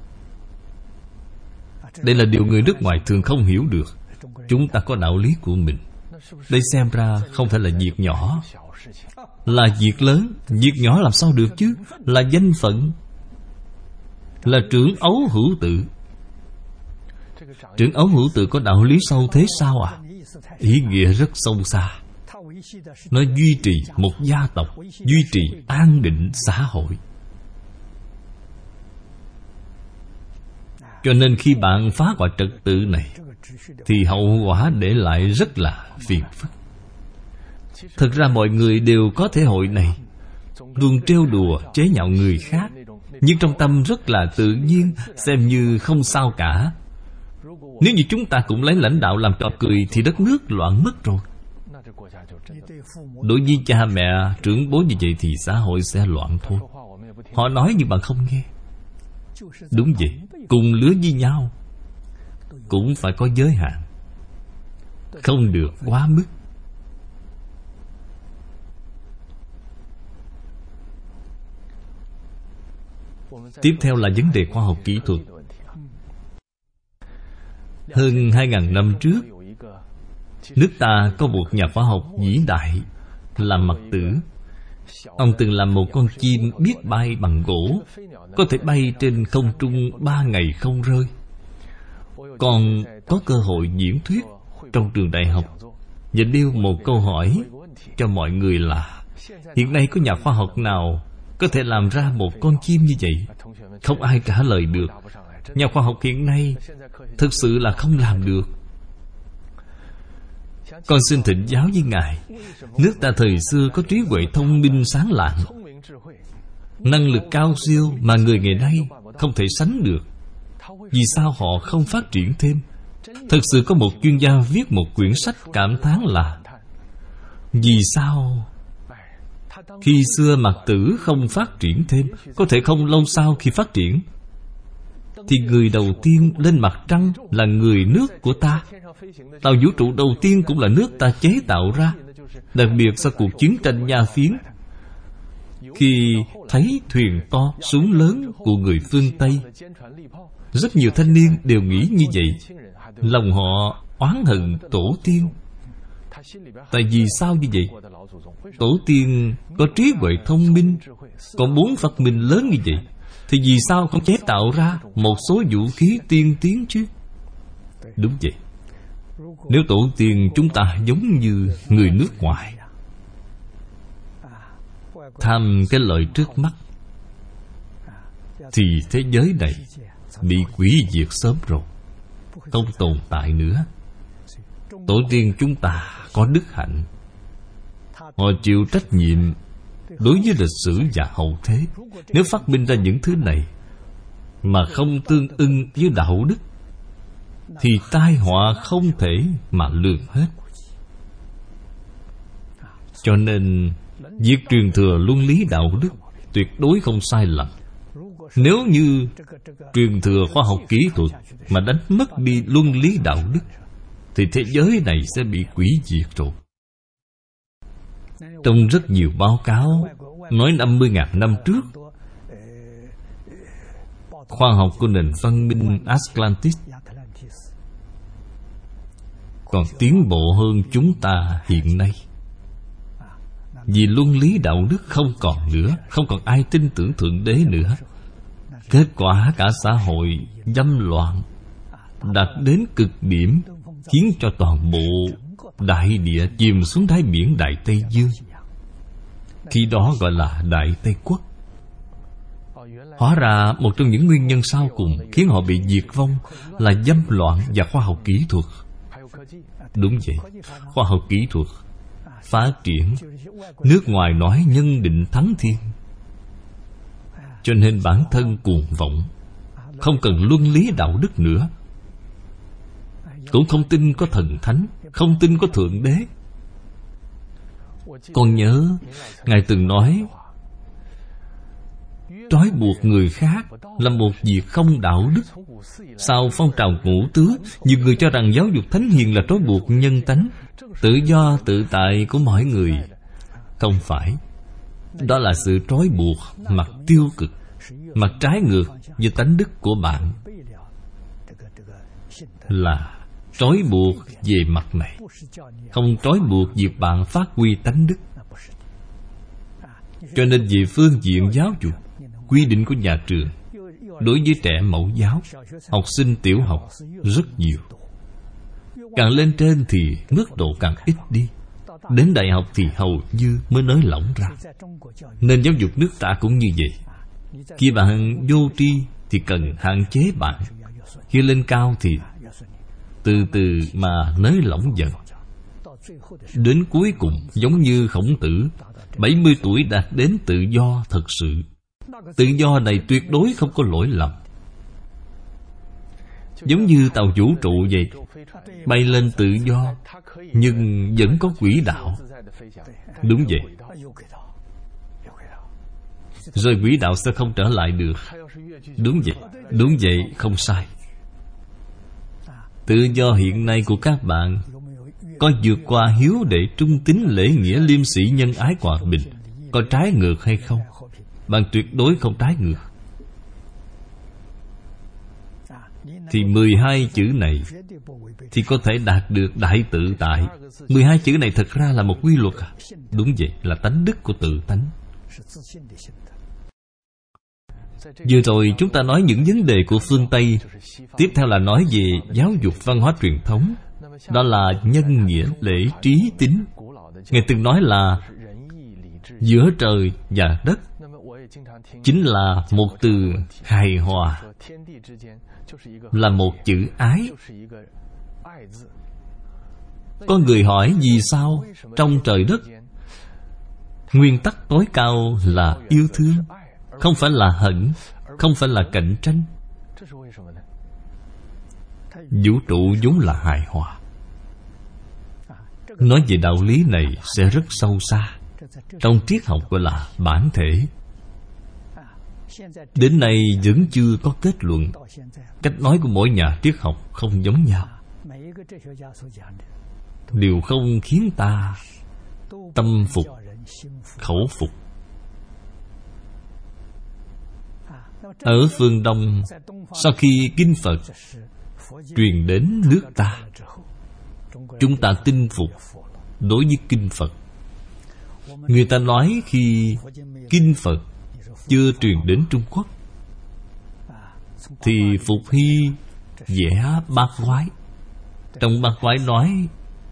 Đây là điều người nước ngoài thường không hiểu được. Chúng ta có đạo lý của mình. Đây xem ra không phải là việc nhỏ, là việc lớn. Việc nhỏ làm sao được chứ? Là danh phận, là trưởng ấu hữu tự. Trưởng ấu hữu tự có đạo lý sâu thế sao à? Ý nghĩa rất sâu xa. Nó duy trì một gia tộc, duy trì an định xã hội. Cho nên khi bạn phá hoại trật tự này thì hậu quả để lại rất là phiền phức. Thực ra mọi người đều có thể hội này, luôn trêu đùa, chế nhạo người khác, nhưng trong tâm rất là tự nhiên, xem như không sao cả. Nếu như chúng ta cũng lấy lãnh đạo làm trò cười thì đất nước loạn mất rồi. Đối với cha mẹ, trưởng bối như vậy thì xã hội sẽ loạn thôi. Họ nói nhưng bạn không nghe. Đúng vậy, cùng lứa với nhau cũng phải có giới hạn, không được quá mức. Tiếp theo là vấn đề khoa học kỹ thuật. Hơn 2.000 năm trước, nước ta có một nhà khoa học vĩ đại là Mật Tử. Ông từng làm một con chim biết bay bằng gỗ, có thể bay trên không trung 3 ngày không rơi. Còn có cơ hội diễn thuyết trong trường đại học và nêu một câu hỏi cho mọi người là: hiện nay có nhà khoa học nào có thể làm ra một con chim như vậy? Không ai trả lời được. Nhà khoa học hiện nay thực sự là không làm được. Con xin thỉnh giáo với Ngài, nước ta thời xưa có trí huệ thông minh sáng lạng, năng lực cao siêu mà người ngày nay không thể sánh được. Vì sao họ không phát triển thêm? Thật sự có một chuyên gia viết một quyển sách cảm thán là: vì sao khi xưa Mật Tử không phát triển thêm, có thể không lâu sau khi phát triển thì người đầu tiên lên mặt trăng là người nước của ta. Tàu vũ trụ đầu tiên cũng là nước ta chế tạo ra. Đặc biệt sau cuộc chiến tranh Nha Phiến, khi thấy thuyền to, súng lớn của người phương Tây, rất nhiều thanh niên đều nghĩ như vậy. Lòng họ oán hận tổ tiên. Tại vì sao như vậy? Tổ tiên có trí huệ thông minh, có 4 phát minh lớn như vậy, thì vì sao không chế tạo ra một số vũ khí tiên tiến chứ? Đúng vậy. Nếu tổ tiên chúng ta giống như người nước ngoài, tham cái lợi trước mắt, thì thế giới này bị hủy diệt sớm rồi, không tồn tại nữa. Tổ tiên chúng ta có đức hạnh, họ chịu trách nhiệm đối với lịch sử và hậu thế. Nếu phát minh ra những thứ này mà không tương ưng với đạo đức thì tai họa không thể mà lường hết. Cho nên việc truyền thừa luân lý đạo đức tuyệt đối không sai lầm. Nếu như truyền thừa khoa học kỹ thuật mà đánh mất đi luân lý đạo đức thì thế giới này sẽ bị hủy diệt rồi. Trong rất nhiều báo cáo nói 50.000 năm trước, khoa học của nền văn minh Atlantis còn tiến bộ hơn chúng ta hiện nay. Vì luân lý đạo đức không còn nữa, không còn ai tin tưởng Thượng Đế nữa. Kết quả cả xã hội dâm loạn, đạt đến cực điểm, khiến cho toàn bộ đại địa chìm xuống đáy biển Đại Tây Dương. Khi đó gọi là Đại Tây Quốc. Hóa ra một trong những nguyên nhân sau cùng khiến họ bị diệt vong là dâm loạn và khoa học kỹ thuật. Đúng vậy, khoa học kỹ thuật phát triển, nước ngoài nói nhân định thắng thiên, cho nên bản thân cuồng vọng, không cần luân lý đạo đức nữa, cũng không tin có thần thánh, không tin có Thượng Đế. Con nhớ Ngài từng nói, trói buộc người khác là một việc không đạo đức. Sau phong trào ngũ tứ, nhiều người cho rằng giáo dục thánh hiền là trói buộc nhân tánh, tự do tự tại của mỗi người. Không phải. Đó là sự trói buộc mặt tiêu cực, mặt trái ngược với tánh đức của bạn, là trói buộc về mặt này, không trói buộc việc bạn phát huy tánh đức. Cho nên về phương diện giáo dục, quy định của nhà trường đối với trẻ mẫu giáo, học sinh tiểu học rất nhiều. Càng lên trên thì mức độ càng ít đi. Đến đại học thì hầu như mới nới lỏng ra. Nên giáo dục nước ta cũng như vậy. Khi bạn vô tri thì cần hạn chế bạn. Khi lên cao thì từ từ mà nới lỏng dần. Đến cuối cùng giống như Khổng Tử, 70 tuổi đạt đến tự do thật sự. Tự do này tuyệt đối không có lỗi lầm. Giống như tàu vũ trụ vậy, bay lên tự do, nhưng vẫn có quỹ đạo. Đúng vậy. Rồi quỹ đạo sẽ không trở lại được. Đúng vậy. Đúng vậy, không sai. Tự do hiện nay của các bạn có vượt qua hiếu đệ trung tín lễ nghĩa liêm sĩ nhân ái hòa bình, có trái ngược hay không? Bạn tuyệt đối không trái ngược. Thì 12 chữ này thì có thể đạt được đại tự tại. 12 chữ này thật ra là một quy luật à? Đúng vậy, là tánh đức của tự tánh. Vừa rồi chúng ta nói những vấn đề của phương Tây. Tiếp theo là nói về giáo dục văn hóa truyền thống. Đó là nhân nghĩa, lễ, trí, tín. Ngài từng nói là giữa trời và đất chính là một từ hài hòa, là một chữ ái. Có người hỏi vì sao trong trời đất nguyên tắc tối cao là yêu thương, không phải là hận, không phải là cạnh tranh. Vũ trụ vốn là hài hòa. Nói về đạo lý này sẽ rất sâu xa. Trong triết học gọi là bản thể. Đến nay vẫn chưa có kết luận. Cách nói của mỗi nhà triết học không giống nhau, đều không khiến ta tâm phục khẩu phục. Ở phương Đông, sau khi kinh Phật truyền đến nước ta, chúng ta tin phục đối với kinh Phật. Người ta nói khi kinh Phật chưa truyền đến Trung Quốc thì Phục Hy vẽ bát quái. Trong bát quái nói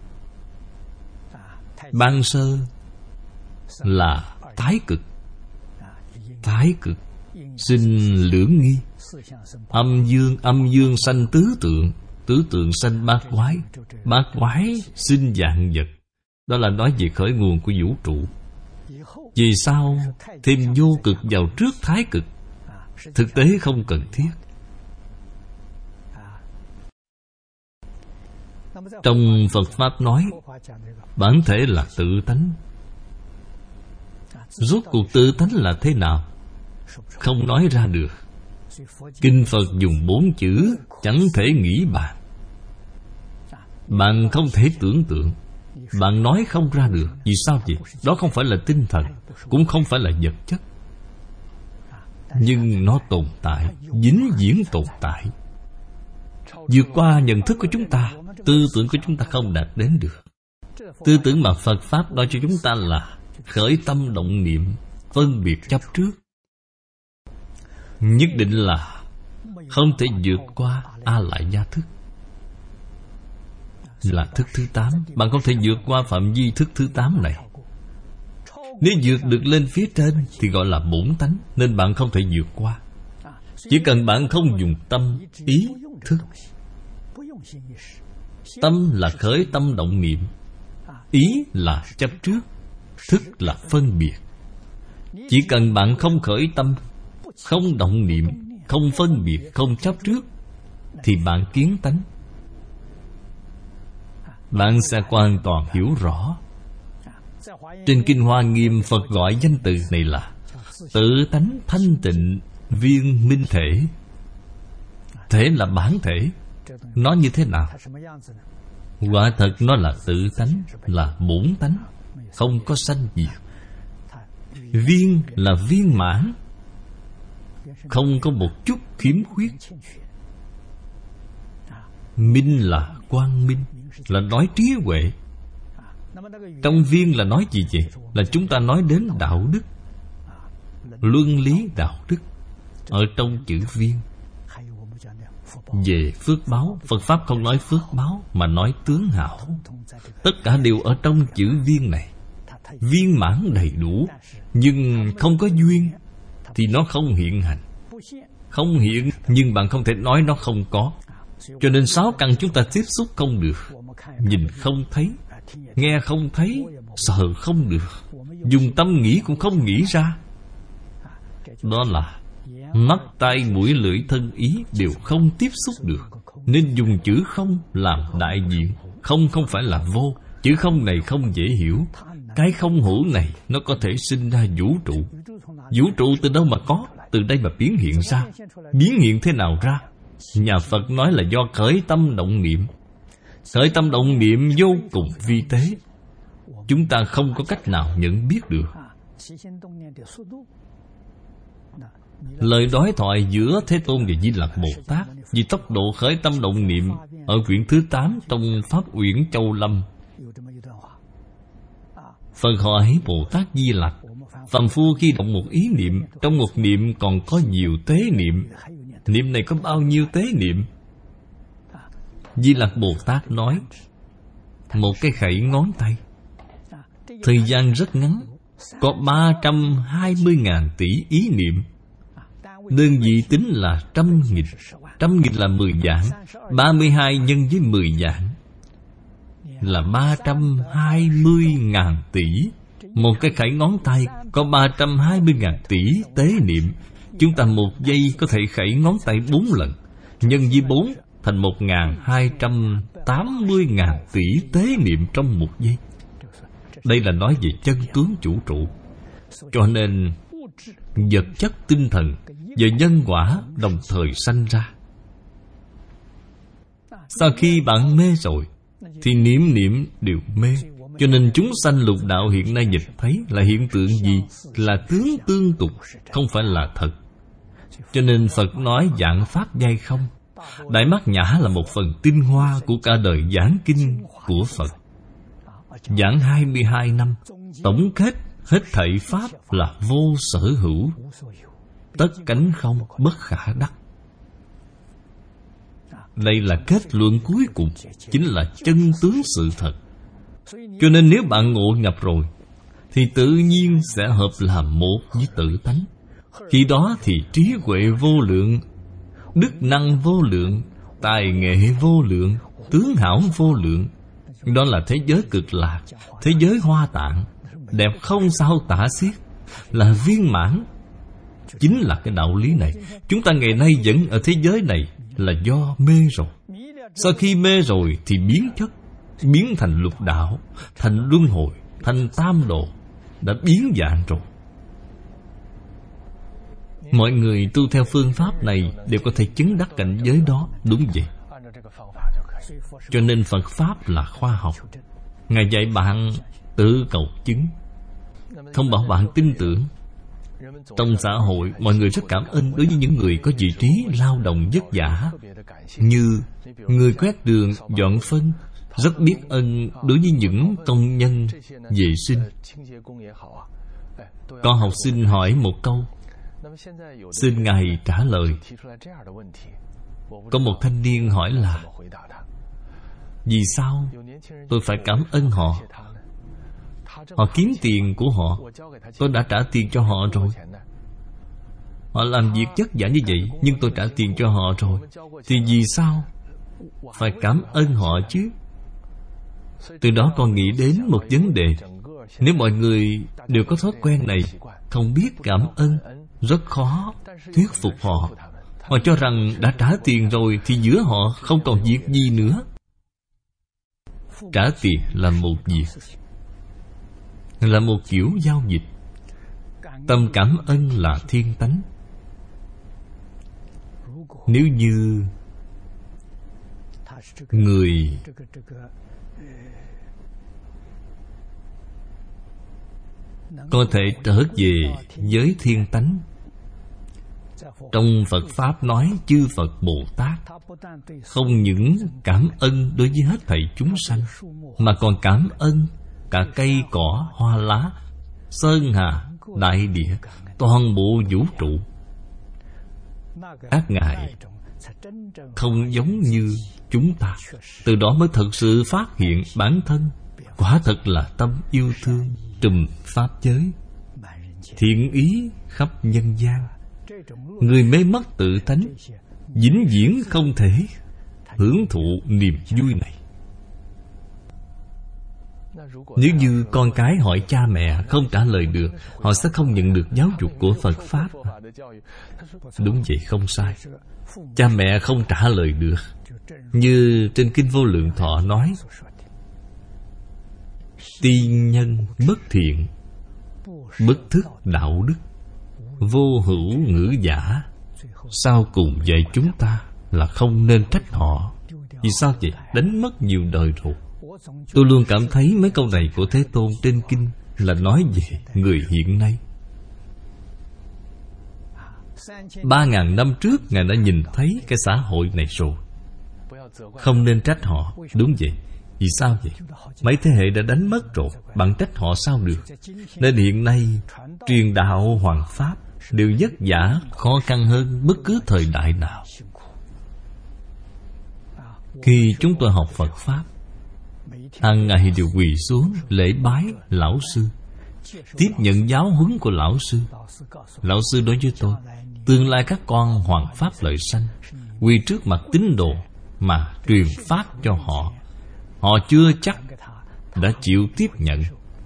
ban sơ là thái cực. Thái cực sinh lưỡng nghi. Âm dương sanh tứ tượng. Tứ tượng sanh bát quái. Bát quái sinh vạn vật. Đó là nói về khởi nguồn của vũ trụ. Vì sao thêm vô cực vào trước thái cực? Thực tế không cần thiết. Trong Phật Pháp nói bản thể là tự tánh. Rốt cuộc tự tánh là thế nào? Không nói ra được. Kinh Phật dùng 4 chữ chẳng thể nghĩ bàn. Bạn không thể tưởng tượng. Bạn nói không ra được. Vì sao vậy? Đó không phải là tinh thần, cũng không phải là vật chất, nhưng nó tồn tại, vĩnh viễn tồn tại, vượt qua nhận thức của chúng ta. Tư tưởng của chúng ta không đạt đến được. Tư tưởng mà Phật Pháp nói cho chúng ta là khởi tâm động niệm, phân biệt chấp trước, nhất định là không thể vượt qua a lại gia thức, là thức thứ 8. Bạn không thể vượt qua phạm vi thức thứ 8 này. Nếu vượt được lên phía trên thì gọi là bổn tánh, nên bạn không thể vượt qua. Chỉ cần bạn không dùng tâm, ý, thức. Tâm là khởi tâm động niệm, ý là chấp trước, thức là phân biệt. Chỉ cần bạn không khởi tâm, không động niệm, không phân biệt, không chấp trước, thì bạn kiến tánh. Bạn sẽ hoàn toàn hiểu rõ. Trên Kinh Hoa Nghiêm, Phật gọi danh từ này là tự tánh thanh tịnh viên minh thể. Thể là bản thể. Nó như thế nào? Quả thật nó là tự tánh, là bổn tánh, không có sanh diệt. Viên là viên mãn, không có một chút khiếm khuyết. Minh là quang minh, là nói trí huệ. Trong viên là nói gì vậy? Là chúng ta nói đến đạo đức, luân lý đạo đức. Ở trong chữ viên. Về phước báo, Phật Pháp không nói phước báo, mà nói tướng hảo. Tất cả đều ở trong chữ viên này. Viên mãn đầy đủ, nhưng không có duyên thì nó không hiện hành. Không hiện, nhưng bạn không thể nói nó không có. Cho nên 6 căn chúng ta tiếp xúc không được. Nhìn không thấy, nghe không thấy, sờ không được, dùng tâm nghĩ cũng không nghĩ ra. Đó là mắt, tai, mũi, lưỡi, thân, ý đều không tiếp xúc được. Nên dùng chữ không làm đại diện. Không phải là vô. Chữ không này không dễ hiểu. Cái không hữu này nó có thể sinh ra vũ trụ. Vũ trụ từ đâu mà có? Từ đây mà biến hiện ra. Biến hiện thế nào ra? Nhà Phật nói là do khởi tâm động niệm. Khởi tâm động niệm vô cùng vi tế, chúng ta không có cách nào nhận biết được. Lời đối thoại giữa Thế Tôn và Di Lặc Bồ Tát vì tốc độ khởi tâm động niệm ở quyển thứ 8 trong Pháp Uyển Châu Lâm. Phật hỏi Bồ Tát Di Lặc: phàm phu khi động một ý niệm, trong một niệm còn có nhiều tế niệm. Niệm này có bao nhiêu tế niệm? Di Lặc Bồ Tát nói: một cái khẩy ngón tay. Thời gian rất ngắn, có 320.000 tỷ ý niệm. Đơn vị tính là 100.000. 100.000 là 10 vạn. 32 nhân với 10 vạn là 320.000 tỷ. Một cái khẩy ngón tay có 320.000 tỷ tế niệm. Chúng ta một giây có thể khẩy ngón tay 4 lần. Nhân với 4 thành 1.280.000 tỷ tế niệm trong một giây. Đây là nói về chân tướng vũ trụ. Cho nên vật chất tinh thần và nhân quả đồng thời sanh ra. Sau khi bạn mê rồi thì niệm niệm đều mê. Cho nên chúng sanh lục đạo hiện nay nhìn thấy là hiện tượng gì? Là tướng tương tục, không phải là thật. Cho nên Phật nói vạn pháp giai không. Đại Bát Nhã là một phần tinh hoa của cả đời giảng kinh của Phật. Giảng 22 năm, tổng kết hết thảy pháp là vô sở hữu, tất cánh không, bất khả đắc. Đây là kết luận cuối cùng, chính là chân tướng sự thật. Cho nên nếu bạn ngộ nhập rồi thì tự nhiên sẽ hợp làm một với tự tánh. Khi đó thì trí huệ vô lượng, đức năng vô lượng, tài nghệ vô lượng, tướng hảo vô lượng. Đó là thế giới cực lạc, thế giới Hoa Tạng, đẹp không sao tả xiết, là viên mãn. Chính là cái đạo lý này. Chúng ta ngày nay vẫn ở thế giới này là do mê rồi. Sau khi mê rồi thì biến chất, biến thành lục đạo, thành luân hồi, thành tam độ, đã biến dạng rồi. Mọi người tu theo phương pháp này đều có thể chứng đắc cảnh giới đó. Đúng vậy. Cho nên Phật Pháp là khoa học. Ngài dạy bạn tự cầu chứng, không bảo bạn tin tưởng. Trong xã hội, mọi người rất cảm ơn đối với những người có vị trí lao động vất vả, như người quét đường, dọn phân. Rất biết ơn đối với những công nhân vệ sinh. Có học sinh hỏi một câu, xin Ngài trả lời. Có một thanh niên hỏi là: vì sao tôi phải cảm ơn họ? Họ kiếm tiền của họ, tôi đã trả tiền cho họ rồi. Họ làm việc vất vả như vậy, nhưng tôi trả tiền cho họ rồi, thì vì sao phải cảm ơn họ chứ? Từ đó con nghĩ đến một vấn đề. Nếu mọi người đều có thói quen này, không biết cảm ơn, rất khó thuyết phục họ. Họ cho rằng đã trả tiền rồi thì giữa họ không còn việc gì nữa. Trả tiền là một việc, là một kiểu giao dịch. Tâm cảm ơn là thiên tánh. Nếu như người có thể trở về với thiên tánh, trong Phật Pháp nói chư Phật Bồ Tát không những cảm ơn đối với hết thảy chúng sanh, mà còn cảm ơn cả cây cỏ hoa lá, sơn hà đại địa, toàn bộ vũ trụ. Các ngài không giống như chúng ta. Từ đó mới thật sự phát hiện bản thân quả thật là tâm yêu thương trùm pháp giới, thiện ý khắp nhân gian. Người mê mất tự tánh, vĩnh viễn không thể hưởng thụ niềm vui này. Nếu như con cái hỏi cha mẹ không trả lời được, họ sẽ không nhận được giáo dục của Phật Pháp. Đúng vậy, không sai. Cha mẹ không trả lời được. Như trên Kinh Vô Lượng Thọ nói, tiên nhân bất thiện, bất thức đạo đức, vô hữu ngữ giả. Sau cùng dạy chúng ta là không nên trách họ. Vì sao vậy? Đánh mất nhiều đời rồi. Tôi luôn cảm thấy mấy câu này của Thế Tôn trên kinh là nói về người hiện nay. 3.000 năm trước Ngài đã nhìn thấy cái xã hội này rồi. Không nên trách họ. Đúng vậy. Vì sao vậy? Mấy thế hệ đã đánh mất rồi, bạn trách họ sao được? Nên hiện nay truyền đạo hoằng pháp đều vất vả, khó khăn hơn bất cứ thời đại nào. Khi chúng tôi học Phật Pháp, hàng ngày đều quỳ xuống lễ bái lão sư, tiếp nhận giáo huấn của lão sư. Lão sư nói với tôi, tương lai các con hoằng pháp lợi sanh, quỳ trước mặt tín đồ mà truyền pháp cho họ. Họ chưa chắc đã chịu tiếp nhận.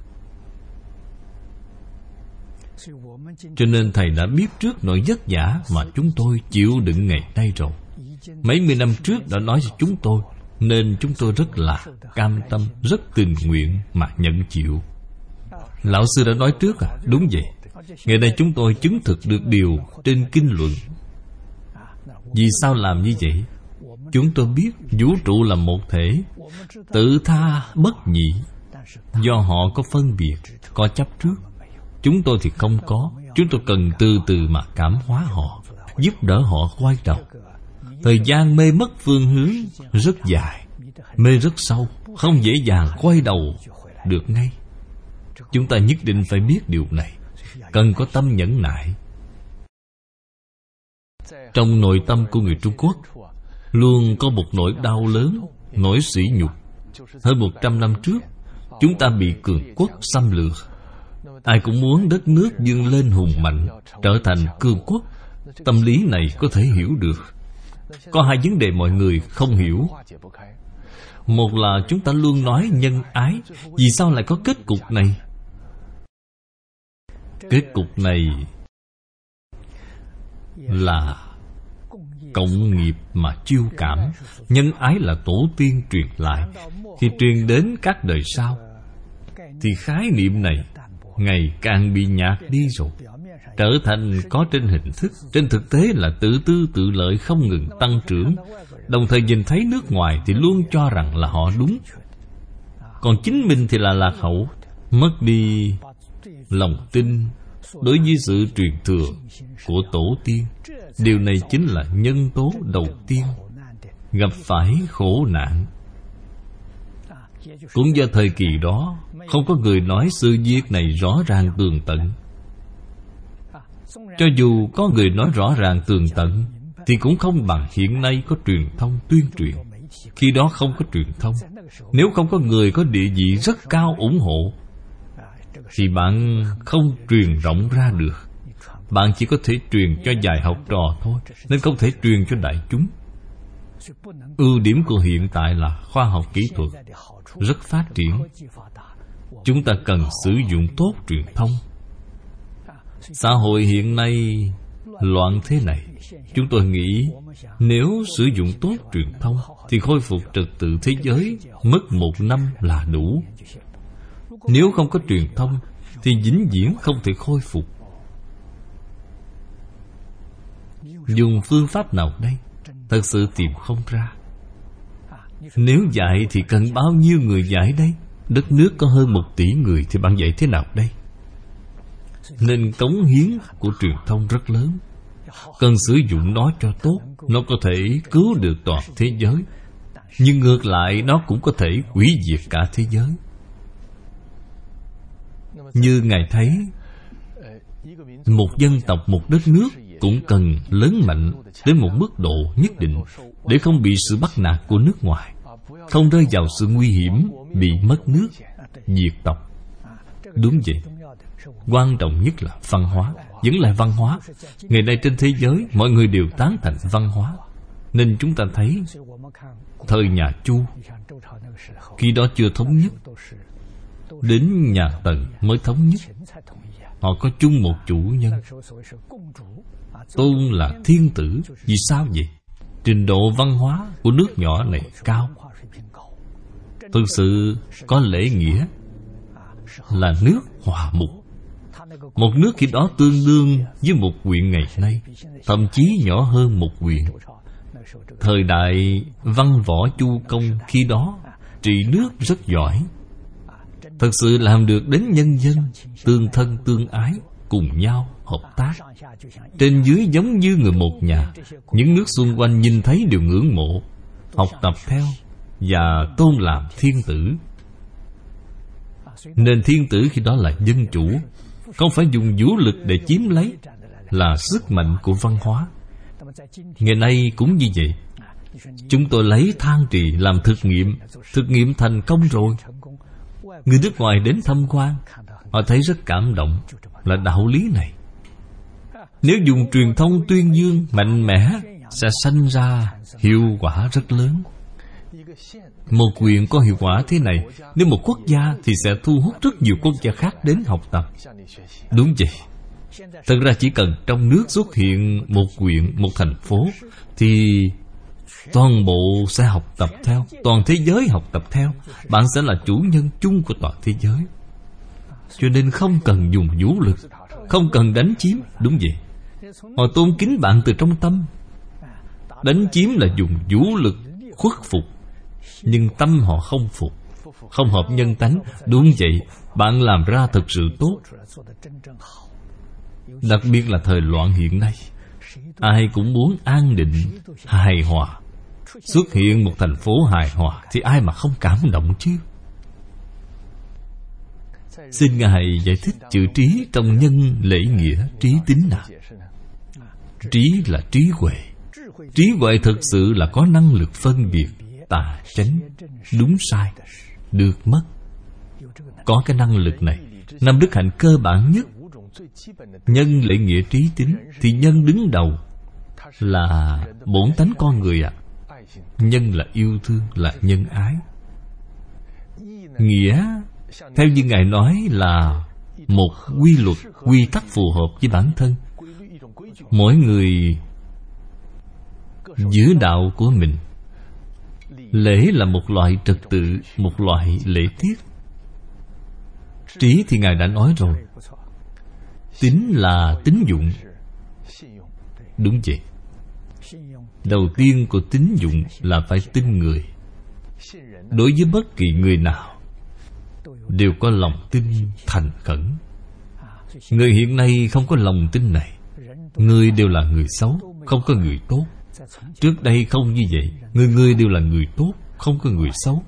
Cho nên Thầy đã biết trước nỗi vất vả mà chúng tôi chịu đựng ngày nay rồi. Mấy mươi năm trước đã nói cho chúng tôi, nên chúng tôi rất là cam tâm, rất tình nguyện mà nhận chịu. Lão sư đã nói trước à? Đúng vậy. Ngày nay chúng tôi chứng thực được điều trên kinh luận. Vì sao làm như vậy? Chúng tôi biết vũ trụ là một thể, tự tha bất nhị. Do họ có phân biệt, có chấp trước. Chúng tôi thì không có. Chúng tôi cần từ từ mà cảm hóa họ, giúp đỡ họ quay đầu. Thời gian mê mất phương hướng rất dài, mê rất sâu, không dễ dàng quay đầu được ngay. Chúng ta nhất định phải biết điều này, cần có tâm nhẫn nại. Trong nội tâm của người Trung Quốc luôn có một nỗi đau lớn, nỗi sỉ nhục. Hơn 100 năm trước, chúng ta bị cường quốc xâm lược. Ai cũng muốn đất nước vươn lên hùng mạnh, trở thành cường quốc. Tâm lý này có thể hiểu được. Có hai vấn đề mọi người không hiểu. Một là chúng ta luôn nói nhân ái. Vì sao lại có kết cục này? Kết cục này là cộng nghiệp mà chiêu cảm. Nhân ái là tổ tiên truyền lại. Khi truyền đến các đời sau, thì khái niệm này ngày càng bị nhạt đi rồi, trở thành có trên hình thức. Trên thực tế là tự tư tự lợi không ngừng tăng trưởng. Đồng thời nhìn thấy nước ngoài thì luôn cho rằng là họ đúng, còn chính mình thì là lạc hậu. Mất đi lòng tin đối với sự truyền thừa của tổ tiên. Điều này chính là nhân tố đầu tiên gặp phải khổ nạn. Cũng do thời kỳ đó không có người nói sự việc này rõ ràng tường tận. Cho dù có người nói rõ ràng tường tận thì cũng không bằng hiện nay có truyền thông tuyên truyền. Khi đó không có truyền thông, nếu không có người có địa vị rất cao ủng hộ, thì bạn không truyền rộng ra được. Bạn chỉ có thể truyền cho vài học trò thôi, nên không thể truyền cho đại chúng. Ưu điểm của hiện tại là khoa học kỹ thuật rất phát triển. Chúng ta cần sử dụng tốt truyền thông. Xã hội hiện nay loạn thế này, chúng tôi nghĩ nếu sử dụng tốt truyền thông thì khôi phục trật tự thế giới mất 1 năm là đủ. Nếu không có truyền thông thì vĩnh viễn không thể khôi phục. Dùng phương pháp nào đây? Thật sự tìm không ra. Nếu dạy thì cần bao nhiêu người dạy đây? Đất nước có hơn 1 tỷ người thì bạn dạy thế nào đây? Nên cống hiến của truyền thông rất lớn. Cần sử dụng nó cho tốt. Nó có thể cứu được toàn thế giới, nhưng ngược lại nó cũng có thể hủy diệt cả thế giới. Như Ngài thấy, một dân tộc, một đất nước cũng cần lớn mạnh đến một mức độ nhất định để không bị sự bắt nạt của nước ngoài, không rơi vào sự nguy hiểm bị mất nước, diệt tộc. Đúng vậy. Quan trọng nhất là văn hóa. Vẫn là văn hóa. Ngày nay trên thế giới mọi người đều tán thành văn hóa. Nên chúng ta thấy thời nhà Chu, khi đó chưa thống nhất, đến nhà Tần mới thống nhất. Họ có chung một chủ nhân, tôn là thiên tử. Vì sao vậy? Trình độ văn hóa của nước nhỏ này cao, thực sự có lễ nghĩa, là nước hòa mục. Một nước khi đó tương đương với một huyện ngày nay, thậm chí nhỏ hơn một huyện. Thời đại văn võ Chu Công khi đó trị nước rất giỏi, thật sự làm được đến nhân dân tương thân tương ái, cùng nhau hợp tác. Trên dưới giống như người một nhà. Những nước xung quanh nhìn thấy đều ngưỡng mộ, học tập theo và tôn làm thiên tử. Nên thiên tử khi đó là dân chủ, không phải dùng vũ lực để chiếm lấy, là sức mạnh của văn hóa. Ngày nay cũng như vậy. Chúng tôi lấy than trì làm thực nghiệm thành công rồi. Người nước ngoài đến tham quan, họ thấy rất cảm động, là đạo lý này. Nếu dùng truyền thông tuyên dương mạnh mẽ, sẽ sanh ra hiệu quả rất lớn. Một huyện có hiệu quả thế này, nếu một quốc gia thì sẽ thu hút rất nhiều quốc gia khác đến học tập. Đúng vậy. Thật ra chỉ cần trong nước xuất hiện một huyện, một thành phố, thì toàn bộ sẽ học tập theo, toàn thế giới học tập theo. Bạn sẽ là chủ nhân chung của toàn thế giới. Cho nên không cần dùng vũ lực, không cần đánh chiếm. Đúng vậy. Họ tôn kính bạn từ trong tâm. Đánh chiếm là dùng vũ lực khuất phục, nhưng tâm họ không phục, không hợp nhân tánh. Đúng vậy. Bạn làm ra thật sự tốt. Đặc biệt là thời loạn hiện nay, ai cũng muốn an định, hài hòa. Xuất hiện một thành phố hài hòa thì ai mà không cảm động chứ. Xin Ngài giải thích chữ trí trong nhân lễ nghĩa trí tính nào. Trí là trí huệ. Trí huệ thực sự là có năng lực phân biệt tà chánh, đúng sai, được mất. Có cái năng lực này, 5 đức hạnh cơ bản nhất. Nhân lễ nghĩa trí tính thì nhân đứng đầu là bổn tánh con người ạ. Nhân là yêu thương, là nhân ái. Nghĩa theo như Ngài nói là một quy luật, quy tắc phù hợp với bản thân. Mỗi người giữ đạo của mình. Lễ là một loại trật tự, một loại lễ tiết. Trí thì Ngài đã nói rồi. Tín là tín dụng. Đúng vậy. Đầu tiên của tín dụng là phải tin người. Đối với bất kỳ người nào đều có lòng tin thành khẩn. Người hiện nay không có lòng tin này. Người đều là người xấu, không có người tốt. Trước đây không như vậy. Người đều là người tốt, không có người xấu.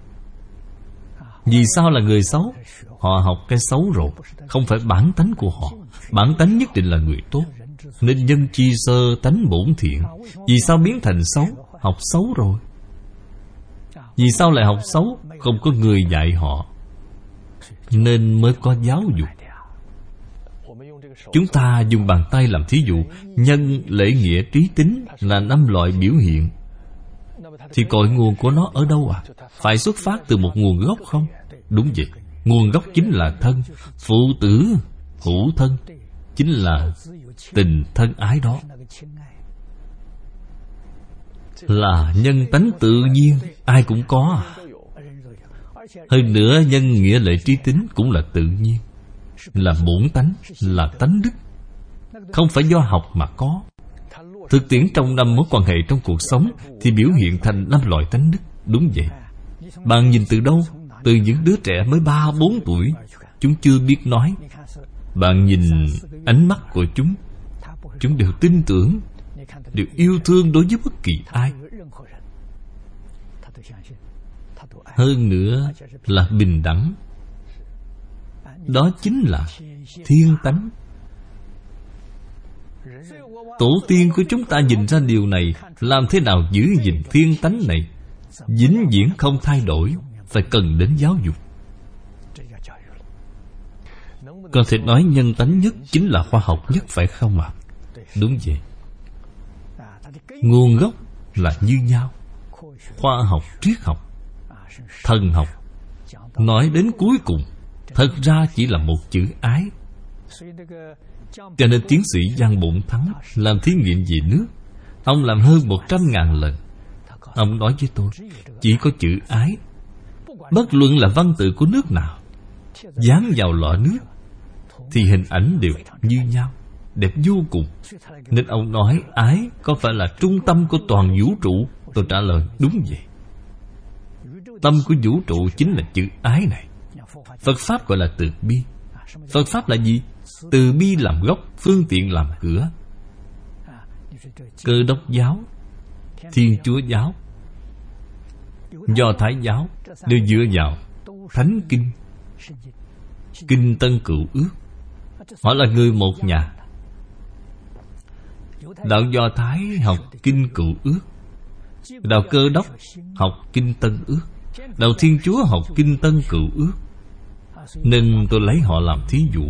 Vì sao là người xấu? Họ học cái xấu rồi, không phải bản tánh của họ. Bản tánh nhất định là người tốt. Nên nhân chi sơ tánh bổn thiện. Vì sao biến thành xấu? Học xấu rồi. Vì sao lại học xấu? Không có người dạy họ, nên mới có giáo dục. Chúng ta dùng bàn tay làm thí dụ. Nhân, lễ, nghĩa, trí, tính là 5 loại biểu hiện. Thì cội nguồn của nó ở đâu ạ? Phải xuất phát từ một nguồn gốc không? Đúng vậy. Nguồn gốc chính là thân. Phụ tử hữu thân, chính là tình thân ái đó. Là nhân tánh tự nhiên, ai cũng có. Hơn nữa nhân nghĩa lệ trí tính cũng là tự nhiên, là bổn tánh, là tánh đức, không phải do học mà có. Thực tiễn trong 5 mối quan hệ trong cuộc sống thì biểu hiện thành 5 loại tánh đức. Đúng vậy. Bạn nhìn từ đâu? Từ những đứa trẻ mới 3-4 tuổi, chúng chưa biết nói. Bạn nhìn ánh mắt của chúng, chúng đều tin tưởng, đều yêu thương đối với bất kỳ ai. Hơn nữa là bình đẳng. Đó chính là thiên tánh. Tổ tiên của chúng ta nhìn ra điều này. Làm thế nào giữ gìn thiên tánh này vĩnh viễn không thay đổi? Phải cần đến giáo dục. Có thể nói nhân tánh nhất chính là khoa học nhất, phải không ạ? Đúng vậy. Nguồn gốc là như nhau. Khoa học, triết học, thần học, nói đến cuối cùng thật ra chỉ là một chữ ái. Cho nên tiến sĩ Giang Bổn Thắng làm thí nghiệm về nước. Ông làm hơn 100.000 lần. Ông nói với tôi, chỉ có chữ ái, bất luận là văn tự của nước nào, dán vào lọ nước thì hình ảnh đều như nhau, đẹp vô cùng. Nên ông nói ái có phải là trung tâm của toàn vũ trụ? Tôi trả lời đúng vậy. Tâm của vũ trụ chính là chữ ái này. Phật Pháp gọi là từ bi. Phật Pháp là gì? Từ bi làm gốc, phương tiện làm cửa. Cơ đốc giáo, Thiên Chúa giáo, Do Thái giáo đều dựa vào Thánh Kinh, Kinh Tân Cựu Ước. Họ là người một nhà. Đạo Do Thái học Kinh Cựu Ước, đạo Cơ Đốc học Kinh Tân Ước, đạo Thiên Chúa học Kinh Tân Cựu Ước. Nên tôi lấy họ làm thí dụ.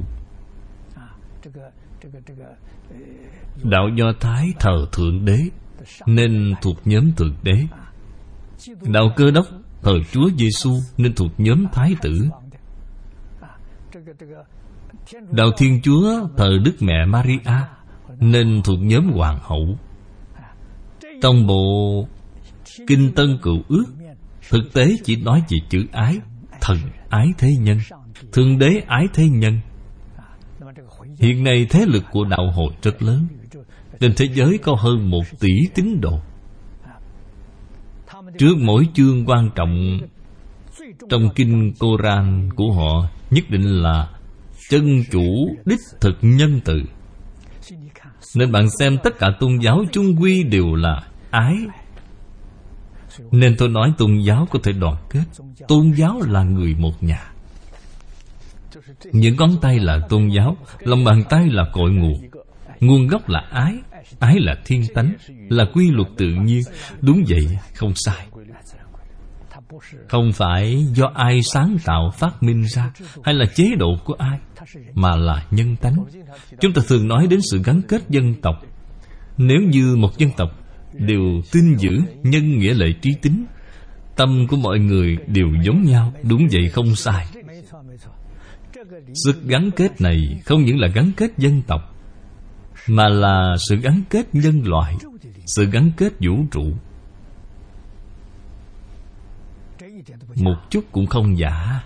Đạo Do Thái thờ Thượng Đế nên thuộc nhóm Thượng Đế. Đạo Cơ Đốc thờ Chúa Giêsu nên thuộc nhóm Thái tử. Đạo Thiên Chúa thờ Đức Mẹ Maria nên thuộc nhóm Hoàng hậu. Trong bộ Kinh Tân Cựu Ước, thực tế chỉ nói về chữ ái. Thần ái thế nhân, Thượng Đế ái thế nhân. Hiện nay thế lực của đạo hội rất lớn. Trên thế giới có hơn 1 tỷ tín đồ. Trước mỗi chương quan trọng trong kinh Koran của họ nhất định là chân chủ đích thực nhân từ. Nên bạn xem tất cả tôn giáo chung quy đều là ái. Nên tôi nói tôn giáo có thể đoàn kết. Tôn giáo là người một nhà. Những ngón tay là tôn giáo, lòng bàn tay là cội nguồn. Nguồn gốc là ái. Ái là thiên tánh, là quy luật tự nhiên. Đúng vậy, không sai. Không phải do ai sáng tạo phát minh ra, hay là chế độ của ai, mà là nhân tánh. Chúng ta thường nói đến sự gắn kết dân tộc. Nếu như một dân tộc đều tin giữ nhân nghĩa lệ trí tính, tâm của mọi người đều giống nhau. Đúng vậy, không sai. Sự gắn kết này không những là gắn kết dân tộc, mà là sự gắn kết nhân loại, sự gắn kết vũ trụ. Một chút cũng không giả.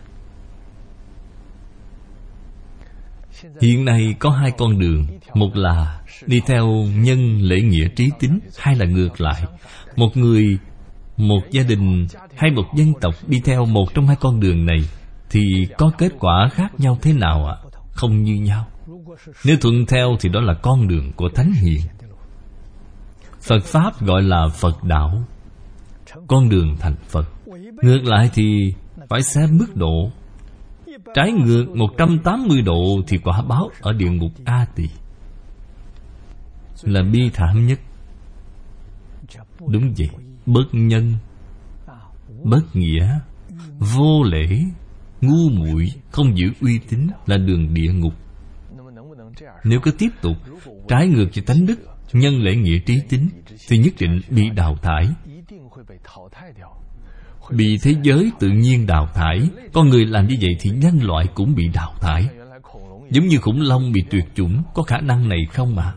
Hiện nay có 2 con đường. Một là đi theo nhân lễ nghĩa trí tính, hai là ngược lại. Một người, một gia đình hay một dân tộc đi theo một trong 2 con đường này thì có kết quả khác nhau thế nào ạ? Không như nhau. Nếu thuận theo thì đó là con đường của Thánh Hiền. Phật Pháp gọi là Phật Đạo, con đường thành Phật. Ngược lại thì phải xem mức độ. Trái ngược 180 độ thì quả báo ở địa ngục A Tỳ, là bi thảm nhất. Đúng vậy. Bất nhân, bất nghĩa, vô lễ, ngu muội, không giữ uy tín là đường địa ngục. Nếu cứ tiếp tục trái ngược với tánh đức, nhân lễ nghĩa trí tính thì nhất định bị đào thải, bị thế giới tự nhiên đào thải. Con người làm như vậy thì nhân loại cũng bị đào thải. Giống như khủng long bị tuyệt chủng, có khả năng này không ạ?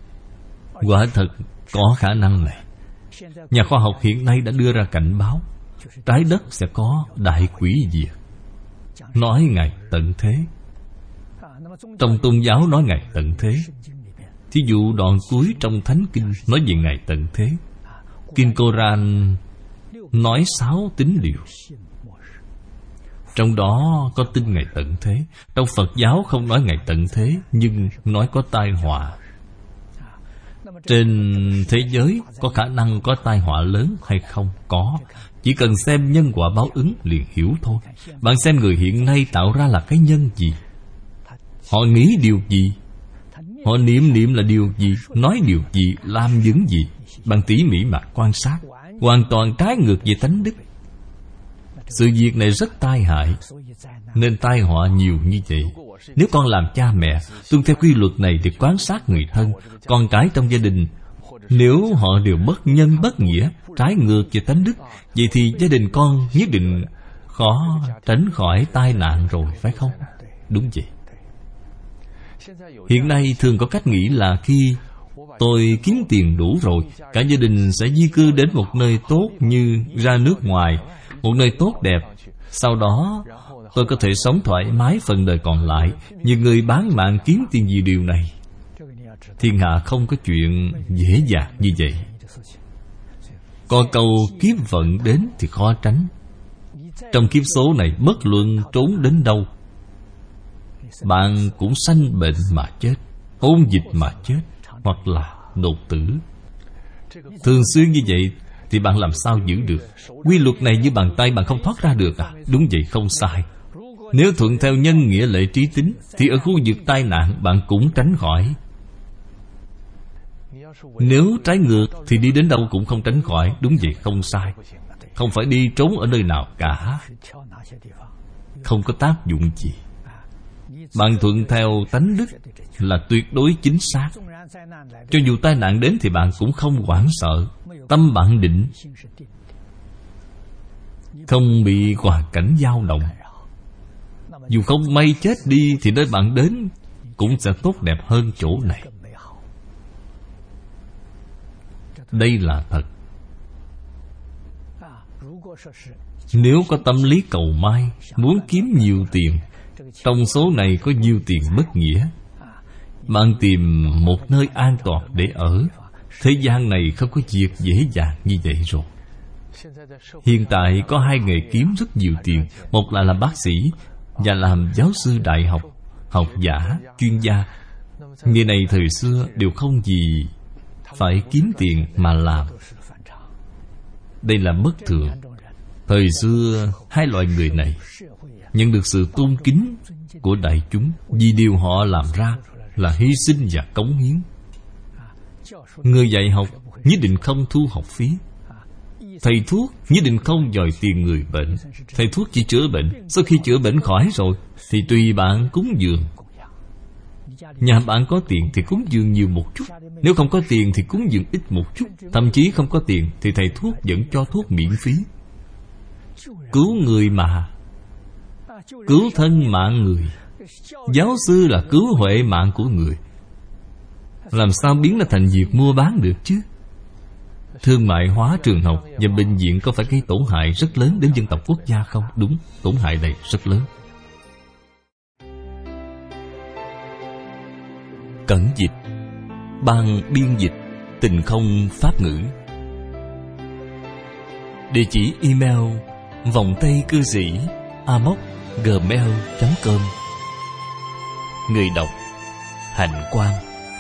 Quả thật có khả năng này. Nhà khoa học hiện nay đã đưa ra cảnh báo. trái đất sẽ có đại hủy diệt. Nói Ngài tận thế. Trong tôn giáo nói Ngài tận thế. Thí dụ đoạn cuối trong Thánh Kinh nói về Ngài tận thế. Kinh Koran nói 6 tín điều, trong đó có tin Ngài tận thế. Trong Phật giáo không nói Ngài tận thế, nhưng nói có tai họa. Trên thế giới có khả năng có tai họa lớn hay không? Có. Chỉ cần xem nhân quả báo ứng liền hiểu thôi. Bạn xem người hiện nay tạo ra là cái nhân gì? Họ nghĩ điều gì? Họ niệm là điều gì? Nói điều gì? Làm những gì? Bạn tỉ mỉ mà quan sát, hoàn toàn trái ngược về tánh đức. Sự việc này rất tai hại, nên tai họa nhiều như vậy. Nếu con làm cha mẹ tuân theo quy luật này thì quan sát người thân, con cái trong gia đình, nếu họ đều bất nhân bất nghĩa, trái ngược về tánh đức, vậy thì gia đình con nhất định khó tránh khỏi tai nạn rồi, phải không? Đúng vậy. Hiện nay thường có cách nghĩ là khi tôi kiếm tiền đủ rồi, cả gia đình sẽ di cư đến một nơi tốt như ra nước ngoài, một nơi tốt đẹp. Sau đó tôi có thể sống thoải mái phần đời còn lại. Nhiều người bán mạng kiếm tiền vì điều này. Thiên hạ không có chuyện dễ dàng như vậy. Có câu kiếp vận đến thì khó tránh. Trong kiếp số này, bất luận trốn đến đâu, bạn cũng sanh bệnh mà chết, ôn dịch mà chết, hoặc là đột tử. Thường xuyên như vậy thì bạn làm sao giữ được? Quy luật này như bàn tay, bạn không thoát ra được à? Đúng vậy, không sai. Nếu thuận theo nhân nghĩa lệ trí tính thì ở khu vực tai nạn bạn cũng tránh khỏi. Nếu trái ngược thì đi đến đâu cũng không tránh khỏi. Đúng vậy, không sai. Không phải đi trốn ở nơi nào cả, không có tác dụng gì. Bạn thuận theo tánh đức là tuyệt đối chính xác. Cho dù tai nạn đến thì bạn cũng không hoảng sợ. Tâm bạn định, không bị hoàn cảnh dao động. Dù không may chết đi thì nơi bạn đến cũng sẽ tốt đẹp hơn chỗ này. Đây là thật. Nếu có tâm lý cầu may, muốn kiếm nhiều tiền, trong số này có nhiều tiền bất nghĩa, bạn tìm một nơi an toàn để ở. Thế gian này không có việc dễ dàng như vậy rồi. Hiện tại có 2 nghề kiếm rất nhiều tiền. Một là làm bác sĩ và làm giáo sư đại học, học giả, chuyên gia. Nghề này thời xưa đều không gì phải kiếm tiền mà làm. Đây là bất thường. Thời xưa 2 loại người này nhận được sự tôn kính của đại chúng vì điều họ làm ra là hy sinh và cống hiến. Người dạy học nhất định không thu học phí. Thầy thuốc nhất định không đòi tiền người bệnh. Thầy thuốc chỉ chữa bệnh. Sau khi chữa bệnh khỏi rồi thì tùy bạn cúng dường. Nhà bạn có tiền thì cúng dường nhiều một chút. Nếu không có tiền thì cúng dường ít một chút. Thậm chí không có tiền thì thầy thuốc vẫn cho thuốc miễn phí. Cứu người mà, cứu thân mạng người. Giáo sư là cứu huệ mạng của người. Làm sao biến nó thành việc mua bán được chứ? Thương mại hóa trường học và bệnh viện có phải gây tổn hại rất lớn đến dân tộc quốc gia không? Đúng, tổn hại này rất lớn. Cẩn dịch, ban biên dịch Tình Không Pháp Ngữ. Địa chỉ email vòng tay cư sĩ amos@gmail.com. Người đọc Hạnh Quang.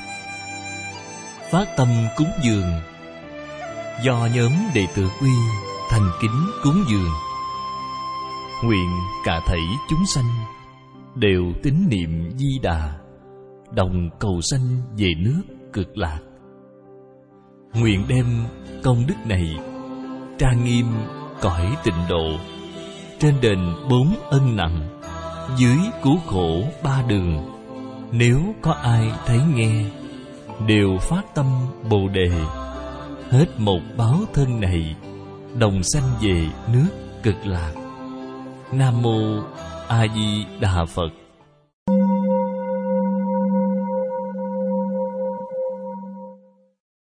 Phát tâm cúng dường do nhóm đệ tử Quy thành kính cúng dường. Nguyện cả thảy chúng sanh đều tín niệm Di Đà, đồng cầu sanh về nước Cực Lạc. Nguyện đem công đức này trang nghiêm cõi Tịnh Độ, trên đền 4 ân nặng, dưới cứu khổ 3 đường. Nếu có ai thấy nghe, đều phát tâm Bồ Đề, hết một báo thân này, đồng sanh về nước Cực Lạc. Nam mô A Di Đà Phật.